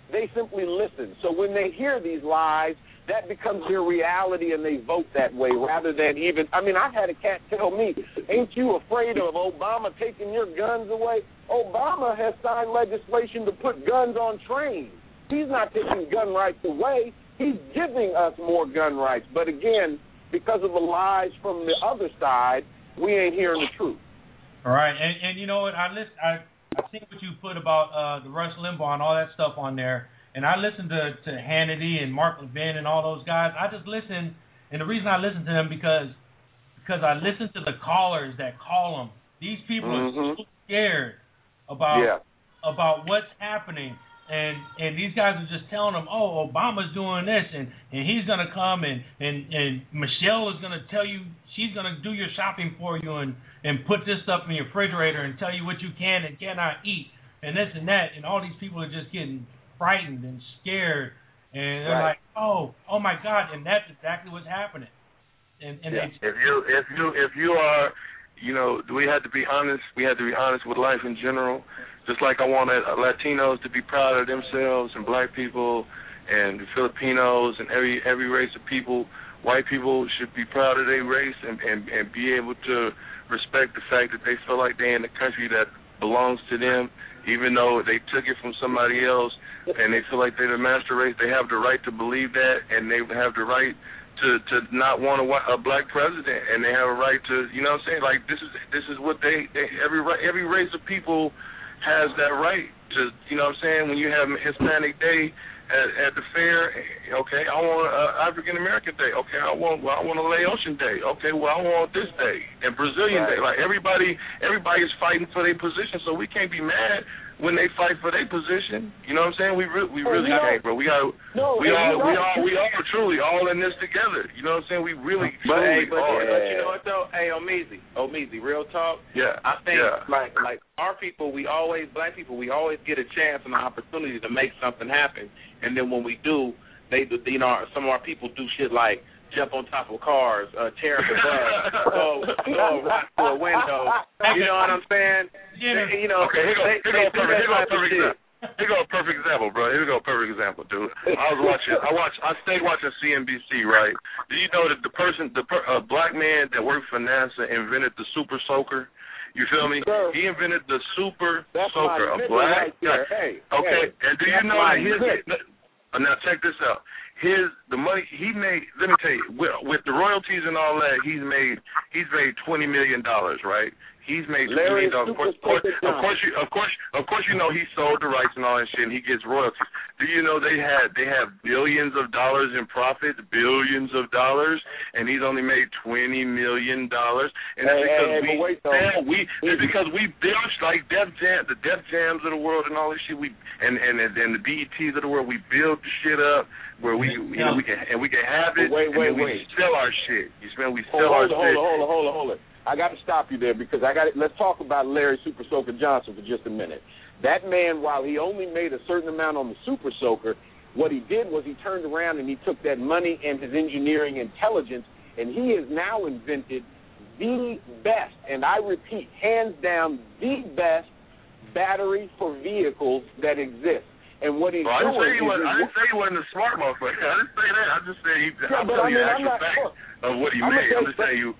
They simply listen. So when they hear these lies, that becomes their reality, and they vote that way rather than even, I mean, I've had a cat tell me, ain't you afraid of Obama taking your guns away? Obama has signed legislation to put guns on trains. He's not taking gun rights away. He's giving us more gun rights. But again, because of the lies from the other side, we ain't hearing the truth. All right, and, and you know what, I list, I I seen what you put about uh, the Rush Limbaugh and all that stuff on there, and I listened to, to Hannity and Mark Levin and all those guys. I just listen, and the reason I listen to them because because I listen to the callers that call them. These people mm-hmm. are so scared about yeah. about what's happening, and and these guys are just telling them, oh, Obama's doing this, and, and he's gonna come, and, and, and Michelle is gonna tell you, she's gonna do your shopping for you, and, and put this stuff in your refrigerator and tell you what you can and cannot eat, and this and that, and all these people are just getting frightened and scared, and they're right. like, oh, oh my God, and that's exactly what's happening. And, and yeah. they, if you if you if you are, you know, we have to be honest. We have to be honest with life in general. Just like I want Latinos to be proud of themselves, and Black people, and Filipinos, and every every race of people. White people should be proud of their race and, and, and be able to respect the fact that they feel like they're in a country that belongs to them, even though they took it from somebody else, and they feel like they're the master race. They have the right to believe that, and they have the right to, to not want a, a Black president, and they have a right to, you know what I'm saying? Like, this is this is what they, they every every race of people has that right to, you know what I'm saying? When you have Hispanic Day At, at the fair, okay, I want uh, African American Day. Okay, I want well, I want a Laotian Day. Okay, well, I want this day and Brazilian right. Day. Like everybody, everybody is fighting for their position, so we can't be mad when they fight for their position. You know what I'm saying? We re- we really oh, can't, bro. We got no, we all we right. all we all truly all in this together. You know what I'm saying? We really but, truly hey, but, are. But you know what though? Hey, Omeezy, Omeezy, real talk. Yeah, I think yeah. like like our people, we always Black people, we always get a chance and an opportunity to make something happen. And then when we do, they, you know, some of our people do shit like jump on top of cars, uh, tear up a bus, go, go rock through a window. You know what I'm saying? Yeah. They, you know, okay, here go, they, here they go, perfect, here go, perfect shit. example. Here go a perfect example, bro. Here go a perfect example, dude. I was watching, I watched, I stayed watching C N B C, right? Do you know that the person, the per, a black man that worked for NASA invented the Super Soaker? You feel me? Sure. He invented the Super That's Soaker, a my black right guy. Hey, okay, hey, and do you know that his, uh, now check this out. His the money he made. Let me tell you, with, with the royalties and all that, he's made he's made twenty million dollars, right? He's made twenty million dollars. Of course, of course, of course, you, of course, of course, you know he sold the rights and all that shit, and he gets royalties. Do you know they had they have billions of dollars in profit, billions of dollars, and he's only made twenty million dollars, and that's hey, because hey, we wait, man, we it's because we built like Def Jam, the Def Jams of the world, and all this shit. We and and and the B E Ts of the world. We build the shit up where we you know we can and we can have it. Wait, wait, and then wait. we sell our shit. You smell? We sell hold, our hold shit. Hold on, hold on, hold on, hold on. I got to stop you there because I got it. Let's talk about Larry Super Soaker Johnson for just a minute. That man, while he only made a certain amount on the Super Soaker, what he did was he turned around and he took that money and his engineering intelligence, and he has now invented the best, and I repeat, hands down, the best battery for vehicles that exist. And what he's well, I didn't doing say he was, is... I didn't say he wasn't a smart motherfucker. I didn't say that. I just said he, yeah, I'm but telling I mean, you the I'm actual not, fact of what he I'm made. I'm say, just saying you...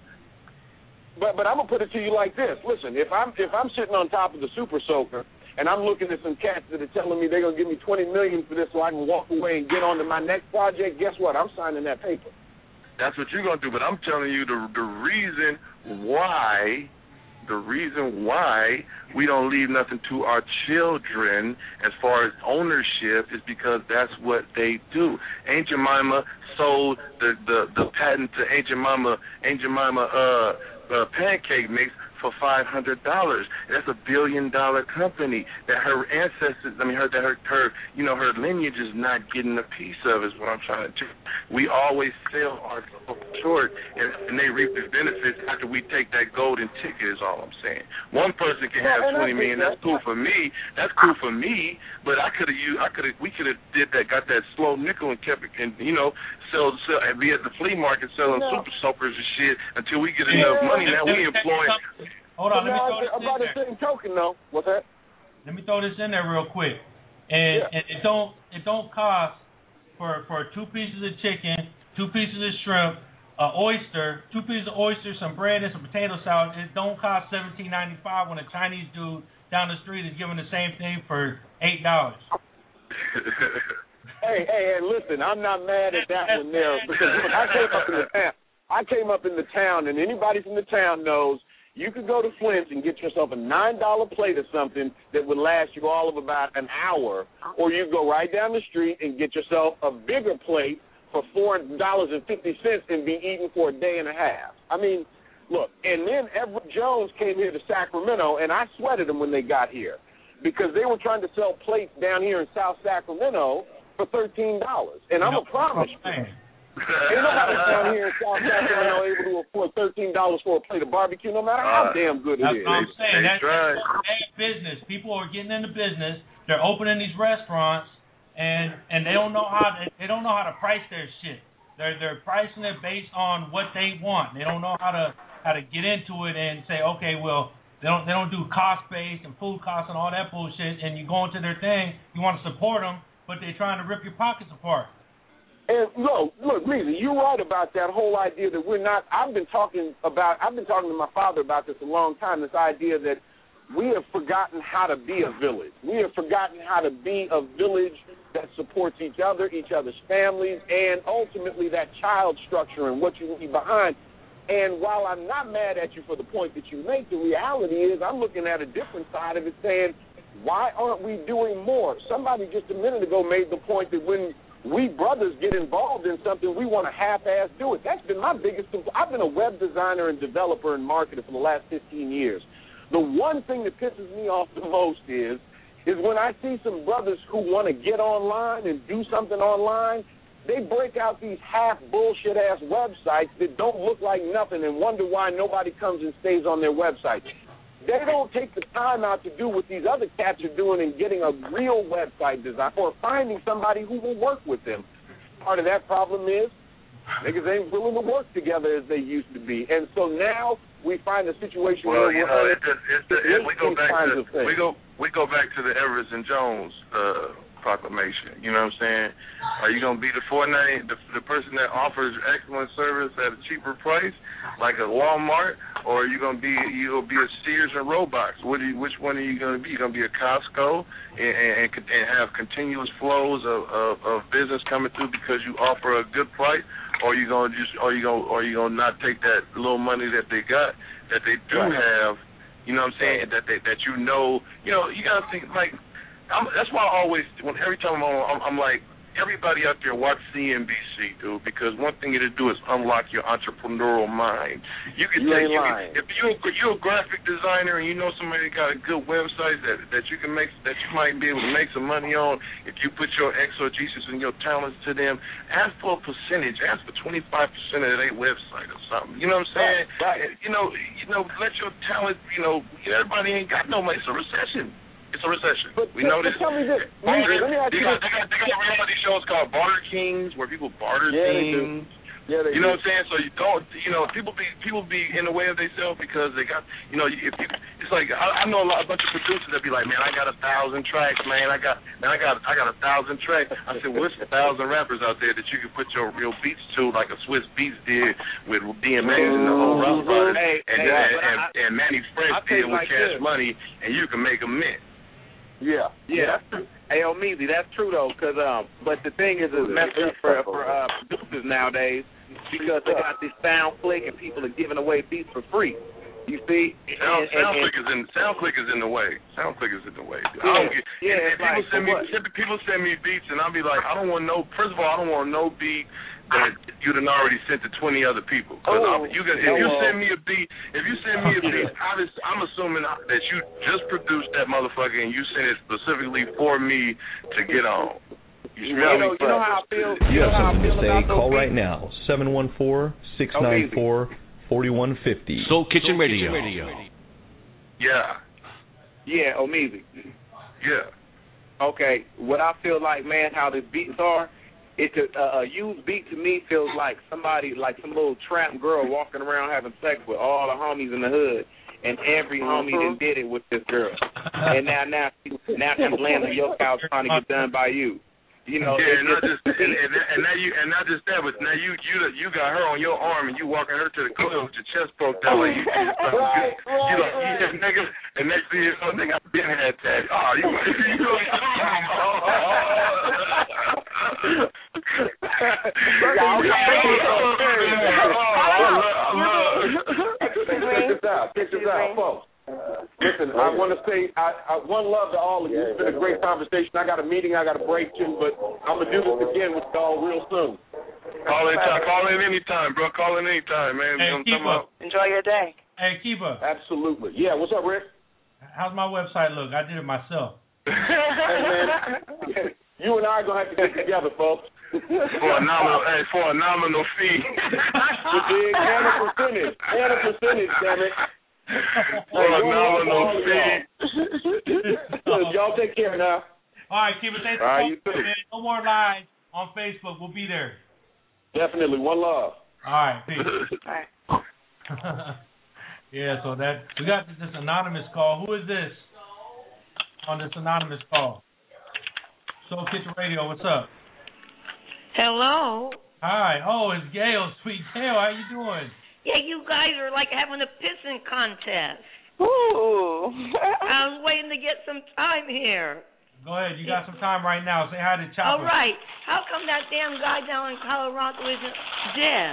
But but I'm gonna put it to you like this. Listen, if I'm if I'm sitting on top of the Super Soaker and I'm looking at some cats that are telling me they're gonna give me twenty million for this so I can walk away and get on to my next project, guess what? I'm signing that paper. That's what you're gonna do. But I'm telling you the the reason why the reason why we don't leave nothing to our children as far as ownership is because that's what they do. Aunt Jemima sold the the, the patent to Aunt Jemima Aunt Jemima uh. Uh, pancake mix for five hundred dollars. That's a billion dollar company that her ancestors, I mean, her that her, her you know her lineage is not getting a piece of. Is what I'm trying to do. We always sell our short, and, and they reap the benefits after we take that golden ticket. Is all I'm saying. One person can have twenty million. That's cool for me. That's cool for me. But I could have used. I could have. We could have did that. Got that slow nickel and kept it. And you know, sell sell and be at the flea market selling no. super soakers and shit until we get enough yeah. money. Now we employ. Hold on, let me throw this about in the same token, though. What's that? Let me throw this in there real quick. and Yeah. and it don't it don't cost for for two pieces of chicken, two pieces of shrimp, an oyster, two pieces of oyster, some bread, and some potato salad. It don't cost seventeen ninety five when a Chinese dude down the street is giving the same thing for eight dollars. Hey, hey, hey, listen, I'm not mad at that one there because when I came up in the town, I came up in the town, and anybody from the town knows you could go to Flint's and get yourself a nine dollar plate of something that would last you all of about an hour, or you go right down the street and get yourself a bigger plate for four dollars and fifty cents and be eaten for a day and a half. I mean, look, and then Everett Jones came here to Sacramento, and I sweated them when they got here because they were trying to sell plates down here in South Sacramento for thirteen dollars. And I'm a promise you, ain't nobody down here in South Sacramento able to afford thirteen dollars for a plate of barbecue, no matter how uh, damn good it that's is. That's what I'm saying. That's, right. that's business. People are getting into business. They're opening these restaurants, and and they don't know how to, they don't know how to price their shit. They're they're pricing it based on what they want. They don't know how to how to get into it and say, okay, well, they don't they don't do cost based and food costs and all that bullshit. And you go into their thing, you want to support them, but they're trying to rip your pockets apart. And look, look, Reason, you're right about that whole idea that we're not. I've been talking about. I've been talking to my father about this a long time. This idea that we have forgotten how to be a village. We have forgotten how to be a village that supports each other, each other's families, and ultimately that child structure and what you leave behind. And while I'm not mad at you for the point that you make, the reality is I'm looking at a different side of it, saying, why aren't we doing more? Somebody just a minute ago made the point that when we brothers get involved in something, we want to half-ass do it. That's been my biggest – I've been a web designer and developer and marketer for the last fifteen years. The one thing that pisses me off the most is is when I see some brothers who want to get online and do something online, they break out these half-bullshit-ass websites that don't look like nothing and wonder why nobody comes and stays on their website. They don't take the time out to do what these other cats are doing and getting a real website design or finding somebody who will work with them. Part of that problem is niggas ain't willing to work together as they used to be. And so now we find a situation well, where you we're know, it's, it's, it's, it's, we go back to we go we go back to the Everett and Jones uh, proclamation. You know what I'm saying? Are you gonna be the four ninety the, the person that offers excellent service at a cheaper price, like a Walmart, or are you gonna be you gonna be a Sears and Roebuck? What do you, which one are you gonna be? You gonna be a Costco and, and, and have continuous flows of, of, of business coming through because you offer a good price, or are you gonna just are you gonna or are you gonna not take that little money that they got that they do right. have? You know what I'm saying? That they, that you know you know you gotta think like. I'm, that's why I always, when every time I'm on, I'm, I'm like, everybody out there watch C N B C, dude, because one thing it'll do is unlock your entrepreneurial mind. You can you take, ain't you lying. Can, if you're you're a graphic designer and you know somebody that got a good website that that you can make that you might be able to make some money on, if you put your exegesis and your talents to them, ask for a percentage, ask for twenty-five percent of their website or something. You know what I'm saying? Right. right. You know, you know, let your talent. You know, everybody ain't got no money. It's a recession. It's a recession. But, we but, know this. Tell me this. Barter, Let me ask they, you got, this. they, got, they got reality shows called Barter Kings where people barter yeah, things. Yeah, they you know do. what I'm saying? So you don't, you know, people be people be in the way of themselves because they got, you know, if you, it's like I, I know a lot, a bunch of producers that be like, man, I got a thousand tracks, man, I got, man, I got, I got a thousand tracks. I said, well, there's a thousand rappers out there that you can put your real beats to, like a Swiss Beats did with D M X and the whole Rough Riders, Hey, and, hey, and, and, and, and Manny Fresh did with like Cash this. Money, and you can make a mint. Yeah, yeah, that's true. Hey, Omeezy, that's true though, cause um, but the thing is, it's messed up for for uh, producers nowadays because they got this SoundClick and people are giving away beats for free. You see, Sound, and, and, SoundClick and, is in SoundClick is in the way. SoundClick is in the way. Yeah, I don't get, yeah. and, and people like, send me what? people send me beats, and I'll be like, I don't want no. First of all, I don't want no beat that you done already sent to twenty other people. Because oh, you can, if you send me a beat, if you send me a beat, obviously, I'm assuming that you just produced that motherfucker and you sent it specifically for me to get on. You, you, know, you know how I feel. You know have how I something feel to say? about Call those right beats? now. seven one four, six nine four, four one five zero. Soul Kitchen Soul Radio. Kitchen Radio. Yeah. Yeah, Omeezy. Yeah. Okay, what I feel like, man, how the beats are. It's a, a used beat to me feels like somebody, like some little trap girl walking around having sex with all the homies in the hood, and every homie that did it with this girl. And now, now, now she's laying on your couch trying to get done by you. You know, yeah, and not just and, and, and now you and not just that, but now you you you got her on your arm and you walking her to the club with your chest poked out like you, you, right, you, you like right. yeah, nigga, and next thing you know, nigga, I've been had that. Oh, you, you know, Check this out, check this out, folks. Listen, I want to say I, I one love to all of you. It's been a great conversation. I got a meeting I got to break to, but I'm gonna do this again with y'all real soon. Call in, call in anytime, bro. Call in anytime, man. Hey, you know, enjoy your day. Hey, Keeper. Absolutely. Yeah. What's up, Rick? How's my website look? I did it myself. Hey, man. You and I are gonna have to get together, folks. For a nominal, hey, for a nominal fee. And a percentage, and a percentage, damn it. For a nominal fee. Y'all take care now. All right, keep it. Thanks for right, calling, man. No more lies on Facebook. We'll be there. Definitely. One love. All right. Peace. All right. Yeah, so that we got this anonymous call. Who is this on this anonymous call? Soul Kitchen Radio, what's up? Hello. Hi. Oh, it's Gail. Sweet Gail, how you doing? Yeah, you guys are like having a pissing contest. Ooh. I was waiting to get some time here. Go ahead. You got some time right now. Say hi to Chopper. All right. How come that damn guy down in Colorado isn't dead?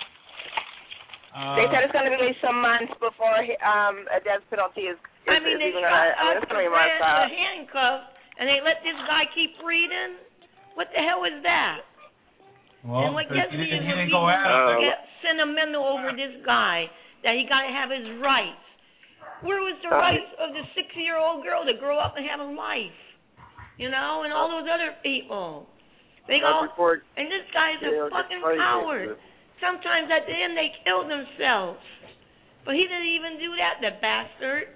Uh, they said it's going to be some months before he, um, a death penalty is, is I mean, is they even shot uh, up the three months man out. with handcuffs, and they let this guy keep breathing? What the hell is that? Well, and what gets he me is didn't, he when didn't go people out. get sentimental over this guy, that he got to have his rights. Where was the rights of the six-year-old girl to grow up and have a life? You know, and all those other people. They all, and this guy's a fucking coward. Sometimes at the end they kill themselves. But he didn't even do that, the bastard.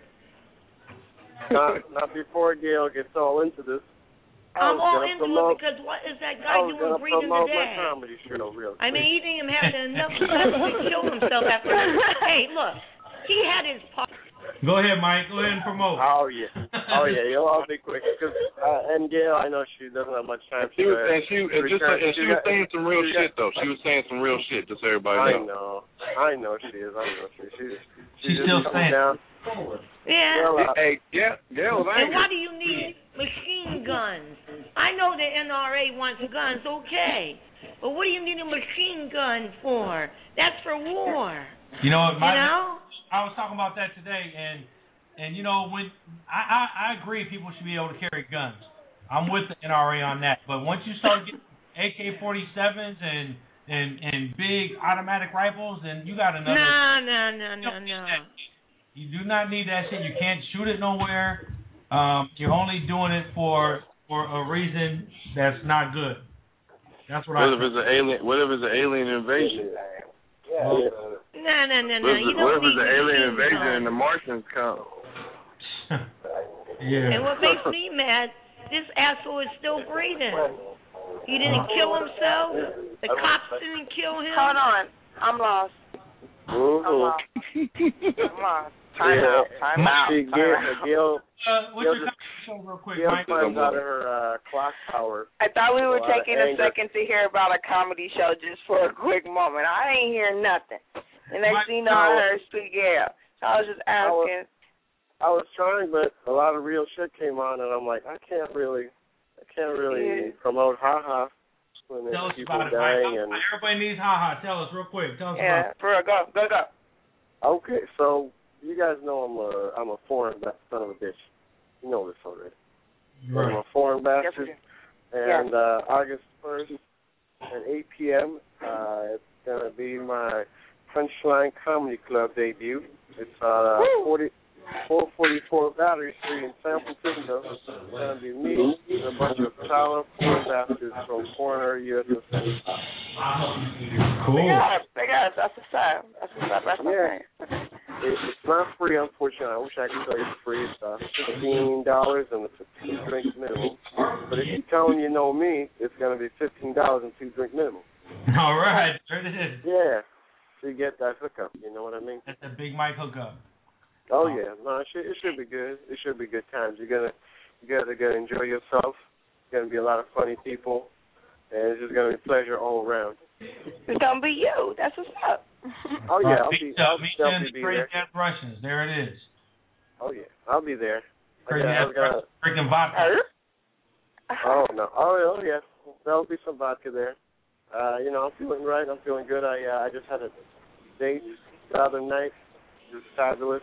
Not, not before Gail gets all into this. I'm all into promote, it because what is that guy doing breathing the dead? Show, real I mean, he didn't even have enough guts to kill himself after that. Hey, look, he had his part. Go ahead, Mike. Go ahead and promote. Oh, yeah. Oh, yeah. You'll all be quick. Cause, uh, and Gail, I know she doesn't have much time. She was, and she, and just, return, and she was saying some real shit, though. She was saying some real shit, just so everybody know. I know. I know she is. I know she is. She's, she's, she's still saying. Down. Yeah. Gail, uh, hey, yeah, Gail was angry. And why do you need machine guns? I know the N R A wants guns, okay. But what do you need a machine gun for? That's for war. You know what, my, you know? I was talking about that today, and and you know when I, I I agree people should be able to carry guns. I'm with the N R A on that. But once you start getting A K forty-sevens and and and big automatic rifles, then you got another. No, no, no, no, no. You do not need that shit. You can't shoot it nowhere. Um, you're only doing it for for a reason that's not good. That's what, what I. What if it's an alien? What if it's an alien invasion? Yeah. Well, no, no, no, no. What if, You don't what if need it's an alien invasion guns. and the Martians come? Yeah. And what makes me mad, this asshole is still breathing. He didn't kill himself. The cops didn't kill him. Hold on. I'm lost. Mm-hmm. I'm lost. I'm lost. Time out. Time out. She, Gail, Gail, uh, what's Gail your just, show real quick, Gail Mike? finds out of her uh, clock tower. I thought we were So, taking uh, a second to hear about a comedy show just for a quick moment. I ain't hear nothing. And next thing you know, I heard Sweet Gail. So I was just asking. I was, I was trying, but a lot of real shit came on, and I'm like, I can't really, I can't really yeah. promote ha-ha when there's Tell us people about it, dying. Mike. And everybody needs ha-ha. Tell us real quick. Tell us yeah, about it. for real. Go, go, go. Okay, so you guys know I'm a, I'm a foreign son of a bitch. You know this already. Right. I'm a foreign bastard. Yes, and yes. uh, August first at eight p.m., uh, it's going to be my Punchline Comedy Club debut. It's uh, forty, four forty-four Battery Street in San Francisco. It's going to be me and a bunch of talented foreign bastards from Foreigner U S A. Cool. They got it. They got it. That's the side. That's the side. That's the Yeah. thing. It, it's not free, unfortunately. I wish I could tell you it's free. It's uh, fifteen dollars and it's a two drink minimum. But if you tell them you know me, it's going to be fifteen dollars and two drink minimum. All right. There it is. Yeah. So you get that hookup. You know what I mean? That's a big Mike hookup. Oh yeah, no, it should, it should be good. It should be good times. You're gonna, you're gonna, gonna enjoy yourself. It's gonna be a lot of funny people, and it's just gonna be pleasure all around. It's gonna be you. That's what's up. Oh yeah, I'll meet be, I'll meet definitely the be Crazy there. Ass Russians. There it is. Oh yeah, I'll be there. Crazy I Ass got, Russians drinking vodka. Oh no! Oh, oh yeah, there'll be some vodka there. Uh, you know, I'm feeling right. I'm feeling good. I uh, I just had a date the other night. It was fabulous.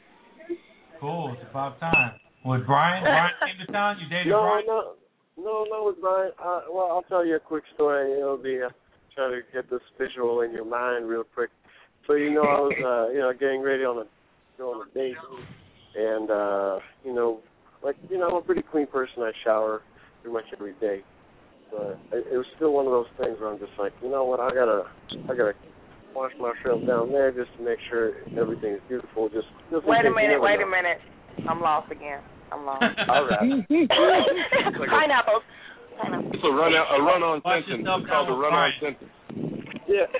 Cool. It's about time. Was Brian? Brian came to town. You dated no, Brian? No, no, no, with Brian. Uh, well, I'll tell you a quick story. It'll be uh, trying to get this visual in your mind real quick. So you know, I was uh, you know getting ready on a go on a date, and uh, you know, like you know, I'm a pretty clean person. I shower pretty much every day. But it, it was still one of those things where I'm just like, you know what, I gotta, I gotta wash myself down there just to make sure everything is beautiful. Just, just wait a minute, wait know. a minute. I'm lost again. I'm lost. All right. Pineapples. Pineapples. It's a run out, a run on sentence. It's called a run on sentence. Yeah.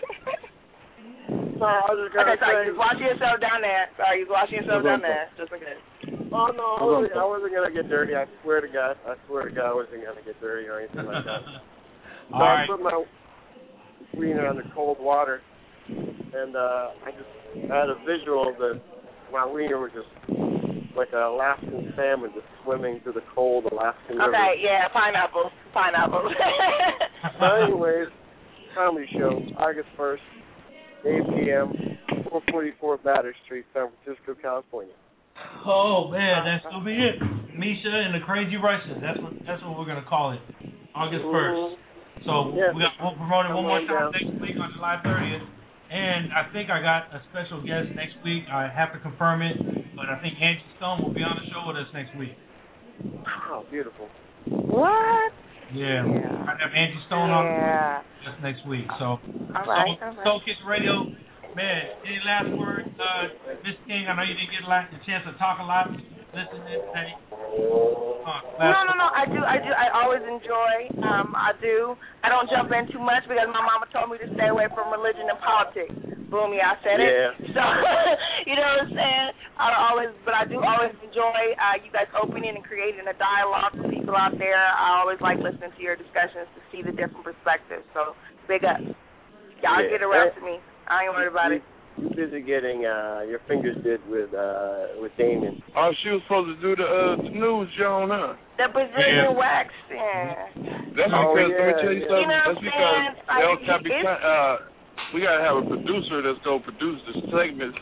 Sorry, I was just gonna okay, sorry, say, you're washing yourself down there. Sorry, you're washing yourself down there. Just okay. Oh no, I wasn't, I wasn't gonna get dirty. I swear to God, I swear to God, I wasn't gonna get dirty or anything like that. So All I right. put my wiener under cold water, and uh, I just had a visual that my wiener was just like an Alaskan salmon just swimming through the cold Alaskan river. Okay, yeah, pineapples, pineapples. So anyways, comedy show, August first, eight p.m., four forty-four Battery Street, San Francisco, California. Oh man, that's gonna be it. Misha and the Crazy Russians. That's what that's what we're gonna call it. August first. So yeah. we got we'll promote it one more time next week on July thirtieth. And I think I got a special guest next week. I have to confirm it, but I think Angie Stone will be on the show with us next week. Oh, beautiful. What? Yeah, yeah. I have Angie Stone on yeah. just next week. So, all right, so, all right. Soul Kitchen Radio. Man, any last words, uh, Miss King? I know you didn't get a chance to talk a lot. Listen to today. Uh, no, no, no. I do, I do. I always enjoy. Um, I do. I don't jump in too much because my mama told me to stay away from religion and politics. Boom, yeah, I said yeah. it. So, you know what I'm saying? I always, but I do always enjoy uh, you guys opening and creating a dialogue with people out there. I always like listening to your discussions to see the different perspectives. So, big up. Y'all yeah. get the rest of me. I ain't worried about it. You busy getting uh, your fingers did with uh, with Damon. Oh, she was supposed to do the uh, the news, Joan, huh? The Brazilian yeah. wax, yeah. That's oh, because, yeah, let me tell you yeah. something, you know that's because like, El Capitan, uh, we got to have a producer that's going to produce the segment.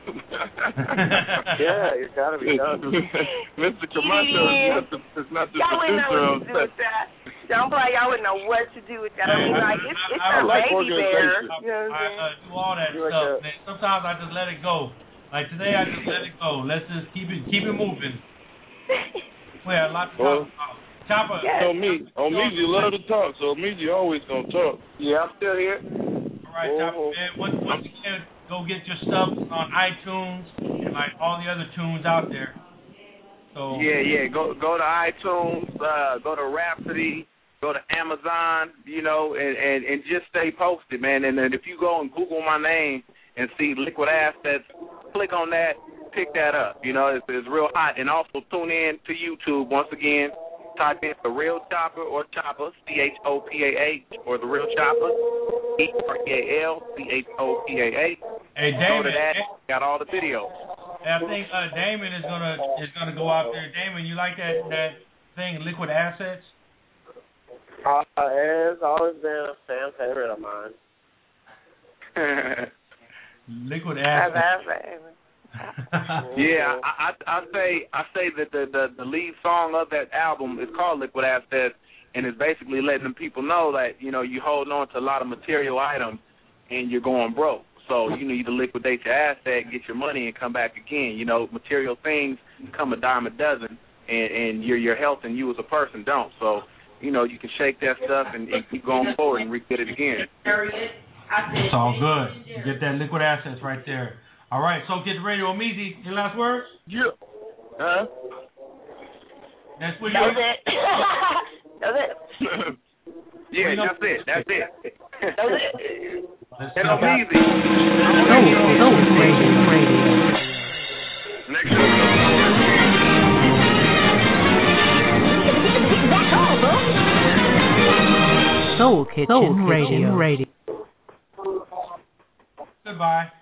yeah, you got to be done. Mister Camacho is not the, is not the y'all producer on set. Do with that. Don't play. Y'all wouldn't know what to do with that. I mean, like, it's, it's I, a I baby bear. I, You know what I, I do all that You're stuff, like man. Sometimes I just let it go. Like today, I just let it go. Let's just keep it keep it moving. We had a lot to well, talk about. Chopper. Yes. So me, on me, you love to talk. So me, you always gonna talk. Yeah, I'm still here. All right, Chopper, man. Once, once again, go get your stuff on iTunes and like all the other tunes out there. So yeah, yeah. Go go to iTunes. Uh, go to Rhapsody. Go to Amazon, you know, and, and, and just stay posted, man. And then if you go and Google my name and see Liquid Assets, click on that, pick that up. You know, it's, it's real hot. And also tune in to YouTube once again. Type in The Real Chopper or Chopper, C H O P A H, or The Real Chopper, E R E A L C H O P A H. Hey, Go Damon, to that. Got all the videos. I think uh, Damon is gonna is gonna go out there. Damon, you like that that thing, Liquid Assets? Uh, it's always been a fan favorite of mine. Liquid Assets. yeah, I, I I say I say that the, the the lead song of that album is called Liquid Assets, and it's basically letting them people know that you know you holding on to a lot of material items and you're going broke. So you need to liquidate your asset, get your money, and come back again. You know, material things come a dime a dozen, and, and your your health and you as a person don't. So. You know, you can shake that stuff and, and keep going forward and re-get it again. It's all good. You get that Liquid Assets right there. All right, so get the radio. Meezy, your last words? Yeah. Huh? That's what you. That's it. That's it. Yeah, that's it. That's it. That's it. Hello, Meezy. Soul, Soul Radio. Now Soul Kitchen, Soul Kitchen Radio. Radio. Goodbye.